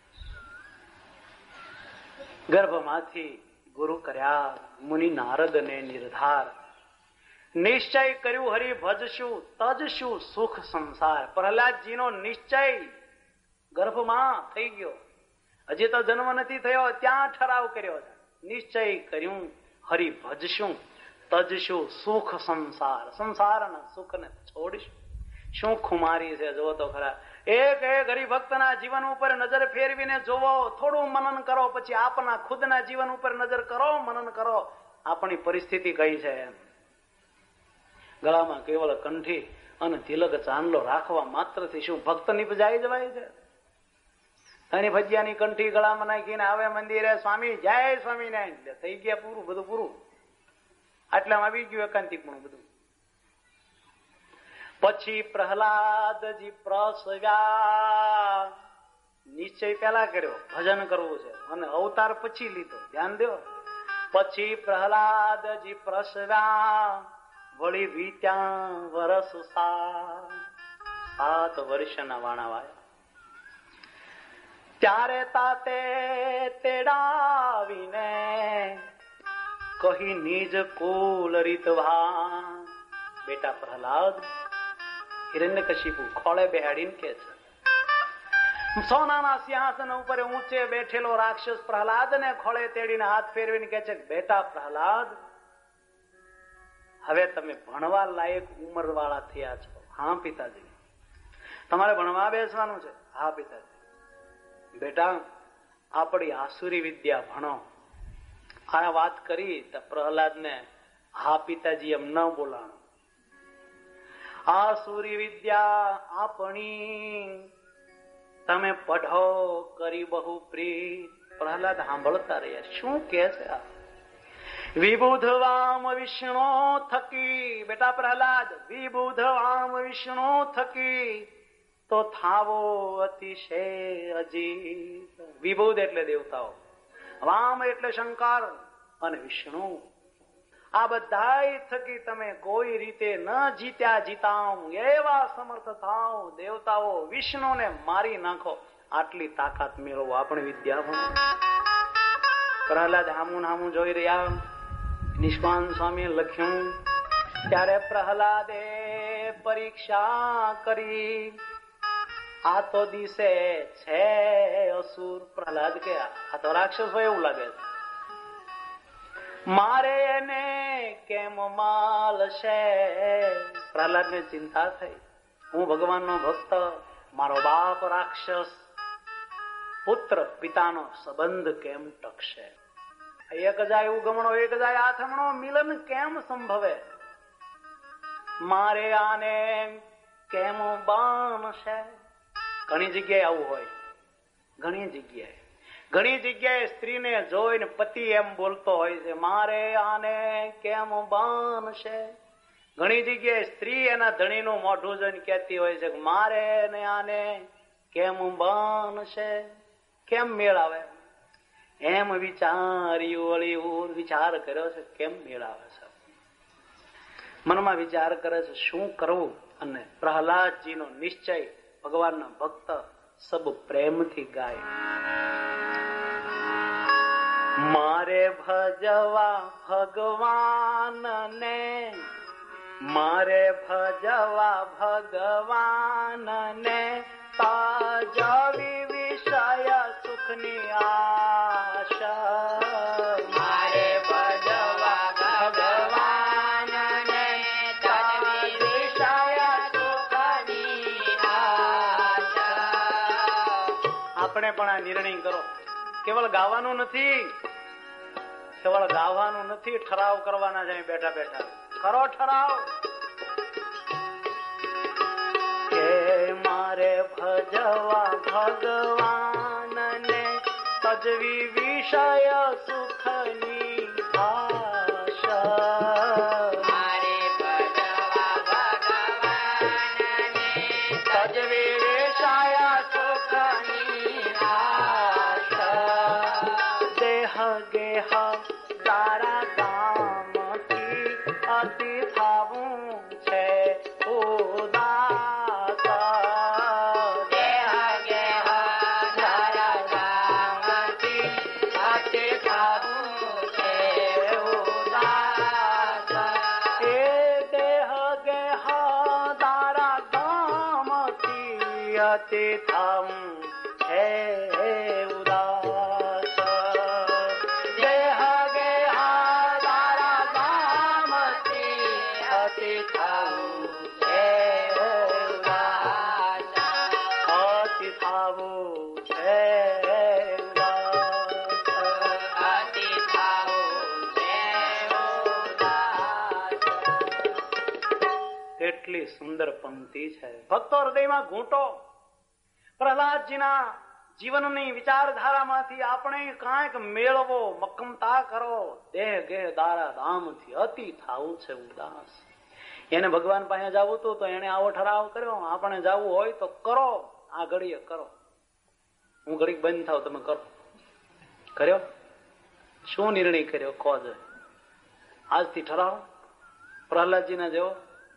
ગર્ભમાંથી ગુરુ કર્યા મુનિ નારદ ને નિર્ધાર, નિશ્ચય કર્યું હરિ ભજશું તજશું સુખ સંસાર. પ્રહલાદજીનો નિશ્ચય ગર્ભમાં થઈ ગયો, હજી તો જન્મ નથી થયો ત્યાં ઠરાવ કર્યો છે. નિશ્ચય કર્યું હરિ ભજશું તજશું સુખ સંસાર, સંસારના સુખને છોડીશું. શું ખુમારી છે જુઓ તો ખરા. એક એક હરિભક્તના જીવન ઉપર નજર ફેરવીને જોવો, થોડું મનન કરો, પછી આપના ખુદના જીવન ઉપર નજર કરો, મનન કરો, આપણી પરિસ્થિતિ કઈ છે. ગળામાં કેવળ કંઠી અને તિલક ચાંદલો રાખવા માત્રથી શું ભક્ત નિપજાઈ જવાય છે? અને ભજીયાની કંઠી ગળામાં નાખીને આવે મંદિરે, સ્વામી જય સ્વામિનારાયણ, થઈ ગયા પૂરું, બધું પૂરું. આટલામાં આવી ગયું એકાંતિકપણું બધું. પછી પ્રહલાદજી પ્રસવ્યા. નિશ્ચય પેલા કર્યો, ભજન કરવું છે, અને અવતાર પછી લીધો. ધ્યાન દો. પછી પ્રહલાદજી પ્રસવ્યા, વળી વીત્યા વરસ 7 વર્ષના વાણા વાયા. ત્યારે તાતે તેડાવીને કહી નિજ કુલ રીતવા. બેટા પ્રહલાદ, હિરણ્યકશિપુ ખોળે બેહાડીને કે છે, સોનાના સિંહાસન ઉપર ઊંચે બેઠેલો રાક્ષસ પ્રહલાદ ને ખોળે તેડીને હાથ ફેરવીને કે છે, બેટા પ્રહલાદ, હવે તમે ભણવા લાયક ઉંમર વાળા થયા છો. હા પિતાજી. તમારે ભણવા બેસવાનું છે? હા પિતાજી. બેટા, આપણી આસુરી વિદ્યા ભણો. આ વાત કરી તો પ્રહલાદ ને હા પિતાજી એમ ન બોલાણું. આ સૂર્ય વિદ્યા આપણી તમે પઢો કરી બહુ પ્રીત. પ્રહલાદ સાંભળતા રહ્યા શું કે છે આ. વિબુધવામ વિષ્ણુ થકી, બેટા પ્રહલાદ, વિબુધવામ વિષ્ણુ થકી તો થાવો અતિશય અજીત. વિબુધ એટલે દેવતાઓ, વામ એટલે શંકર અને વિષ્ણુ. આ બધા થકી તમે કોઈ રીતે ન જીત્યા જીતાવ એવા સમર્થ થાવ. દેવતાઓ વિષ્ણુને મારી નાખો આટલી તાકાત મેળવો. આપણે વિદ્યા પ્રહલાદ હામું હામું જોઈ રહ્યા. નિષ્કાન સ્વામી લખ્યું ત્યારે પ્રહલાદે પરીક્ષા કરી. આ તો દિશે છે અસુર. પ્રહલાદ કે આ તો રાક્ષસ હોય એવું લાગે છે. મારે એને કેમ માલશે. પ્રહલાદ ને ચિંતા થઈ. હું ભગવાનનો ભક્ત, મારો બાપ રાક્ષસ, પુત્ર પિતાનો સંબંધ કેમ ટકશે. એક જાય ઉગમણો એક જાય આથમણો, મિલન કેમ સંભવે. મારે આને કેમ બાનશે. ઘણી જગ્યાએ આવું હોય. ઘણી જગ્યાએ સ્ત્રીને જોઈને પતિ એમ બોલતો હોય છે, મારે આને કેમ બાનશે. ઘણી જગ્યાએ સ્ત્રી એના ધણીનું મોઢું જોઈને કહેતી હોય છે, મારે ને આને કેમ બાનશે. કેમ મેળાવે એમ વિચાર્યું. વિચાર કર્યો છે કેમ મેળાવે છે. મનમાં વિચાર કરે છે શું કરવું. અને પ્રહલાદજીનો નિશ્ચય ભગવાનના ભક્ત સબ પ્રેમથી ગાય. મારે ભજવા ભગવાનને, મારે ભજવા ભગવાનને, તાજવી વિષય સુખની આશા. મારે ભજવા ભગવાનને, તાજવી વિષય સુખની આશા. આપણે પણ આ નિર્ણય કરો. કેવળ ગાવાનું નથી, કેવળ ગાવાનું નથી, ઠરાવ કરવાના છે. બેઠા બેઠા કરો ઠરાવ કે મારે ભજવા ભગવાનને, તજવી વિષય સુખની આશા. મારે ભજવા ભગવાનને, તજવી વિષય સુખની આશા. દેહ ગેહ તારા ગામથી અતિ થાવું છે ઉદાસ. દેહ ગેહ તારા ગામથી અતિ થાવું છે ઉદાસ. એ દેહ ગેહ તારા ગામથી અતિ થાવું છે ઉદાસ. દેહ ગેહ તારા ગામથી અતિ થાવું છે ઉદાસ. અતિ થાવું છે ઉદાસ. અતિ થાવું છે ઉદાસ. કેટલી સુંદર પંક્તિ છે. ભક્તો હૃદયમાં ઘૂંટો. પ્રહલાદજીના જીવનની વિચારધારામાંથી આપણે કાંઈક મેળવો, મક્કમતા કરો. દેહ ગેહ દારા ધામથી અતિ થાવું છે ઉદાસ. એને ભગવાન પાસે જવું હતું તો એને આવો ઠરાવ કર્યો. આપણે જવું હોય તો કરો, આ ઘડીએ કરો. હું ઘડીક બંધ થાવ, તમે કરો. કર્યો? શું નિર્ણય કર્યો કહો છે. આજથી ઠરાવ પ્રહલાદજીના જેવો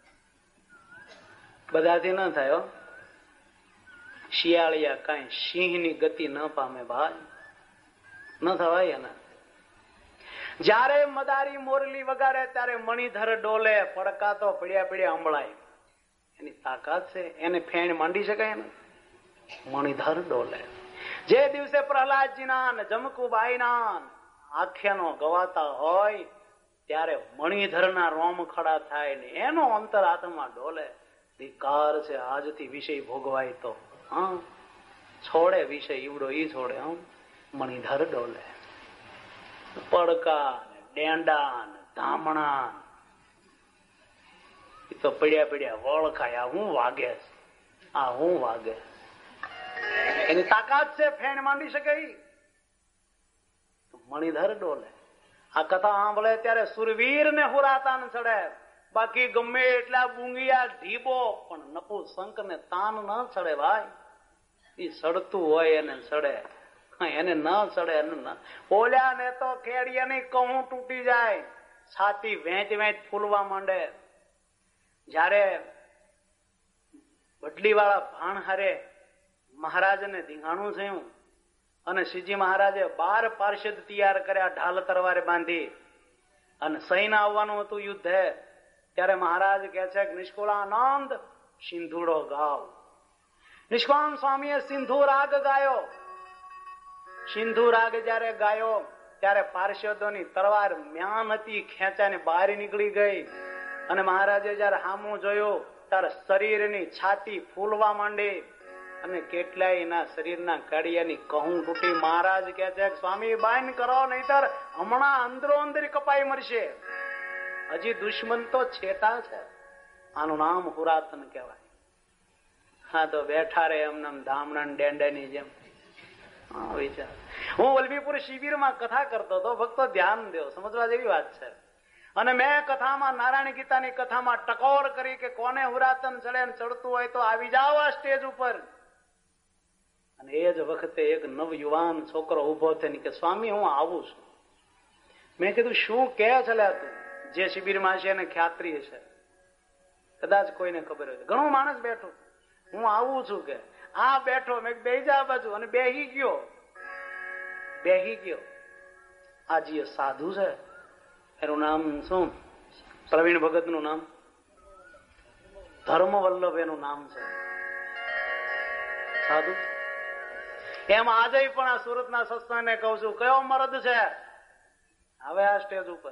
બધાથી ન થાય. શિયાળિયા કઈ સિંહની ગતિ ન પામે ભાઈ, ન થવાય એના. જયારે મદારી મોરલી વગાડે ત્યારે મણિધર ડોલે, પડકાતો પડ્યા પડ્યા અંબળાય. એની તાકાત છે. એને ફેણ માંડી શકાય ને. મણિધર ડોલે. જે દિવસે પ્રહલાદજીના ને જમકુબાઈના આખ્યાનો ગવાતા હોય ત્યારે મણિધરના રોમ ખડા થાય ને એનો અંતર આત્મા ડોલે. ધિકાર છે આજથી વિષય ભોગવાય તો. હા, છોડે વિષય ઈવડો ઈ છોડે. મણિધર ડોલે. પડકા ને ડેંડા ને ધામણા એ તો પડ્યા પડ્યા વળખાય. આ હું વાગે, આ હું વાગે. એની તાકાત છે, ફેણ માંડી શકે. મણિધર ડોલે. આ કથા સાંભળે ત્યારે સુરવીર ને હુરાતાન ચડે. બાકી ગમે એટલા બુંગિયા ઢીબો પણ નપુસંક ને તાન ન ચડે ભાઈ. એ સડતું હોય એને ચડે, એને ન ચડે. ઓલ્યા ને તો કેડિયાની કહું તૂટી જાય, છાતી વેચ વેચ ફૂલવા માંડે. જયારે વડલી વાળા ભાણ હારે મહારાજને ધીંગાણું થયું અને શ્રીજી મહારાજે 12 પાર્ષદ તૈયાર કર્યા, ઢાલ તરવારે બાંધી, અને સૈન્ય આવવાનું હતું યુદ્ધે. ત્યારે મહારાજ કહે છે કે નિષ્કુળાનંદ સિંધુડો ગાવ. નિષ્કામ સ્વામીએ સિંધુ રાગ ગાયો. સિંધુ રાગ જયારે ગાયો ત્યારે પાર્ષદોની તલવાર મ્યાન હતી, ખેંચાને બહાર નીકળી ગઈ. અને મહારાજે જયારે સામું જોયું ત્યારે શરીરની છાતી ફૂલવા માંડી અને કેટલાય એના શરીરના કડિયાની કહું તૂટી. મહારાજ કહે છે સ્વામી બાઈન કરો, નહીતર હમણાં અંદરો અંદર કપાઈ મરશે. હજી દુશ્મન તો છેટા છે. આનું નામ હુરાતન કહેવાય. હા તો બેઠા રે એમને ધામણા ડેંડાની જેમ. હા વિચાર. હું વલ્લભીપુર શિબિરમાં કથા કરતો હતો. ભક્તો ધ્યાન દો, સમજવા જેવી વાત છે. અને મેં કથામાં નારાયણ ગીતાની કથામાં ટકોર કરી કે કોને હુરાતન ચડે, ચડતું હોય તો આવી જાઓ આ સ્ટેજ ઉપર. અને એ જ વખતે એક નવ યુવાન છોકરો ઉભો થઈને કે સ્વામી હું આવું છું. મેં કીધું શું કે છે તું? જે શિબિરમાં છે એને ખ્યાત્રી છે, કદાચ કોઈને ખબર હોય. ઘણું માણસ બેઠો, હું આવું છું કે આ બેઠો. મેં બેહી જા બાજુ, અને બેહી ગયો. આ જે સાધુ છે એનું નામ શું? પ્રવીણ ભગત નું નામ ધર્મવલ્લભ એનું નામ છે. સાધુ એમ આજે પણ આ સુરતના સત્સંગને કહું છું, કયો મરદ છે હવે આ સ્ટેજ ઉપર?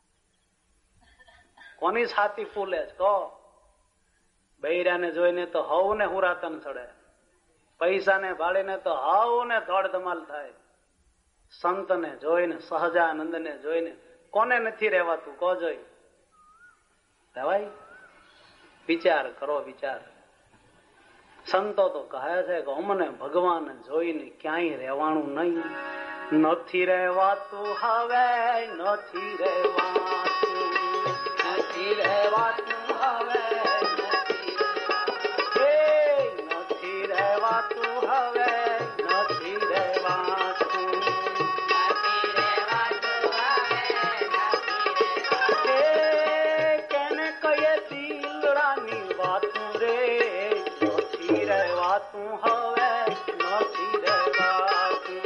કોની છાતી ફૂલે છે કહો? બૈરાને જોઈને તો હવ ને હુરાતન ચડે, પૈસાને ભાળીને તો હવ ને ધોડ ધમાલ થાય. સંતને જોઈને, સહજાનંદને જોઈને કોને નથી રહેવાતું? કહો જોઈ રહેવાય? વિચાર કરો, વિચાર. સંતો તો કહે છે કે અમને ભગવાન જોઈને ક્યાંય રહેવાનું નહીં. નથી રહેવાતું હવે, નથી રહેવાતું, નથી રહેવાતું હવે, નથી રહેવાતું હવે, નથી રહેવાતું, કેને કહીએ દિલડાની વાતું રે. નથી રહેવાતું હવે, નથી રહેવાતું,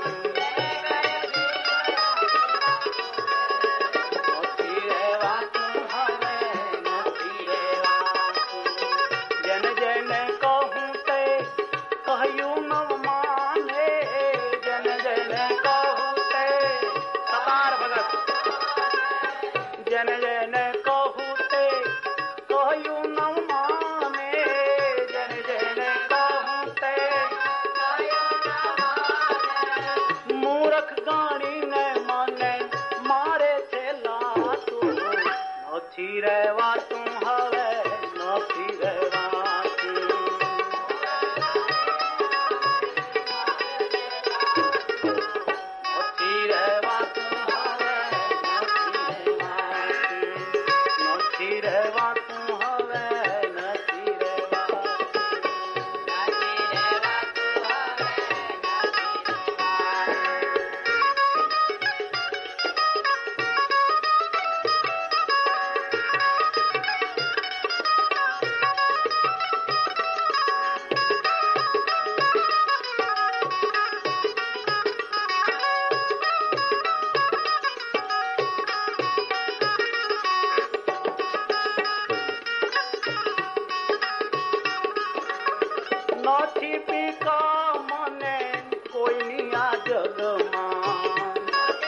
નથી રહેવાતું હવે, નથી રહેવાતું. જેને જેને કહું તે કહ્યું નવ માને, જેને જેને કહું તે સતાર ભગત. જેને જેને કહું તે કહ્યું નવ માને, જેને જેને કહું તે મૂર્ખ ગાણીને મને મારે છે લાતું. નથી રહેવાતું હવે, નથી રહેવાતું, નથી રહેવાતું હવે, નથી રહેવાતું, નથી રહેવાતું હવે, નથી નથી પીકા મને કોઈની આ જગમાં,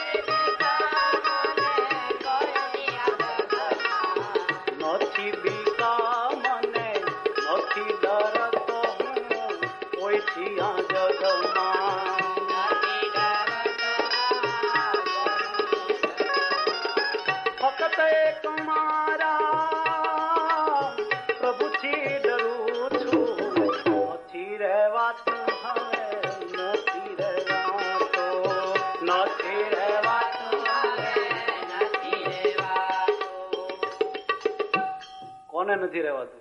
નથી બીકા મને, નથી ડરતો હું કોઈથી આ જગમાં. રહેવાતું હવે નથી રહેવાતો, નથી રહેવાતું હવે નથી રહેવાતું. કોને નથી રહેવાતું?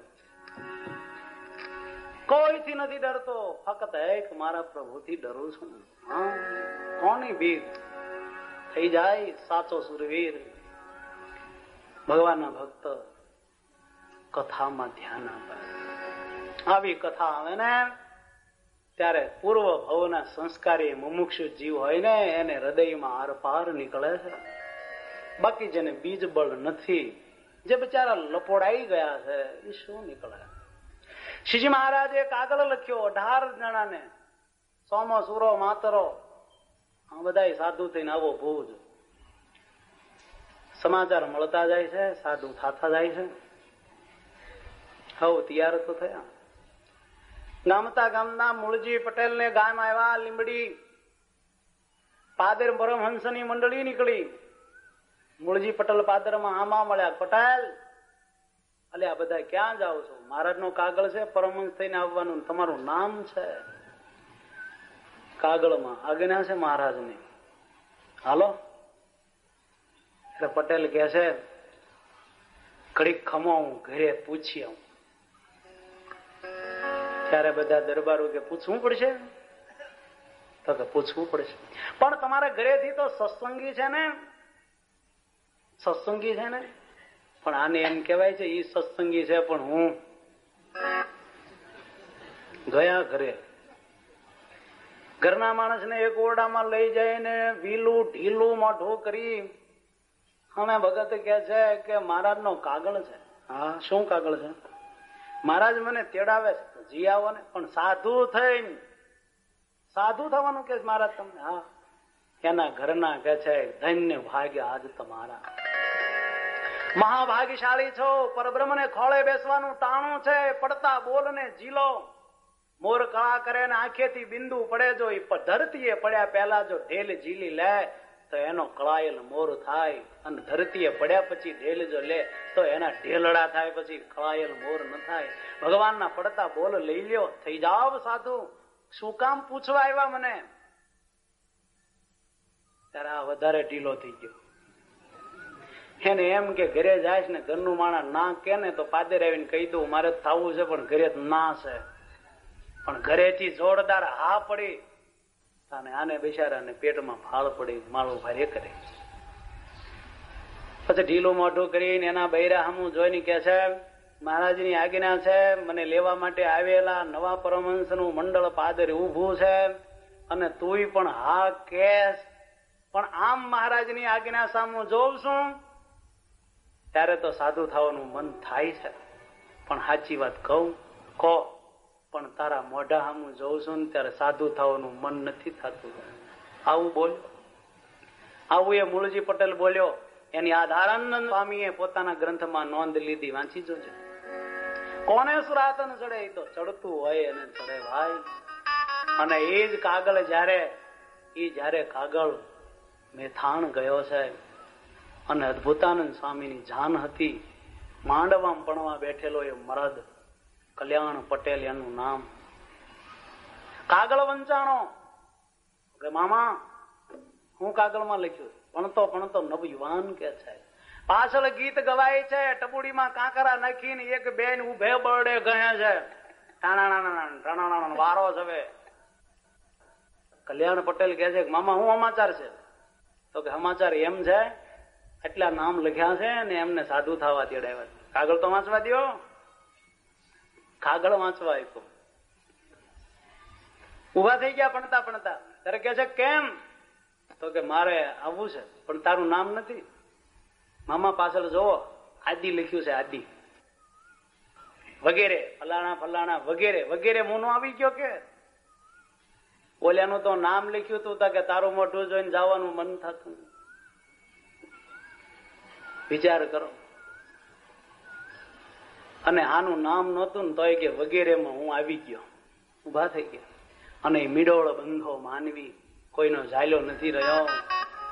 કોઈથી નથી ડરતો, ફક્ત એક મારા પ્રભુથી ડરું છું. કોની બીક? થઈ જાય સાચો સુરવીર. ભગવાનના ભક્ત કથામાં ધ્યાન આપે. આવી કથા આવે ને ત્યારે પૂર્વ ભવના સંસ્કારી મુમુક્ષુ જીવ હોય ને એને હૃદયમાં આરપાર નીકળે છે. બાકી જેને બીજ બળ નથી, જે બિચારા લપોડાઈ ગયા છે, એ શું નીકળે? શ્રીજી મહારાજે કાગળ લખ્યો 18 જણાને, સોમો સુરો માતરો આ બધા સાધુ થઈને આવો ભુજ. સમાચાર મળતા જાય છે, સાધુ થાતા જાય છે. હવે તૈયાર તો થયા. ગામતા ગામના મૂળજી પટેલ ને ગામ આવ્યા. લીંબડી પાદર પરમહંસની મંડળી નીકળી. મૂળજી પટેલ પાદરમાં આમાં મળ્યા. પટેલ, અલે આ બધા ક્યાં જાઓ છો? મહારાજ નો કાગળ છે, પરમહંસ થઈને આવવાનું, તમારું નામ છે કાગળમાં, આજ્ઞા છે મહારાજની, હાલો. એટલે પટેલ કે છે ઘડીક ખમો, હું ઘરે પૂછી આવું. ત્યારે બધા દરબારો કે પૂછવું પડશે? તો કે પૂછવું પડશે, પણ તમારા ઘરેથી તો સત્સંગી છે ને, સત્સંગી છે ને. પણ આને એમ કહેવાય છે ઈ સત્સંગી છે, પણ હું ગયા ઘરે ઘરના માણસને એક ઓરડામાં લઈ જઈને વીલું ઢીલું મોઢું કરી અને ભગત કે છે કે મહારાજ નો કાગળ છે. હા, શું કાગળ છે? મહારાજ મને તેડાવે છે, જી આવો ને. પણ સાધુ થઈને સાધુ થવાનું કે મહારાજ તમને? હા. એના ઘરના કે છે ધન્ય ભાગ્ય આજ તમારા, મહાભાગ્યશાળી છો. પરબ્રહ્મ ને ખોળે બેસવાનું ટાણું છે. પડતા બોલ ને જીલો. મોર કળા કરે ને આંખેથી બિંદુ પડે, જો એ ધરતીએ પડ્યા પહેલા જો ઢેલ ઝીલી લે તો એનો કળાયેલ મોર થાય, અને ધરતીએ પડ્યા પછી ઢેલ જો લે તો એના ઢેલડા થાય, પછી કળાયેલ મોર ન થાય. ભગવાનના પડતા બોલ લઈ લ્યો, થઈ જાવ સાધુ. શું કામ પૂછવા આવ્યા મને? ત્યારે આ વધારે ઢીલો થઈ ગયો. એને એમ કે ઘરે જાય ને ઘરનું માણસ ના કે ને તો પાદર આવીને કહી દઉં મારે થવું છે, પણ ઘરે ના છે. પણ ઘરેથી જોરદાર હા પડી અને આને બિચારાને પેટમાં ફાળ પડી, માળું ભારે કરે. પછી ઢીલું મોઢું કરીને એના બૈરા હમું જોઈને કે છે મહારાજની આજ્ઞા છે, મને લેવા માટે આવેલા નવા પરમહંસ નું મંડળ પાદરે ઉભું છે, અને તુંય પણ હા કેસ. પણ આમ મહારાજની આજ્ઞા સામું જોઉં છું ત્યારે તો સાધુ થવાનું મન થાય છે, પણ સાચી વાત કહું કહો, પણ તારા મોઢા સામું જોઉં છું ને ત્યારે સાધુ થવાનું મન નથી થતું. આવું બોલ્યો. આવું એ મૂળજી પટેલ બોલ્યો. એની આધારાનંદ સ્વામીએ પોતાના ગ્રંથમાં નોંધ લીધી, વાંચી જોજો. કોને સુરાતન ચડે? તો ચડતું હોય અને ચડે ભાઈ. અને એ જ કાગળ જયારે કાગળ મેથાણ ગયો છે અને અદભુતાનંદ સ્વામીની જાન હતી, માંડવામાં પણવા બેઠેલો એ મરદ કલ્યાણ પટેલ એનું નામ. કાગળ વંચાણો કે મામા હું કાગળમાં લખ્યું, ભણતો નવયુવાન કે છે. પાછળ ગીત ગવાય છે, ટબુડીમાં કાંકરા નાખીને એક બેન ઉભે બરડે ગયા છે, વારો છે. કલ્યાણ પટેલ કે છે મામા હું સમાચાર છે? તો કે સમાચાર એમ છે એટલા નામ લખ્યા છે ને એમને સાધુ થવા તેડાવ્યા. કાગળ તો વાંચવા દો. કાગળ વાંચવા આપ્યો. ઉભા થઈ ગયા ભણતા ત્યારે કે છે કેમ? તો કે મારે આવવું છે, પણ તારું નામ નથી. મામા પાછળ જોવો, આદિ લખ્યું છે, આદિ વગેરે ફલાણા વગેરે વગેરે મોનો આવી ગયો. કે ઓલ્યાનું તો નામ લખ્યું હતું કે તારું મોઢું જોઈને જવાનું મન થતું. વિચાર કરો. અને આનું નામ નહોતું ને તોય કે વગેરેમાં હું આવી ગયો. ઉભા થઈ ગયા. અને મીડોળ બંધો માનવી, કોઈનો ઝાલ્યો નથી રહ્યો.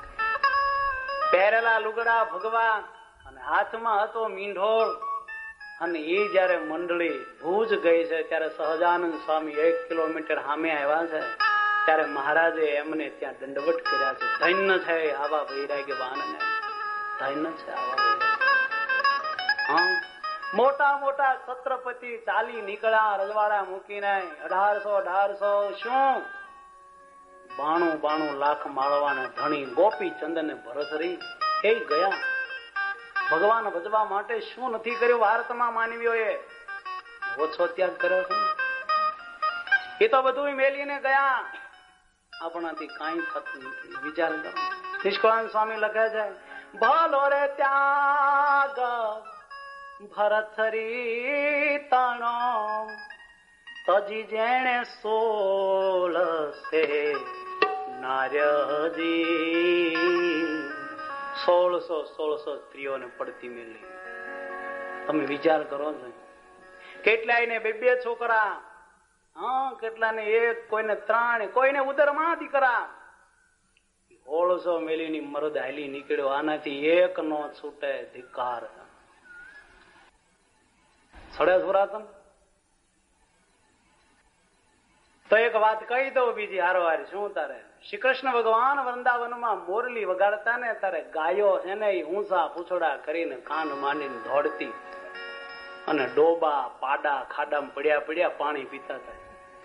પહેરેલા લુગડા ભગવા અને હાથમાં હતો મીંઢોળ. અને એ જયારે મંડળી ભુજ ગઈ છે ત્યારે સહજાનંદ સ્વામી 1 કિલોમીટર સામે આવ્યા છે ત્યારે મહારાજે એમને ત્યાં દંડવટ કર્યા છે. ધન્ય છે આવા વૈરાગ્યવાન ને, ધન્ય છે આવા વૈરાગ્ય. હા, મોટા મોટા છત્રપતિ ચાલી નીકળ્યા રજવાડા મૂકીને 1800 શું 92 લાખ માળવાના ધણી ગોપીચંદ ને ભરતરી એ ગયા. ભગવાન ભજવા માટે શું નથી કર્યું ભારતમાં માનવીઓએ? ઓછો ત્યાગ કર્યો છે. એ તો બધું મેલીને ગયા. આપણાથી કાંઈ થતું નથી. વિચાર કરો. નિષ્કળાનંદ સ્વામી લખે છે ભલો રે ત્યાગ ભરતરી તણો તજી જેણે 16 નાર્યજી 1600 સ્ત્રીઓને પડતી મેલી. તમે વિચાર કરો છો. કેટલાય ને 2 છોકરા, હા, કેટલાને 1, કોઈને 3, કોઈને ઉદરમાં દીકરા. 1600 મેલીની મરદ હાલી નીકળ્યો. આનાથી એક નો છૂટે. ધિકાર સડે સુરાતમ. તો એક વાત કહી દઉં બીજી હારોહાર. શું તારે શ્રી કૃષ્ણ ભગવાન વૃંદાવનમાં મોરલી વગાડતા ને તારે ગાયો છે ને એ ઊંચા પૂછડા કરીને કાન માંડીને દોડતી અને ડોબા પાડા ખાડામાં પડ્યા પાણી પીતા હતા.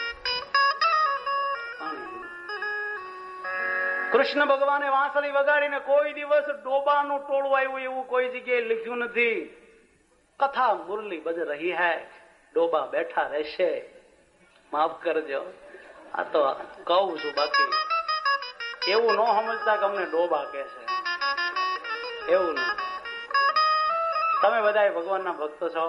કૃષ્ણ ભગવાને વાંસળી વગાડીને કોઈ દિવસ ડોબાનું ટોળું આવ્યું એવું કોઈ જગ્યાએ લખ્યું નથી. કથા મુરલી બજ રહી હૈ, ડોબા બેઠા રહેશે. માફ કરજો, આ તો કહું છું. બાકી એવું ન સમજતા કે અમને ડોબા કે છે, એવું નહીં. તમે બધા ભગવાનના ભક્તો છો,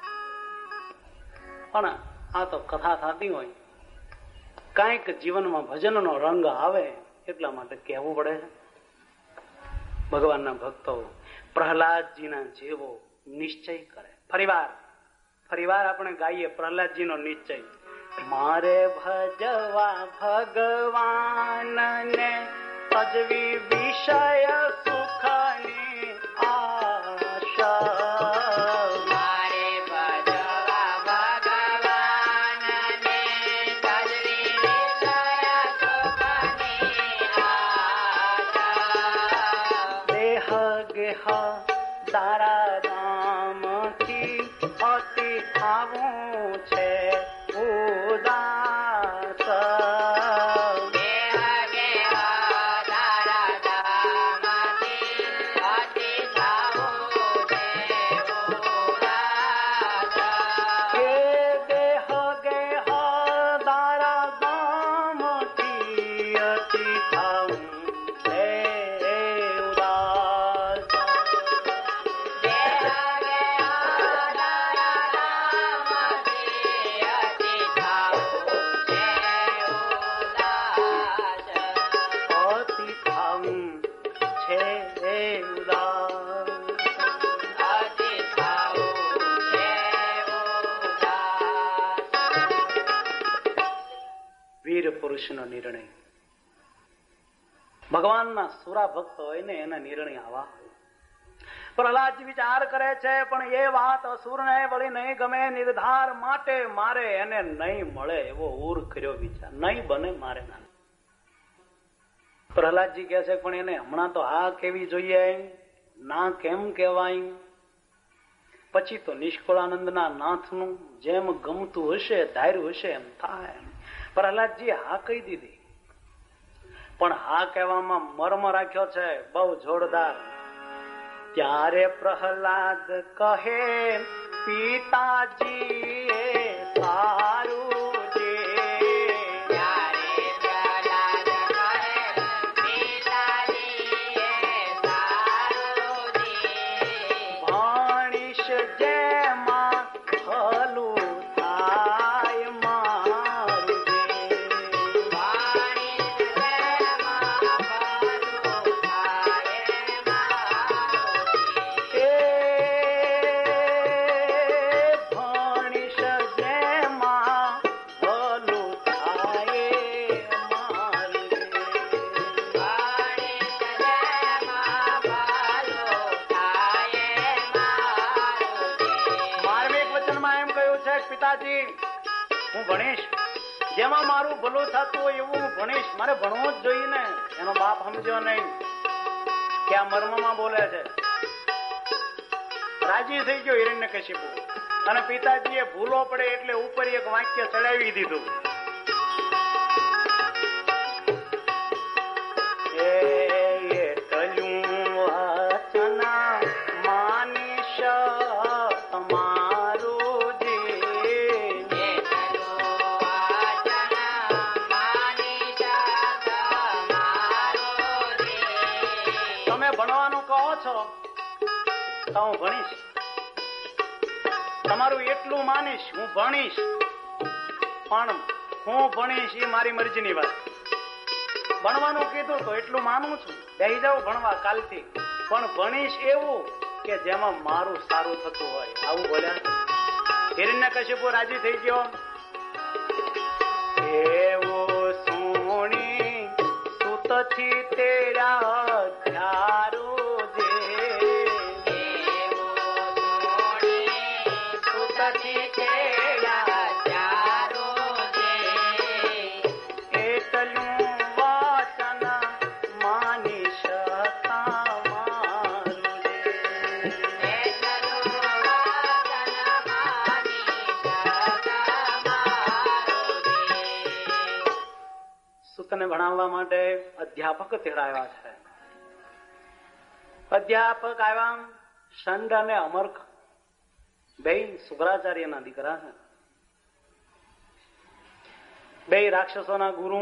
પણ આ તો કથા થતી હોય, કાંઈક જીવનમાં ભજનનો રંગ આવે એટલા માટે કહેવું પડે છે. ભગવાનના ભક્તો પ્રહલાદજીના જેવો નિશ્ચય કરે. ફરીવાર આપણે ગાઈએ પ્રહલાદજીનો નિશ્ચય. મારે ભજવા ભગવાનને તજવી વિષય સુખની આશા. મારે ભજવા ભગવાનને તજવી વિષય સુખની આશા. દેહ ગેહ તારા ધામથી અતિ થાવું છે ઉદાસ. પુરુષનો નિર્ણય. ભગવાનના સુરા ભક્ત હોય ને એના નિર્ણય આવા. પ્રહલાદજી વિચાર કરે છે પણ એ વાત અસુરને વળી નહીં ગમે. નિર્ધાર માટે મારે એને નહીં મળે એવો ઉર કર્યો વિચાર. નહીં બને મારે ના. પ્રહલાદજી કહે છે પણ એને હમણાં તો હા કેવી જોઈએ, ના કેમ કહેવાય? પછી તો નિષ્કળાનંદના નાથનું જેમ ગમતું હશે ધાર્યું હશે એમ થાય. પ્રહલાદજી હા કહી દીધી, પણ હા કહેવામાં મર્મ રાખ્યો છે બહુ જોરદાર. ત્યારે પ્રહલાદ કહે પિતાજી સારું માં ભણીશ, જેમાં મારું ભલું થતું હોય એવું હું ભણીશ. મારે ભણવું જ જોઈએ ને. એનો બાપ સમજ્યો નહીં કે આ મર્મમાં બોલે છે. રાજી થઈ ગયો હિરણ્યકશિપુ, અને પિતાજીએ ભૂલો પડે એટલે ઉપર એક વાક્ય ચડાવી દીધું. હું ભણીશ, તમારું એટલું માનીશ, હું ભણીશ, પણ હું ભણીશ એ મારી મરજીની વાત. ભણવાનું કીધું તો એટલું માનું છું, બેહી જાઉં ભણવા કાલથી, પણ ભણીશ એવું કે જેમાં મારું સારું થતું હોય. આવું બોલ્યા. હિરણ્યકશિપુ રાજી થઈ ગયો. એવું સુણી સુતથી તેરા ધારું ભણાવવા માટે અધ્યાપક તેડાવ્યા છે. અધ્યાપક આવ્યા શંડ અને અમર્ક, બે શુક્રાચાર્યના દીકરા છે. બે રાક્ષસોના ગુરુ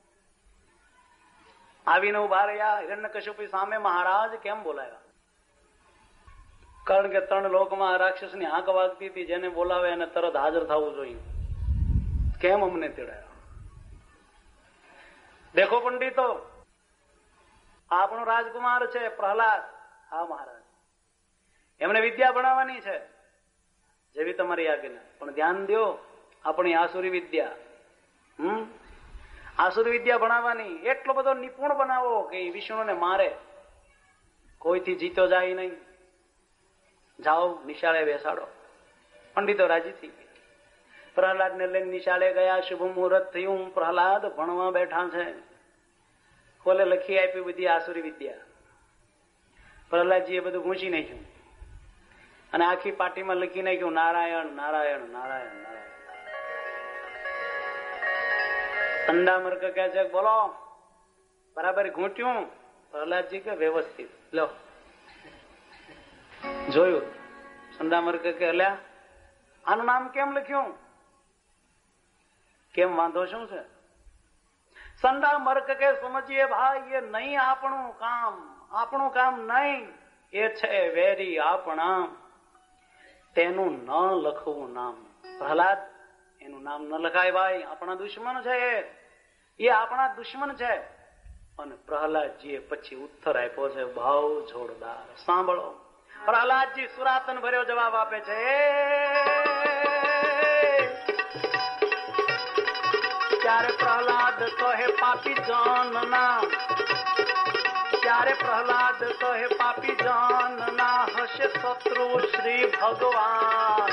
આવીને ઉભા રહ્યા. હિરણ્યકશિપુ સામે મહારાજ કેમ બોલાવ્યા? કારણ કે 3 લોકમાં રાક્ષસની હાંક વાગતી હતી, જેને બોલાવે એને તરત હાજર થવું જોઈએ. કેમ અમને તેડાયા? દેખો પંડિતો, આપણો રાજકુમાર છે પ્રહલાદ. હા મહારાજ, એમને વિદ્યા ભણાવવાની છે, જેવી તમારી આજ્ઞા. પણ ધ્યાન દો, આપણી આસુરી વિદ્યા, આસુરી વિદ્યા ભણાવવાની. એટલો બધો નિપુણ બનાવો કે વિષ્ણુને મારે, કોઈથી જીતો જાય નહીં. જાઓ નિશાળે બેસાડો. પંડિતો રાજી થઈ ગયા. પ્રહલાદ ને લઈને નિશાળે ગયા. શુભ મુહૂર્ત થયું. પ્રહલાદ ભણવા બેઠા છે. કોલે લખી આપી બધી આસુરી વિદ્યા. પ્રહલાદજીએ બધું ગૂંચી નાખ્યું અને આખી પાટીમાં લખી નાખ્યું નારાયણ નારાયણ નારાયણ નારાયણ. સંડામર્ક કહે છે બોલો બરાબર ઘૂંટ્યું? પ્રહલાદજી કે વ્યવસ્થિત. લો જોયું. સંડામર્ક કે અલ્યા આનું નામ કેમ લખ્યું? કેમ વાંધો શું છે? સંડામર્ક કે સમજીએ ભાઈ, એ નહીં આપણું કામ. આપણું કામ નહીં, એ છે વેરી આપણા. તેનું ન લખવું નામ. પ્રહલાદ, એનું નામ ન લખાય ભાઈ, આપણા દુશ્મન છે. એ આપણા દુશ્મન છે. અને પ્રહલાદજીએ પછી ઉત્તર આપ્યો છે ભાવ જોરદાર. સાંભળો. પ્રહલાદજી સુરાતન ભર્યો જવાબ આપે છે. ત્યારે પ્રહલાદ કહે પાપી જાનના, ત્યારે પ્રહલાદ કહે પાપી જાનના, હશે શત્રુ શ્રી ભગવાન.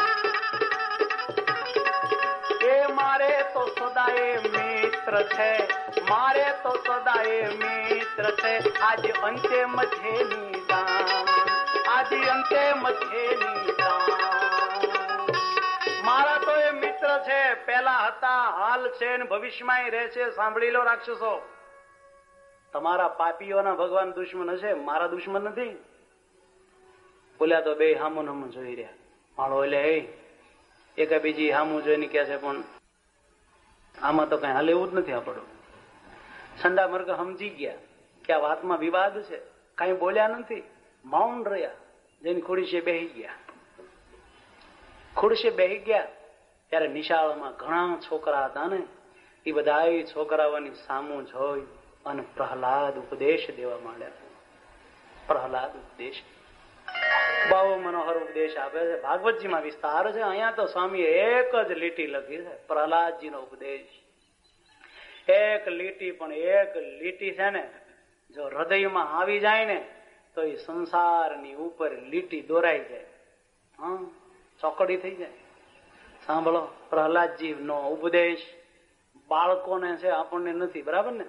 એ મારે તો સદાય મિત્ર છે, મારે તો સદાય મિત્ર છે. આજે અંતે મધ્યની દાન, આજે અંતે મધ્યની દાન. મારા તો એ મિત્ર છે, પેલા હતા, હાલ છે ને ભવિષ્યમાં રહેશે. સાંભળી લો રાક્ષસો, તમારા પાપીઓના ભગવાન દુશ્મન હશે, મારા દુશ્મન નથી. બોલ્યા તો બે હામું હામું જોઈ રહ્યા. માળો એટલે એક બીજી હામું જોઈને કે છે પણ આમાં તો કઈ હાલ એવું જ નથી આપણું. સંડામર્ક સમજી ગયા કે આ વાતમાં વિવાદ છે, કઈ બોલ્યા નથી, મૌન રહ્યા. જઈને ખુરશીએ બેહી ગયા. ખુરશીએ બેહી ગયા ત્યારે નિશાળમાં ઘણા છોકરા હતા ને, એ બધા છોકરાઓની સામું જોઈ અને પ્રહલાદ ઉપદેશ દેવા માંડ્યા. પ્રહલાદ ઉપદેશ બહુ મનોહર ઉપદેશ આપે છે. ભાગવતજીમાં વિસ્તાર છે. અહીંયા તો સ્વામીએ એક જ લીટી લખી છે, પ્રહલાદજીનો ઉપદેશ. એક લીટી, પણ એક લીટી છે ને જો હૃદયમાં આવી જાય ને તો એ સંસારની ઉપર લીટી દોરાઈ જાય, ચોકડી થઈ જાય. સાંભળો, પ્રહલાદજી નો ઉપદેશ બાળકોને છે, આપણને નથી. બરાબર ને?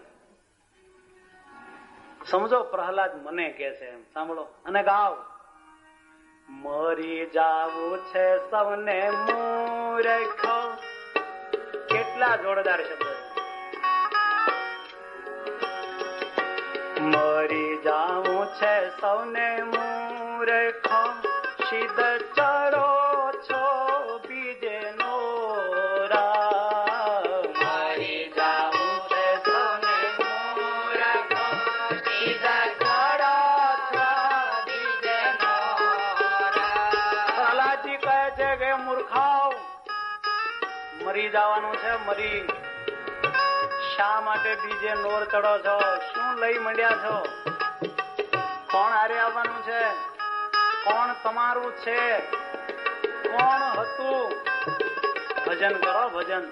સમજો, પ્રહલાદ મને કે છે એમ. સાંભળો અને ગાઓ. મરી જાવું છે સૌને મૂર્ખ. કેટલા જોરદાર શબ્દ છે. મરી જાવું છે સૌને મૂર્ખ, સિદ્ધ ચડો છો બીજે નોરા. મરી જાવું છે સૌને મૂર્ખ, સિદ્ધ ચડો છો બીજે નોરા. પ્રહલાદજી કહે છે કે મૂર્ખાઓ, મરી જવાનું છે. મરી શા માટે બીજે નોર ચડો છો? શું લઈ મંડ્યા છો? કોણ હારે આવવાનું છે? કોણ તમારું છે? કોણ હતું? ભજન કરો, ભજન.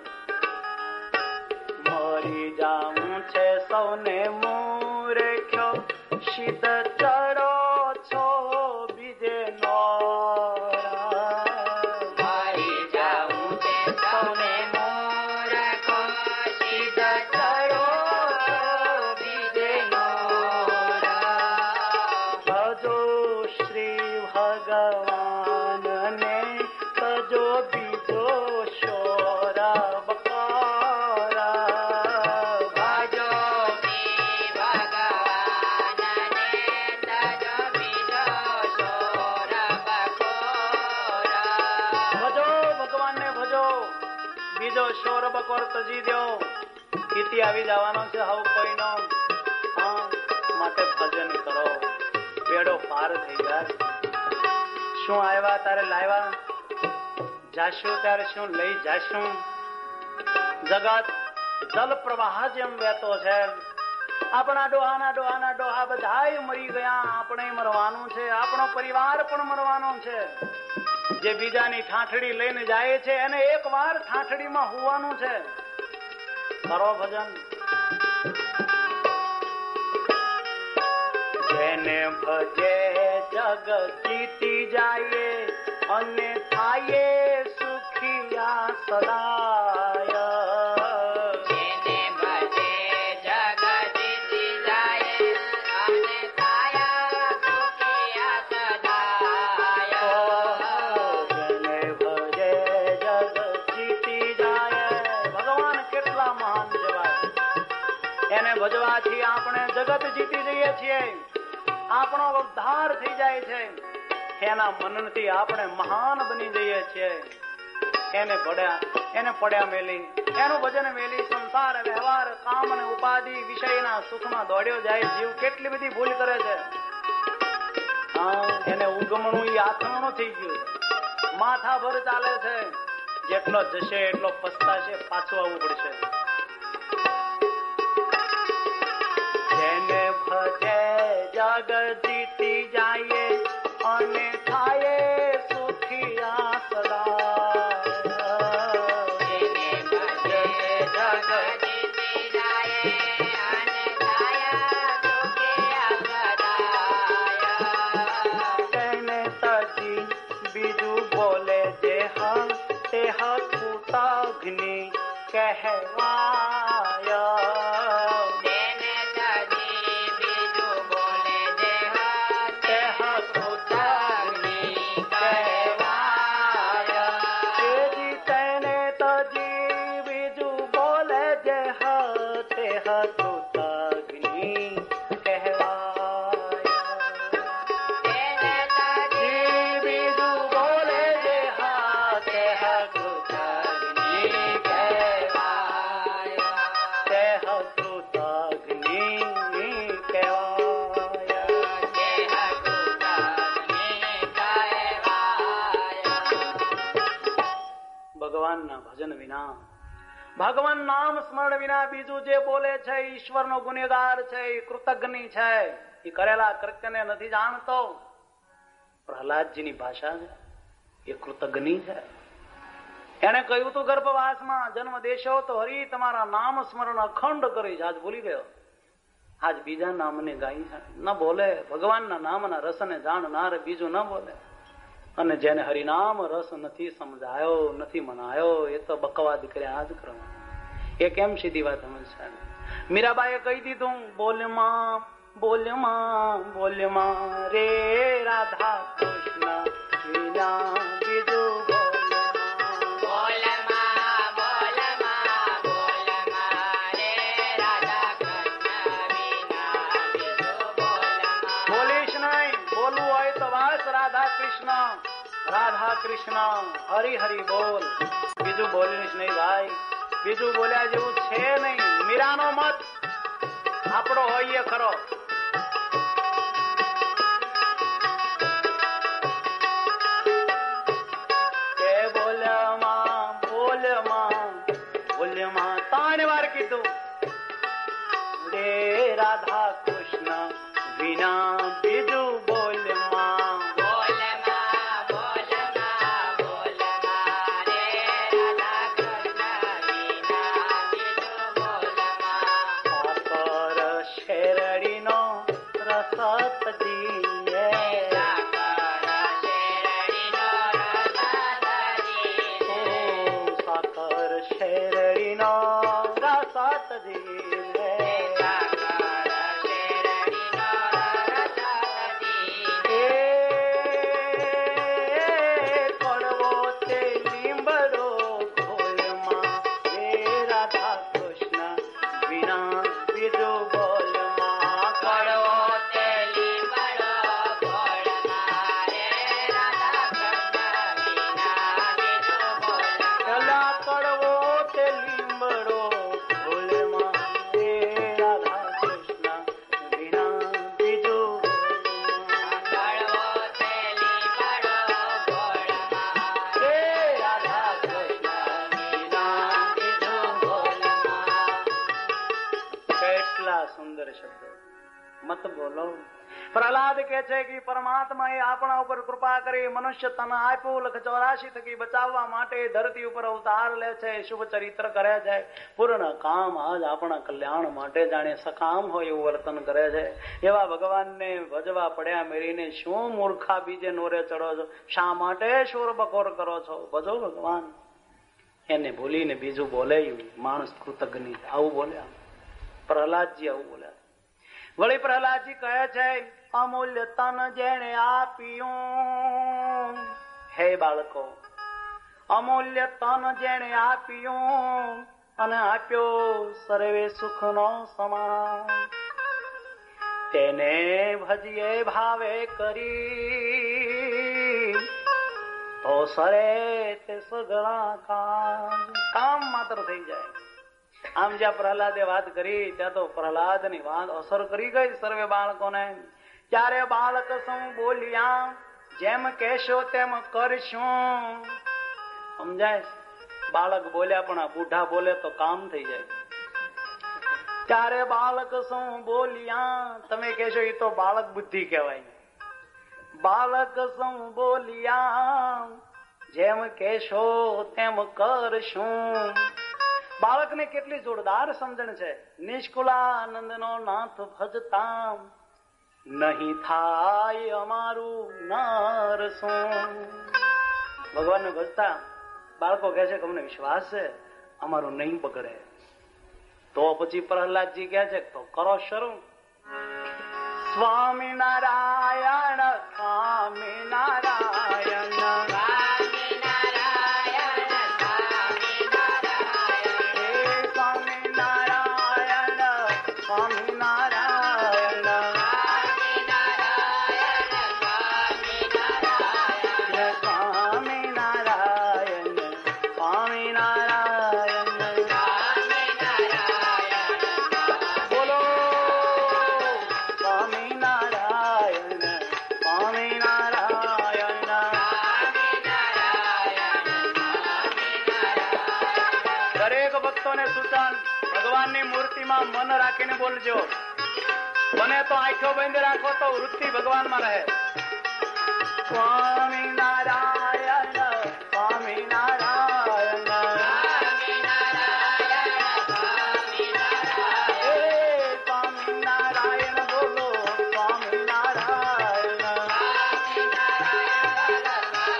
મરી જાવું છે સૌને મૂર્ખ્યો, સિદ્ધ ચડો છો બીજે નોરા. મરી જાવું છે સૌને મૂર્ખો, સિદ્ધ ચડો છો બીજે નોરા. ભજો શ્રી ભગવાનને, તજો બીજો શોર બકોરા. ભજો શ્રી ભગવાનને, તજો બીજો શોર બકોરા. ભજો ભગવાનને, ભજો બીજો શોર બકોર તજી દો. ઇતિ આવી જવાનો છે હવ કોઈનો. હા, માટે ભજન કરો, બેડો પાર થઈ જાય. શું આવ્યા તારે લાવ્યા, જાશું ત્યારે શું લઈ જાશું. જગત જલ પ્રવાહ જેમ વહેતો છે. આપણા ડોહાના ડોહા બધાય મરી ગયા. આપણે મરવાનું છે, આપણો પરિવાર પણ મરવાનો છે. જે બીજાની ઠાઠડી લઈને જાય છે એને એક વાર ઠાઠડીમાં હોવાનું છે. કરો ભજન. જેને ભજે જગ જીતી જાય, અને થાય સુખિયા સદાય. જેને ભજે જગ જીતી જાય, અને થાય સુખિયા સદાય. જેને ભજે જગ જીતી જાય. ભગવાન કેટલા મહાન કહેવાય. એને ભજવાથી આપણે જગત જીતી જઈએ છીએ. આપણો ઉદ્ધાર થઈ જાય છે. એના મનનથી આપણે મહાન બની જઈએ છીએ. એને પડ્યા મેલી, એનું ભજન મેલી સંસાર વ્યવહાર કામ અને ઉપાધિ વિષયના સુખમાં દોડ્યો જાય. જીવ કેટલી બધી ભૂલ કરે છે. હા, એને ઉગમણું આથમણું થઈ ગયું છે. માથા ભર ચાલે છે. જેટલો જશે એટલો પસ્તાશે, પાછું આવવું પડશે. જેને ભજે જગ જીતી જાય, અને થાય સુખિયા સદા. જેને ભજે જગ જીતી જાય, અને થાય સુખિયા સદા. તેને તજી બીજું બોલે જે તે હકુતાગ્નિ કહેવાય. ભગવાન નામ સ્મરણ વિના બીજું જે બોલે છે ઈશ્વરનો ગુનેગાર છે, કૃતજ્ઞ છે. એ કરેલા કૃત્યને નથી જાણતો. પ્રહલાદજીની ભાષા છે, એ કૃતજ્ઞ છે. એને કહ્યું તું ગર્ભવાસમાં જન્મ દેશો તો હરી તમારા નામ સ્મરણ અખંડ કરીશ. આજ ભૂલી ગયો. આજ બીજા નામને ગાઈ ન બોલે. ભગવાનના નામના રસને જાણનાર બીજું ન બોલે. અને જેને હરિનામ રસ નથી સમજાયો, નથી મનાયો, એ તો બકવાદ કર્યા જ કરવા. એ કેમ સીધી વાત સમજશે? મીરાબાઈએ કહી દીધું, બોલમાં બોલમાં બોલમાં રે રાધા કૃષ્ણ વિના બીજું રાધા કૃષ્ણ હરી હરી બોલ, બીજું બોલીશ નહીં ભાઈ. બીજું બોલ્યા જેવું છે નહીં. મીરાનો મત આપણો હોય ખરો. કે બોલમાં બોલમાં બોલમાં 3 વાર કીધું રે રાધા કૃષ્ણ વિના બીજું બોલમાં. પ્રહલાદ કે છે કે પરમાત્માએ આપણા ઉપર કૃપા કરી મનુષ્ય તન આપ્યું, 184 થકી બચાવવા માટે ધરતી ઉપર અવતાર લે છે, શુભ ચરિત્ર કરે છે, પૂર્ણ કામ આજ આપણા કલ્યાણ માટે જાણે સકામ હોય એવું વર્તન કરે છે. એવા ભગવાનને ભજવા પડ્યા મેરીને શું મૂર્ખા બીજે નોરે ચડો છો? શા માટે શોર બકોર કરો છો? ભજો ભગવાન. એને ભૂલીને બીજું બોલે માણસ કૃતજ્ઞ. આવું બોલ્યા પ્રહલાદજી, આવું બોલ્યા. વળી પ્રહલાદજી કહે છે, અમૂલ્ય તન જેણે આપ્યું, હે બાળકો, અમૂલ્ય તન જેણે આપ્યું અને આપ્યો સર્વે સુખનો સમાન, તેને ભજીએ ભાવે કરી તો સરે તે સગળા કામ માત્ર થઈ જાય. આમ જ્યાં પ્રહલાદે વાત કરી ત્યાં તો પ્રહલાદ ની વાત અસર કરી ગઈ સર્વે બાળકોને. ત્યારે બાળક શું બોલ્યા, જેમ કહેશો તેમ કરશું. સમજાય? બાળક બોલ્યા પણ આ બુઢા બોલે તો કામ થઈ જાય. ત્યારે બાળક શું બોલ્યા, તમે કહેશો એ તો બાળક બુદ્ધિ કહેવાય. બાળક શું બોલ્યા, જેમ કહેશો તેમ કરશું. બાળકને કેટલી જોરદાર સમજણ છે. નિષ્કુળાનંદ નો નાથ ભજતા નહીં થાય અમારું નરસું. ભગવાનને ભજતા બાળકો કહે છે કે અમને વિશ્વાસ છે અમારું નહીં બગડે. તો પછી પ્રહલાદજી કહે છે તો કરો શરૂ. સ્વામિનારાયણ સ્વામિનારાયણ ભગવાનની મૂર્તિમાં મન રાખીને બોલજો. બને તો આંખો બંધ રાખો તો વૃત્તિ ભગવાનમાં રહે. સ્વામિનારાયણ સ્વામિનારાયણ સ્વામિનારાયણ બોલો સ્વામિનારાયણ.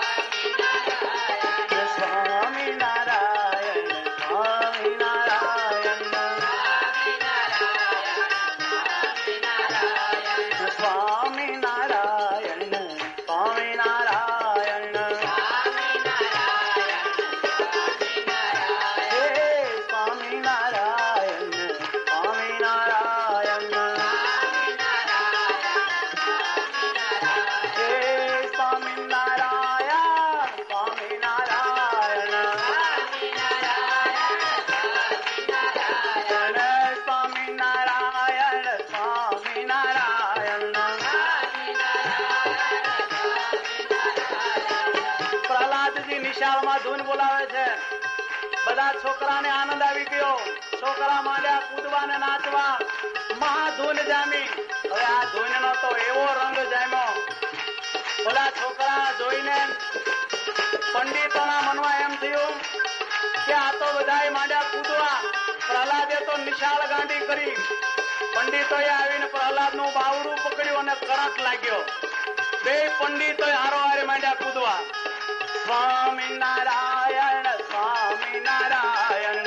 બધા છોકરાને આનંદ આવી ગયો. છોકરા માંડ્યા કૂદવા ને નાચવા. મહાધૂન જામી. હવે આ ધૂનનો તો એવો રંગ જામ્યો. બધા છોકરા જોઈને પંડિતોના મનમાં એમ થયું કે આ તો બધાય માંડ્યા કૂદવા. પ્રહલાદે તો નિશાળ ગાંડી કરી. પંડિતોએ આવીને પ્રહલાદનું બાવડું પકડ્યું અને કરંટ લાગ્યો. બે પંડિતોએ હારોહારે માંડ્યા કૂદવા. સ્વામિનારાયણ સ્વામિનારાયણ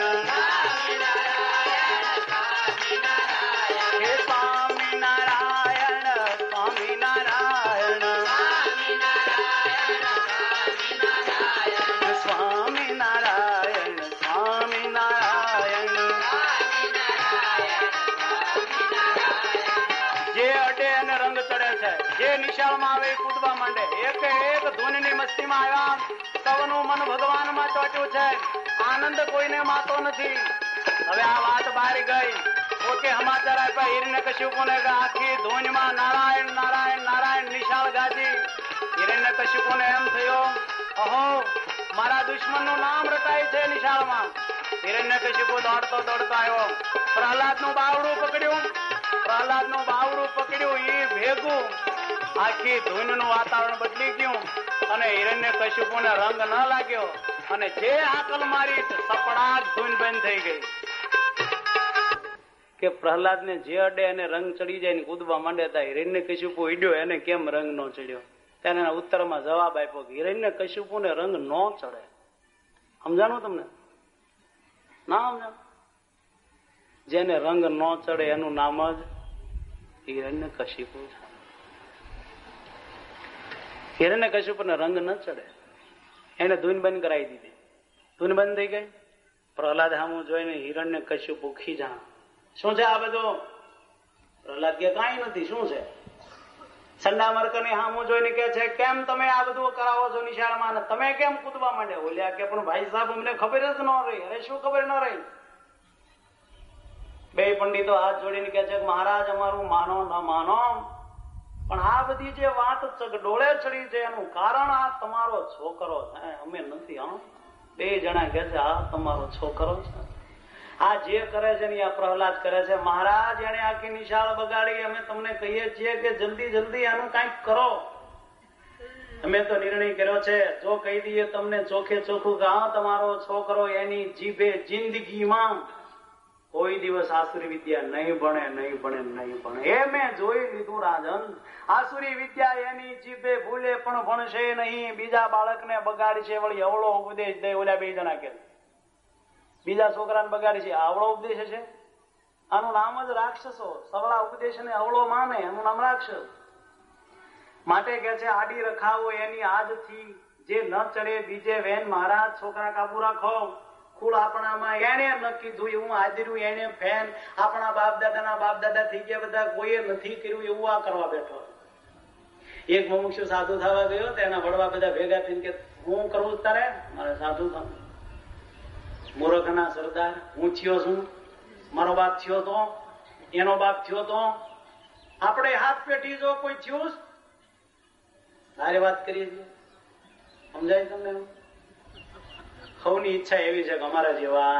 હે સ્વામિનારાયણ સ્વામિનારાયણ સ્વામિનારાયણ સ્વામિનારાયણ. જે અડે એને રંગ ચડે છે. જે નિશાળમાં આવે કૂદવા માંડે. એક એક ધૂનની મસ્તીમાં આવ્યા. સૌનું મન ભગવાનમાં ચોટ્યું છે. આનંદ કોઈને માતો નથી. હવે આ વાત બહાર ગઈ. ઓકે સમાચાર આપ્યા હિરણ્યકશિપુને કે આખી ધૂનમાં નારાયણ નારાયણ નારાયણ નિશાળ ગાજી. હિરણ્યકશિપુને એમ થયો અહો મારા દુશ્મનનું નામ રટાય છે નિશાળમાં. હિરણ્યકશિપુ દોડતો દોડતો આવ્યો. પ્રહલાદનું બાવડું પકડ્યું. પ્રહલાદનું બાવડું પકડ્યું. એ ભેગું આખી ધૂનનું વાતાવરણ બદલી ગયું અને હિરણ્યકશિપુને રંગ ન લાગ્યો અને જે આકલ મારી સપડાટ ધૂન બંધ થઈ ગઈ. કે પ્રહલાદને જે અડે એને રંગ ચડી જાય ને કૂદવા માંડે હતા. હિરણ્યકશિપુ ઈડ્યો એને કેમ રંગ ન ચડ્યો? ત્યારે એના ઉત્તરમાં જવાબ આપ્યો કે હિરણ્યકશિપુને રંગ ન ચડે. સમજાણું તમને? ના સમજાણું? જેને રંગ ન ચડે એનું નામ જ હિરણ્યકશિપુ છે. હિરણ્યકશિપુને રંગ ન ચડે. એને ધૂન બંધ કરાવી દીધી. ધૂન બંધ થઈ ગઈ. પ્રહલાદ સામું જોઈને હિરણ્યકશિપુ ખીજા. શું છે આ બધું? પ્રહલાદ કે કાંઈ નથી. શું છે? સંડામરકરની સામું જોઈને કે છે કેમ તમે આ બધું કરાવો છો નિશાળમાં અને તમે કેમ કૂદવા માંડ્યા? ઓલ્યા કે પણ ભાઈ સાહેબ અમને ખબર જ ન રહી. અરે શું ખબર ન રહી? બે પંડિતો હાથ જોડીને કે છે મહારાજ અમારું માનો ન માનો પણ આ બધી જે વાત ડોળે ચડી છે એનું કારણ આ તમારો છોકરો છે. અમે નથી. હા બે જણા કે છે આ તમારો છોકરો છે. આ જે કરે છે ને આ પ્રહલાદ કરે છે. મહારાજ એને આખી નિશાળ બગાડી. અમે તમને કહીએ છીએ કે જલ્દી જલ્દી આનું કંઈક કરો. અમે તો નિર્ણય કર્યો છે જો કહી દઈએ તમને ચોખે ચોખ્ખું કે હા તમારો છોકરો એની જીભે જિંદગીમાં કોઈ દિવસ આસુરી વિદ્યા નહીં ભણે નહીં ભણે નહીં ભણે. એ મેં જોઈ લીધું રાજન. આસુરી વિદ્યા એની જીભે ભૂલે પણ ભણશે નહીં. બીજા બાળકને બગાડશે. વળી અવળો ઉપદેશ દે. ઓલા બે જણા કે બીજા છોકરાને બગાડી છે. આવડો ઉપદેશ છે. આનું નામ જ રાક્ષસો. સવળા ઉપદેશ ને અવળો માને એનું નામ રાક્ષસ. માટે કે છે આડી રખાવો એની આજથી. જે ન ચડે બીજે વેન. મહારાજ છોકરા કાબુ રાખો. કુળ આપણામાં એને ન કીધું એવું આદર્યું એને ફેન. આપણા બાપ દાદા થઈ ગયા બધા. કોઈએ નથી કર્યું એવું આ કરવા બેઠો. એક મુમુક્ષુ સાધુ થવા ગયો તો એના વડવા બધા ભેગા થઈને કે હું કરવું તારે? મારે સાધુ થવું. મૂર્ખના સરદાર હું થયો છું. મારો બાપ થયો તો એનો બાપ થયો તો આપણે હાથ પેટી જો કોઈ થયું તારે વાત કરીએ છીએ. સમજાય તમને? સૌની ઈચ્છા એવી છે કે અમારા જેવા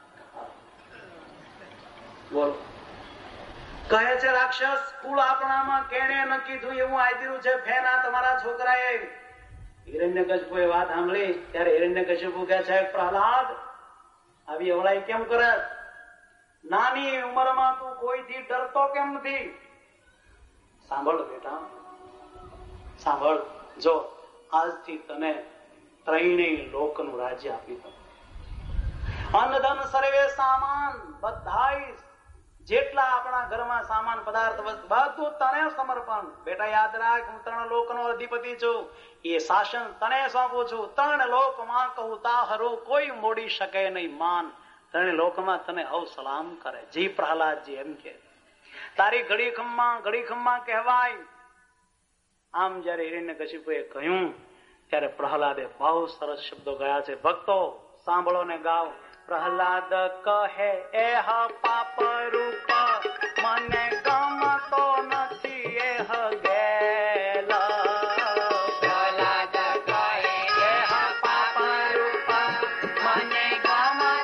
બોલો. કહે છે રાક્ષસ કુળ આપણામાં કેણે ન કીધું એવું આદર્યું છે ફેના તમારા છોકરાએ. હિરણ્યકશિપુએ વાત સાંભળી ત્યારે હિરણ્યકશિપુ કહે છે પ્રહલાદ આવી અવળાઈ કેમ કરે? નાની ઉંમરમાં તું કોઈથી ડરતો કેમ નથી? સાંભળ બેટા સાંભળ. જો આજથી તને ત્રણેય લોકનું રાજ્ય આપી દઉં. અન્ન ધન સર્વે સામાન બધા જેટલા આપણા ઘરમાં સામાન પદાર્થ બધું તને સમર્પણ. બેટા યાદ રાખ હું 3 લોકનો અધિપતિ છું. એ શાસન તને સોંપું છું. 3 લોકમાં કહું તાહરું કોઈ મોડી શકે નહીં માન. 3 લોકમાં તને હવ સલામ કરે. જી પ્રહલાદજી એમ કે તારી ઘડી ખમ્મા કહેવાય. આમ જયારે હિરણ્યકશિપુએ કહ્યું ત્યારે પ્રહલાદે બહુ સરસ શબ્દો ગયા છે. ભક્તો સાંભળો ને ગાઓ. પ્રહલાદ કહે એહ પાપ રૂપ મને ગમતો નથી એહ ગેલ. પ્રહલાદ કહે એહ પાપ રૂપ મને ગમતો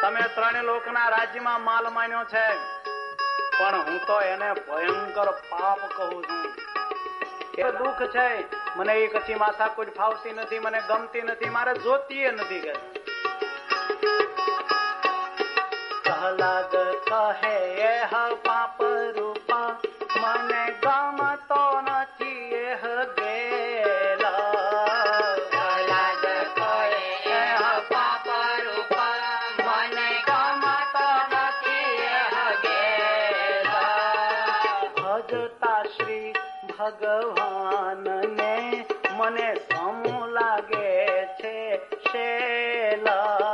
તમે ત્રણ લોકના રાજ્યમાં માલ માન્યો છે, પણ હું તો એને ભયંકર પાપ કહું છું. એ દુઃખ છે, મને એ કચ્છી માથા કોઈ ફાવતી નથી, મને ગમતી નથી, મારે જોતી નથી કે. પ્રહલાદ કહે એહ પાપ રૂપા મને ગમતો નથી એહ ગેલા. પ્રહલાદ કહે એહ પાપ રૂપા મને ગમતો નથી એહ ગેલા. ભજતા શ્રી ભગવાનને મને સમૂહ લાગે છે શેલા.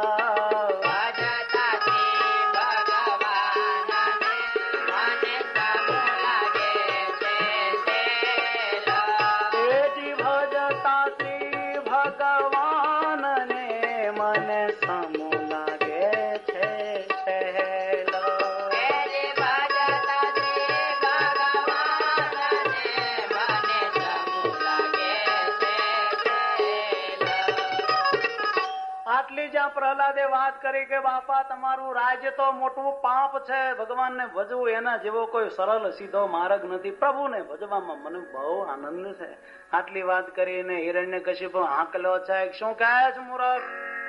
પ્રહલાદે વાત કરી કે બાપા તમારું રાજ્ય તો મોટું પાપ છે, ભગવાનને ભજવું એના જેવો કોઈ સરળ સીધો માર્ગ નથી, પ્રભુને ભજવામાં મને બહુ આનંદ છે. આટલી વાત કરીને હિરણ્યકશિપુ હાંકલો છે. શું કહે છે મૂર્ખ?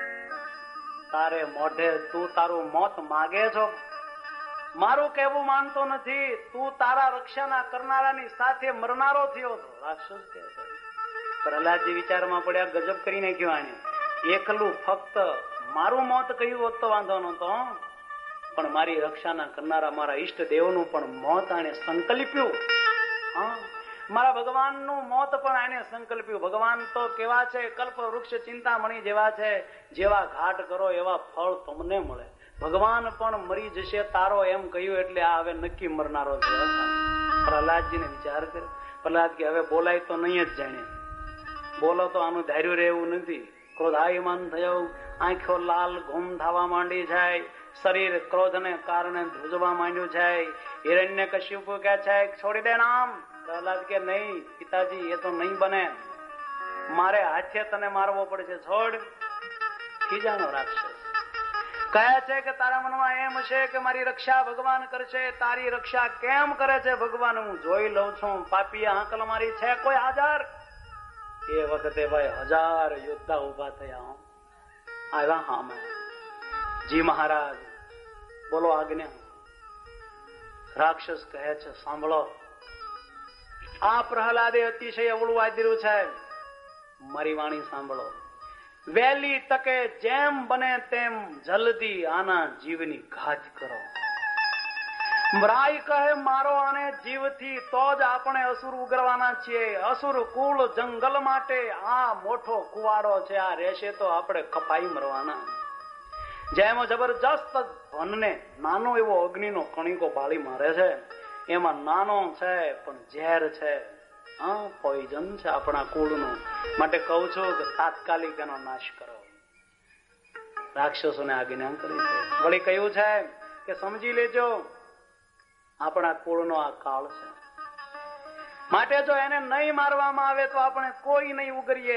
તારે મોઢે તું તારું મોત માગે છો, મારું કહેવું માનતો નથી. તું તારા રક્ષાના કરનારાની સાથે મરનારો થયો છો. રાક્ષસ કે છે. પ્રહલાદજી વિચારમાં પડ્યા, ગજબ કરી નાખ્યું આને. એકલું ફક્ત મારું મોત કહ્યું હોત તો વાંધો નતો, પણ મારી રક્ષાના કરનારા મારા ઈષ્ટ દેવનું પણ મોત આને સંકલ્પ્યું. હા, મારા ભગવાનનું મોત પણ આને સંકલ્પ્યું. ભગવાન તો કેવા છે, કલ્પ વૃક્ષ ચિંતામણી જેવા છે, જેવા ઘાટ કરો એવા ફળ તમને મળે. ભગવાન પણ મરી જશે તારો એમ કહ્યું એટલે આ હવે નક્કી મરનારો છે. પ્રહલાદજીને વિચાર કર્યો. પ્રહલાદ કે હવે બોલાય તો નહીં જ જાણે, બોલો તો આનું ધાર્યું રહેવું નથી. ક્રોધાયમાન થયો, આંખો લાલ ઘૂમ થવા માંડી જાય, શરીર ક્રોધને કારણે ધ્રુજવા માંડ્યું છે. હિરણ્યકશિપુ કે છે છોડી દે નામ. પ્રહલાદ કે નહીં પિતાજી, એ તો નહીં બને, મારે હાથે તને મારવો પડશે, છોડ. ખીજાનો રાક્ષસ કહે છે કે તારા મનમાં એમ છે કે મારી રક્ષા ભગવાન કરશે. તારી રક્ષા કેમ કરે છે ભગવાન હું જોઈ લઉં છું. પાપીએ હાંકલ મારી છે કોઈ હાજર? એ વખતે ભાઈ 1000 યોદ્ધા ઉભા થયા. આવ્યા હામે. જી મહારાજ બોલો આજ્ઞા. રાક્ષસ કહે છે સાંભળો, આ પ્રહલાદે અતિશય અવળું આદર્યું છે. મારી વાણી સાંભળો. વહેલી તકે જેમ બને તેમ જલ્દી આના જીવની ઘાત કરો. રાય કહે મારો આને જીવથી તો જ આપણે અસુર ઉગરવાના છીએ. અસુર કુળ જંગલ માટે આ મોટો કુવાડો છે, આ રહેશે તો આપણે કપાઈ મરવાના. જેમ જબરજસ્ત ભનને નાનો એવો અગ્નિનો કણિકો બાળી મારે છે, એમાં નાનો છે પણ ઝેર છે, પોઈઝન છે આપણા કુળનું. માટે કહું છું કે તાત્કાલિક એનો નાશ કરો. રાક્ષસોને આજ્ઞા કરી છે. વળી કહ્યું છે કે સમજી લેજો આપણા કુળનો આ કાળ છે, માટે જો એને નહીં મારવામાં આવે તો આપણે કોઈ નહીં ઉગરીએ.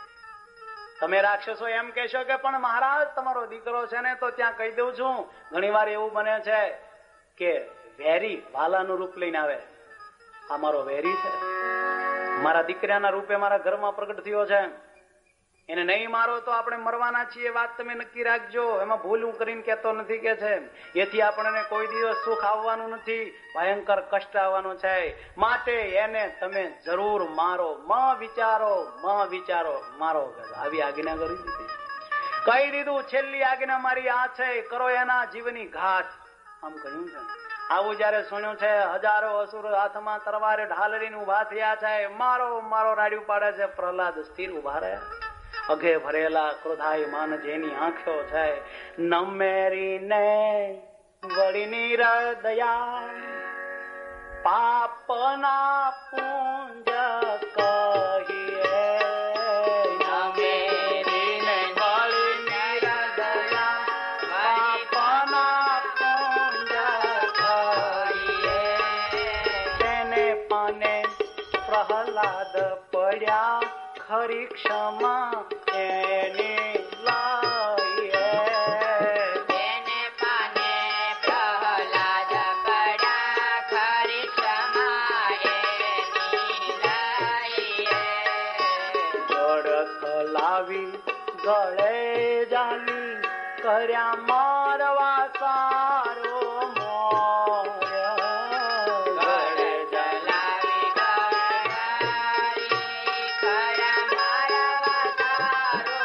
તમે રાક્ષસો એમ કહેશો કે પણ મહારાજ તમારો દીકરો છે ને, તો ત્યાં કહી દઉં છું ઘણી વાર એવું બને છે કે વેરી વાલાનું રૂપ લઈને આવે. આ મારો વેરી છે, મારા દીકરાના રૂપે મારા ઘરમાં પ્રગટ થયો છે, એને નહીં મારો તો આપણે મરવાના છીએ. વાત તમે નક્કી રાખજો. એમાં ભૂલ હું કરીને કેતો નથી કે છે, એથી આપણને કોઈ દિવસ સુખ આવવાનું નથી, ભયંકર કષ્ટ આવવાનું છે. માટે એને તમે જરૂર મારો, વિચારો મારો. આવી આજ્ઞા કરી દીધી. કહી દીધું છેલ્લી આજ્ઞા મારી આ છે, કરો એના જીવની ઘાત. આમ કહ્યું છે. આવું જયારે સુન્યું છે, 1000 અસુર હાથમાં તરવારે ઢાલરીને ઉભા થયા છે, મારો રાડ્યું પાડે છે. પ્રહલાદ સ્થિર ઉભા રહ્યા. અઘે ભરેલા ક્રોધાય માન જેની આંખો છે, નમેરીને વળીની હૃદયા પાપના પુંજ કહીએ. નમેરીને વળીની હૃદયા પાપના પુંજ કહીએ. તેને પાને પ્રહલાદ પડ્યા ખરી ક્ષમા એને લાઈએ. તેને ગળે જાલી કર્યા મારવા સારો ગળે જલાવી ગળારી કર્યા મારવા સારો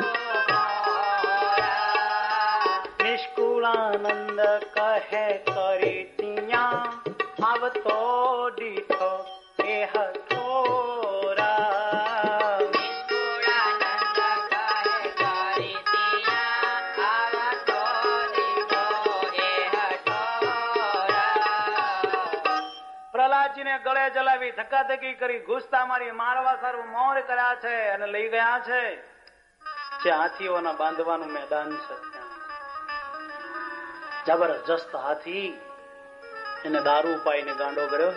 નિષ્કુળાનંદ કહે કરી ત્યાં આવતો દીઠો એ હઠોરા નિષ્કુળાનંદ કહે કરી ત્યાં આવતો દીઠો એ હઠોરા. પ્રહલાદજીને ગળે જલાવી ધક્કાધક્કી કરી ઘૂસતા મારી મારવા સારું મોર કર્યા છે અને લઈ ગયા છે જે હાથીઓના બાંધવાનું મેદાન છે જબરજસ્ત હાથી એને દારૂ પાઈને ગાંડો કર્યો.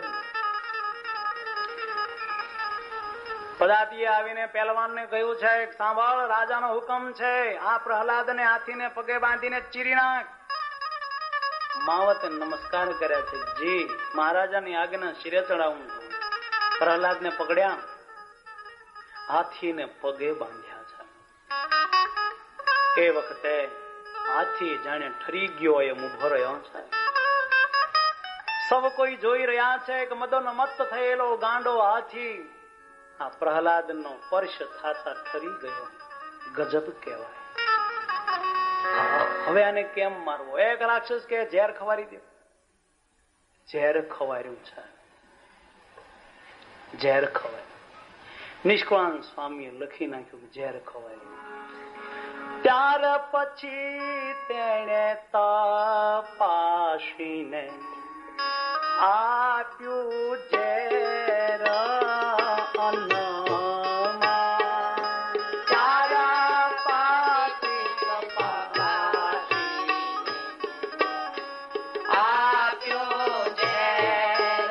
પદાતિએ આવીને પહેલવાનને કહ્યું છે સાંભળ રાજાનો હુકમ છે આ પ્રહલાદને હાથીને પગે બાંધીને ચીરી નાખ. માવતે નમસ્કાર કર્યા છે જી મહારાજાની આજ્ઞા શિરે ચડાવું છું. પ્રહલાદને પકડ્યા હાથીને પગે બાંધ્યા છે. એ વખતે હાથી જાણે ઠરી ગયો એમ ઉભો રહ્યો છે. સૌ કોઈ જોઈ રહ્યા છે કે મદોન્મત્ત થયેલો ગાંડો હાથી આ પ્રહલાદનો સ્પર્શ થાતા ઠરી ગયો. ગજબ કહેવાય. હવે આને કેમ મારવો? એક રાક્ષસ કે ઝેર ખવારી દે. ઝેર ખવાર્યું છે. ઝેર ખવાય. નિષ્કુળાનંદ સ્વામીએ લખી નાખ્યું કે ઝેર ખવાર્યું. ત્યાર પછી તેણે તપાસીને આપ્યું ઝેર અન્નમાં. ત્યાર પછી આપ્યો ઝેર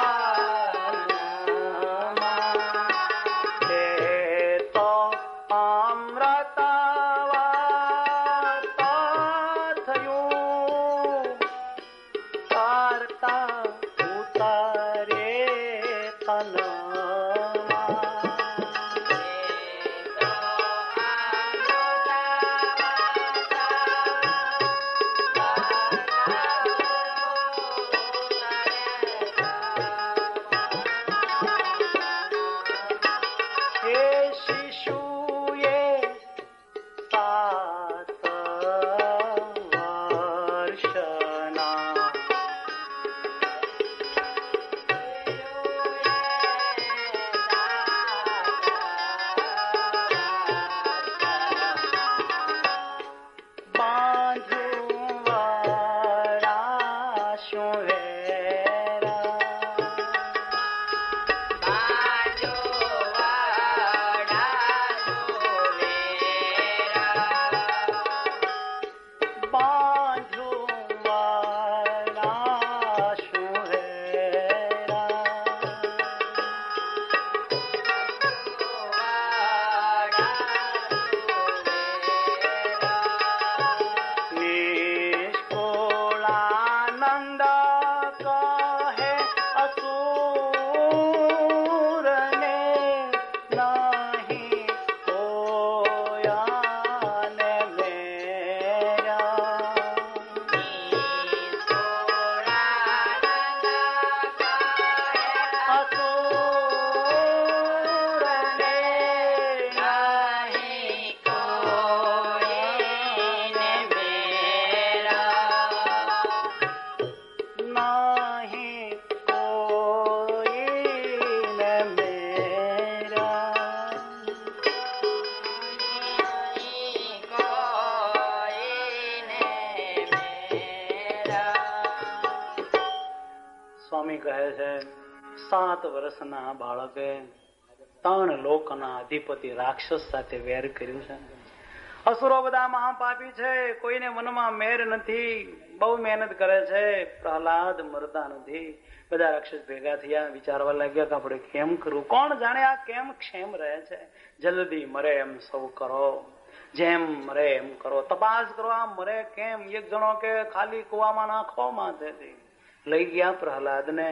અન્નમાં. તે તો અમૃત સ્વામી કહે છે 7 વર્ષના બાળકે 3 લોકના અધિપતિ રાક્ષસ સાથે વેર કર્યું છે. અસુરો બધા મહાપાપી છે, કોઈને મનમાં મેર નથી, બહુ મહેનત કરે છે. પ્રહલાદ મરતા નથી. બધા રાક્ષસ ભેગા થયા, વિચારવા લાગ્યા કે આપણે કેમ કરવું, કોણ જાણે આ કેમ ક્ષેમ રહે છે. જલ્દી મરે એમ સૌ કરો, જેમ મરે એમ કરો, તપાસ કરો આ મરે કેમ. એક જણો કે ખાલી કુવામાં નાખો માથેથી. લઈ ગયા પ્રહલાદને,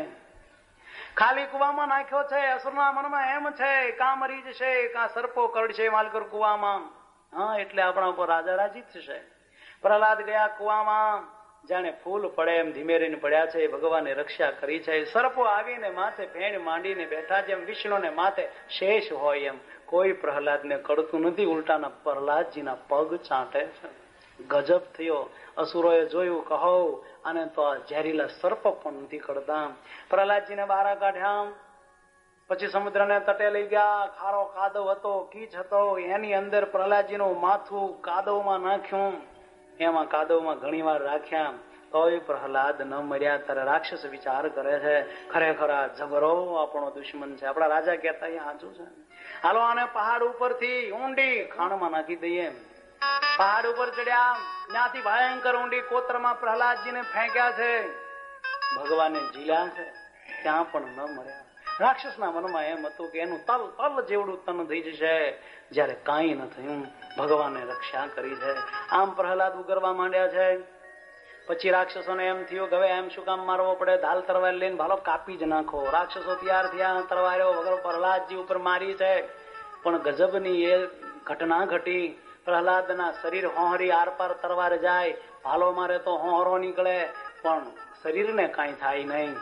ખાલી કુવામાં નાખ્યો છે. અસુરના મનમાં એમ છે કાં મરી જશે કાં સર્પો કરડશે માલકર કુવામાં. હા, એટલે આપણા ઉપર રાજા રાજી થશે. પ્રહલાદ ગયા કુવામાં, જાણે ફૂલ પડે એમ ધીમે રહીને પડ્યા છે. ભગવાને રક્ષા કરી છે. સર્પો આવીને માથે ફેણ માંડીને બેઠા, જેમ વિષ્ણુને માથે શેષ હોય એમ કોઈ પ્રહલાદને કડતું નથી, ઉલટાના પ્રહલાદજીના પગ ચાંટે છે. ગજબ થયો. અસુરોએ જોયું, કહો અને તો આ ઝેરીલા સર્પ પણ નથી કડતા. પ્રહલાદજીને બહાર કાઢ્યા, પછી સમુદ્રને તટે લઈ ગયા. ખારો કાદવ હતો, કીચ હતો, એની અંદર પ્રહલાદજીનું માથું કાદવમાં નાખ્યું. એમાં કાદવમાં ઘણી વાર રાખ્યા, તોય પ્રહલાદ ન મર્યા. ત્યારે રાક્ષસ વિચાર કરે છે, ખરેખર આ જબરો આપણો દુશ્મન છે. આપણા રાજા કહેતા અહીંયા સાચું છે, હાલો આને પહાડ ઉપરથી ઊંડી ખાણમાં નાખી દઈએ. પહાડ ઉપર ચડ્યા, ત્યાંથી ભયંકર ઊંડી કોતરમાં પ્રહલાદજીને ફેંક્યા છે. ભગવાને ઝીલ્યા છે, ત્યાં પણ ન મર્યા. રાક્ષસના મનમાં એમ હતું કે એનું તલ તલ જેવડું તન થઈ જશે. જયારે કાંઈ ન થયું, ભગવાને રક્ષા કરી છે. આમ પ્રહલાદ ઉગરવા માંડ્યા છે. પછી રાક્ષસોને એમ થયું કે હવે એમ શું કામ મારવો પડે, ઢાલ તરવાર લઈને ભાલો કાપી જ નાખો. રાક્ષસો તૈયાર થયા, તરવારો વગર પ્રહલાદજી ઉપર મારી છે. પણ ગજબની એ ઘટના ઘટી. પ્રહલાદના શરીર હોહરી આર પાર તરવાર જાય, ભાલો મારે તો હોહરો નીકળે, પણ શરીરને કાંઈ થાય નહીં.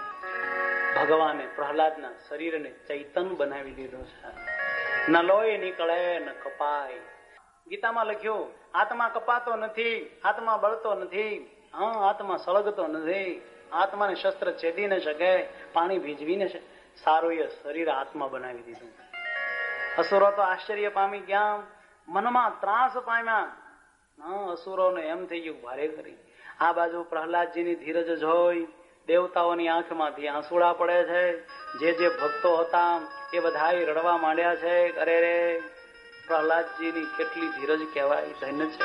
ભગવાને પ્રહલાદના શરીરને ચૈતન બનાવી દીધું છે. ન લોહી નીકળે ન કપાય. ગીતામાં લખ્યું, આત્મા કપાતો નથી, આત્મા બળતો નથી, હા આત્મા સળગતો નથી. આત્માને શસ્ત્ર છેદી ન શકે, પાણી ભીજવી ન શકે. સારું એ શરીર આત્મા બનાવી દીધું. અસુરો તો આશ્ચર્ય પામી ગયા, મનમાં ત્રાસ પામ્યા. અસુરોને એમ થઈ ગયું ભારે કરી. આ બાજુ પ્રહલાદજીની ધીરજ જોઈ દેવતાઓની આંખમાંથી આંસુડા પડે છે. જે ભક્તો હતા એ બધા રડવા માંડ્યા છે. અરે રે, પ્રહલાદજીની કેટલી ધીરજ કહેવાય, ધન્ય છે.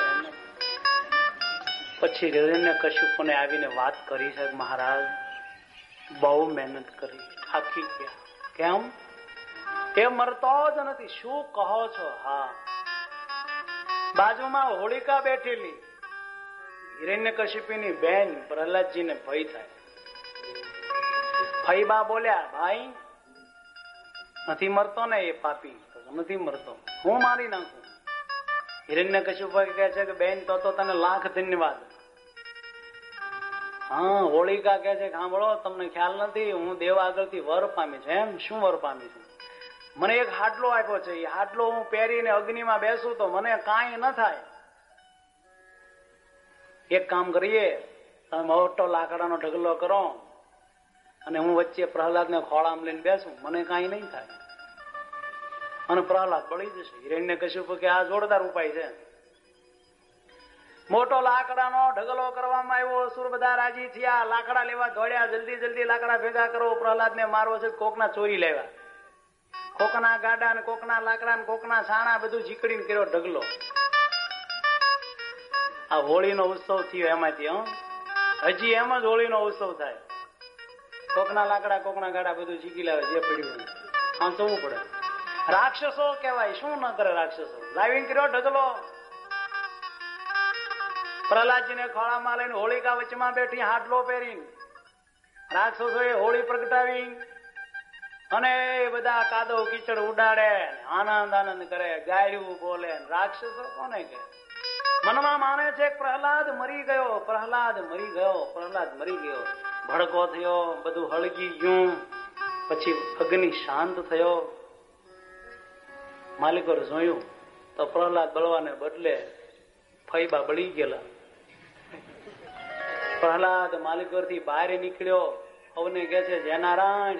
પછી હિરણ્યકશ્યપને આવીને વાત કરી છે, મહારાજ બહુ મહેનત કરી, થાકી ગયા. કેમ? એ મરતો જ નથી. શું કહો છો? હા, બાજુમાં હોળિકા બેઠેલી, હિરણ્યકશ્યપની બેન પ્રહલાદજીને ભય થાય. ફઈબા બોલ્યા, ભાઈ નથી મરતો ને એ પાપી? નથી મરતો, હું મારી નાખું. હિરણ્યકશ્યપ કહે છે કે બેન તો તને લાખ ધન્યવાદ. હા, હોળિકા કહે છે કે સાંભળો, તમને ખ્યાલ નથી, હું દેવ આગળથી વર પામી છું. એમ શું વર પામી છું? મને એક હાટલો આપ્યો છે. એ હાટલો હું પહેરીને અગ્નિમાં બેસું તો મને કાંઈ ન થાય. એક કામ કરીએ, તમે મોટો લાકડાનો ઢગલો કરો અને હું વચ્ચે પ્રહલાદને ખોળામાં લઈને બેસું, મને કાંઈ નહીં થાય અને પ્રહલાદ બળી જશે. હિરણ્યકશ્યપ કે આ જોરદાર ઉપાય છે. મોટો લાકડાનો ઢગલો કરવામાં આવ્યો. અસુર બધા રાજી થયા, લાકડા લેવા દોડ્યા. જલ્દી જલ્દી લાકડા ભેગા કરો, પ્રહલાદને મારવો છે. કોકના ચોરી લેવા, કોકના ગાડા ને કોકના લાકડા ને કોકના છાણા બધું ઝીકડીને કર્યો ઢગલો. આ હોળીનો ઉત્સવ થયો એમાંથી. હજી એમ જ હોળીનો ઉત્સવ થાય. કોકના લાકડા કોકના ગાડા બધું ઝીકી લાવે, જે પડ્યું ખાંચવું પડે. રાક્ષસો કહેવાય, શું ન કરે રાક્ષસો. લાવીને કર્યો ઢગલો. પ્રહલાદજીને ખોળામાં લઈને હોળિકા વચમાં બેઠી, હાટલો પહેરીને. રાક્ષસોએ હોળી પ્રગટાવી અને બધા કાદવ કીચડ ઉડાડે, આનંદ આનંદ કરે, ગાયરું બોલે. રાક્ષસો કોને કે? મનમાં માને છે પ્રહલાદ મરી ગયો, પ્રહલાદ મરી ગયો, પ્રહલાદ મરી ગયો. ભડકો થયો, બધું હળગી ગયું. પછી અગ્નિ શાંત થયો. માલિકોર જોયું તો પ્રહલાદ બળવાને બદલે ફઈબા બળી ગયેલા. પ્રહલાદ માલિકોર થી બહાર નીકળ્યો. અવને કે છે, જય નારાયણ.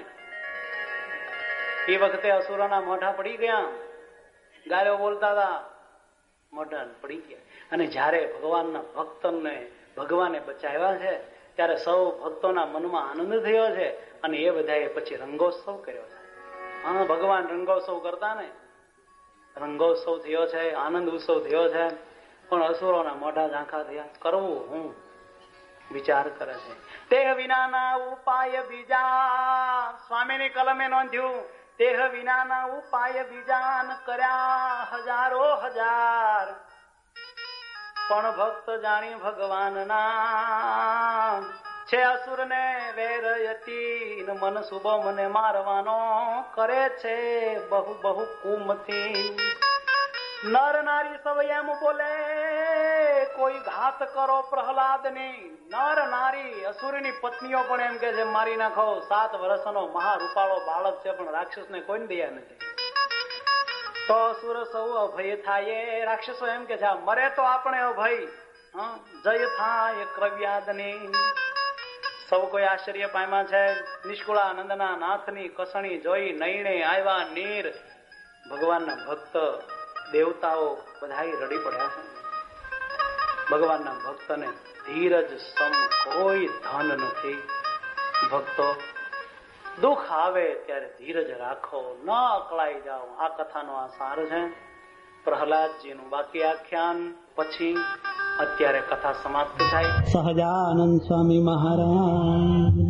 એ વખતે અસુરોના મોઢા પડી ગયા, ગાયો બોલતા હતા, મોઢા પડી ગયા. અને જયારે ભગવાનના ભક્તોને ભગવાને બચાવ્યા છે, ત્યારે સૌ ભક્તોના મનમાં આનંદ થયો છે. અને એ બધાએ પછી રંગોત્સવ કર્યો છે. હા, ભગવાન રંગોત્સવ કરતા ને, રંગોત્સવ થયો છે, આનંદ ઉત્સવ થયો છે. પણ અસુરોના મોઢા ઝાંખા થયા. કરવું હું? વિચાર કરે છે. તેહ વિનાના ઉપાય બીજા, સ્વામીની કલમે નોંધ્યું, તેહ વિનાના ઉપાય બીજા કર્યા હજારો હજાર, પણ ભક્ત જાણી ભગવાનના છે અસુરને વેરયતી. મન શુભ મને મારવાનો કરે છે બહુ બહુ કુમથી. નર નારી સૌ એમ બોલે, કોઈ ઘાત કરો પ્રહલાદ ની. નર નારી અસુરની પત્નીઓ પણ એમ કે છે મારી નાખો. 7 વર્ષનો મહારૂપાળો બાળક છે પણ રાક્ષસ ને કોઈ દયા નથી. તો અસુર સૌ અભય થાય. રાક્ષસો એમ કે છે મરે તો આપણે અભય, જય થાય ક્રવ્યાદની. સૌ કોઈ આશ્ચર્ય પામ્યા છે. નિષ્કુળાનંદના નાથની કસણી જોઈ નયણે આવ્યા નીર. ભગવાનના ભક્ત દેવતાઓ બધા રડી પડ્યા છે. ભગવાનના ભક્તને ધીરજ સમ કોઈ ધન નથી. ભક્તો દુઃખ આવે ત્યારે ધીરજ રાખો, ન અકળાઈ જાઓ. આ કથાનો આ સાર છે. પ્રહલાદજીનું બાકી આખ્યાન પછી અત્યારે કથા સમાપ્ત થાય. સહજાનંદ સ્વામી મહારાજ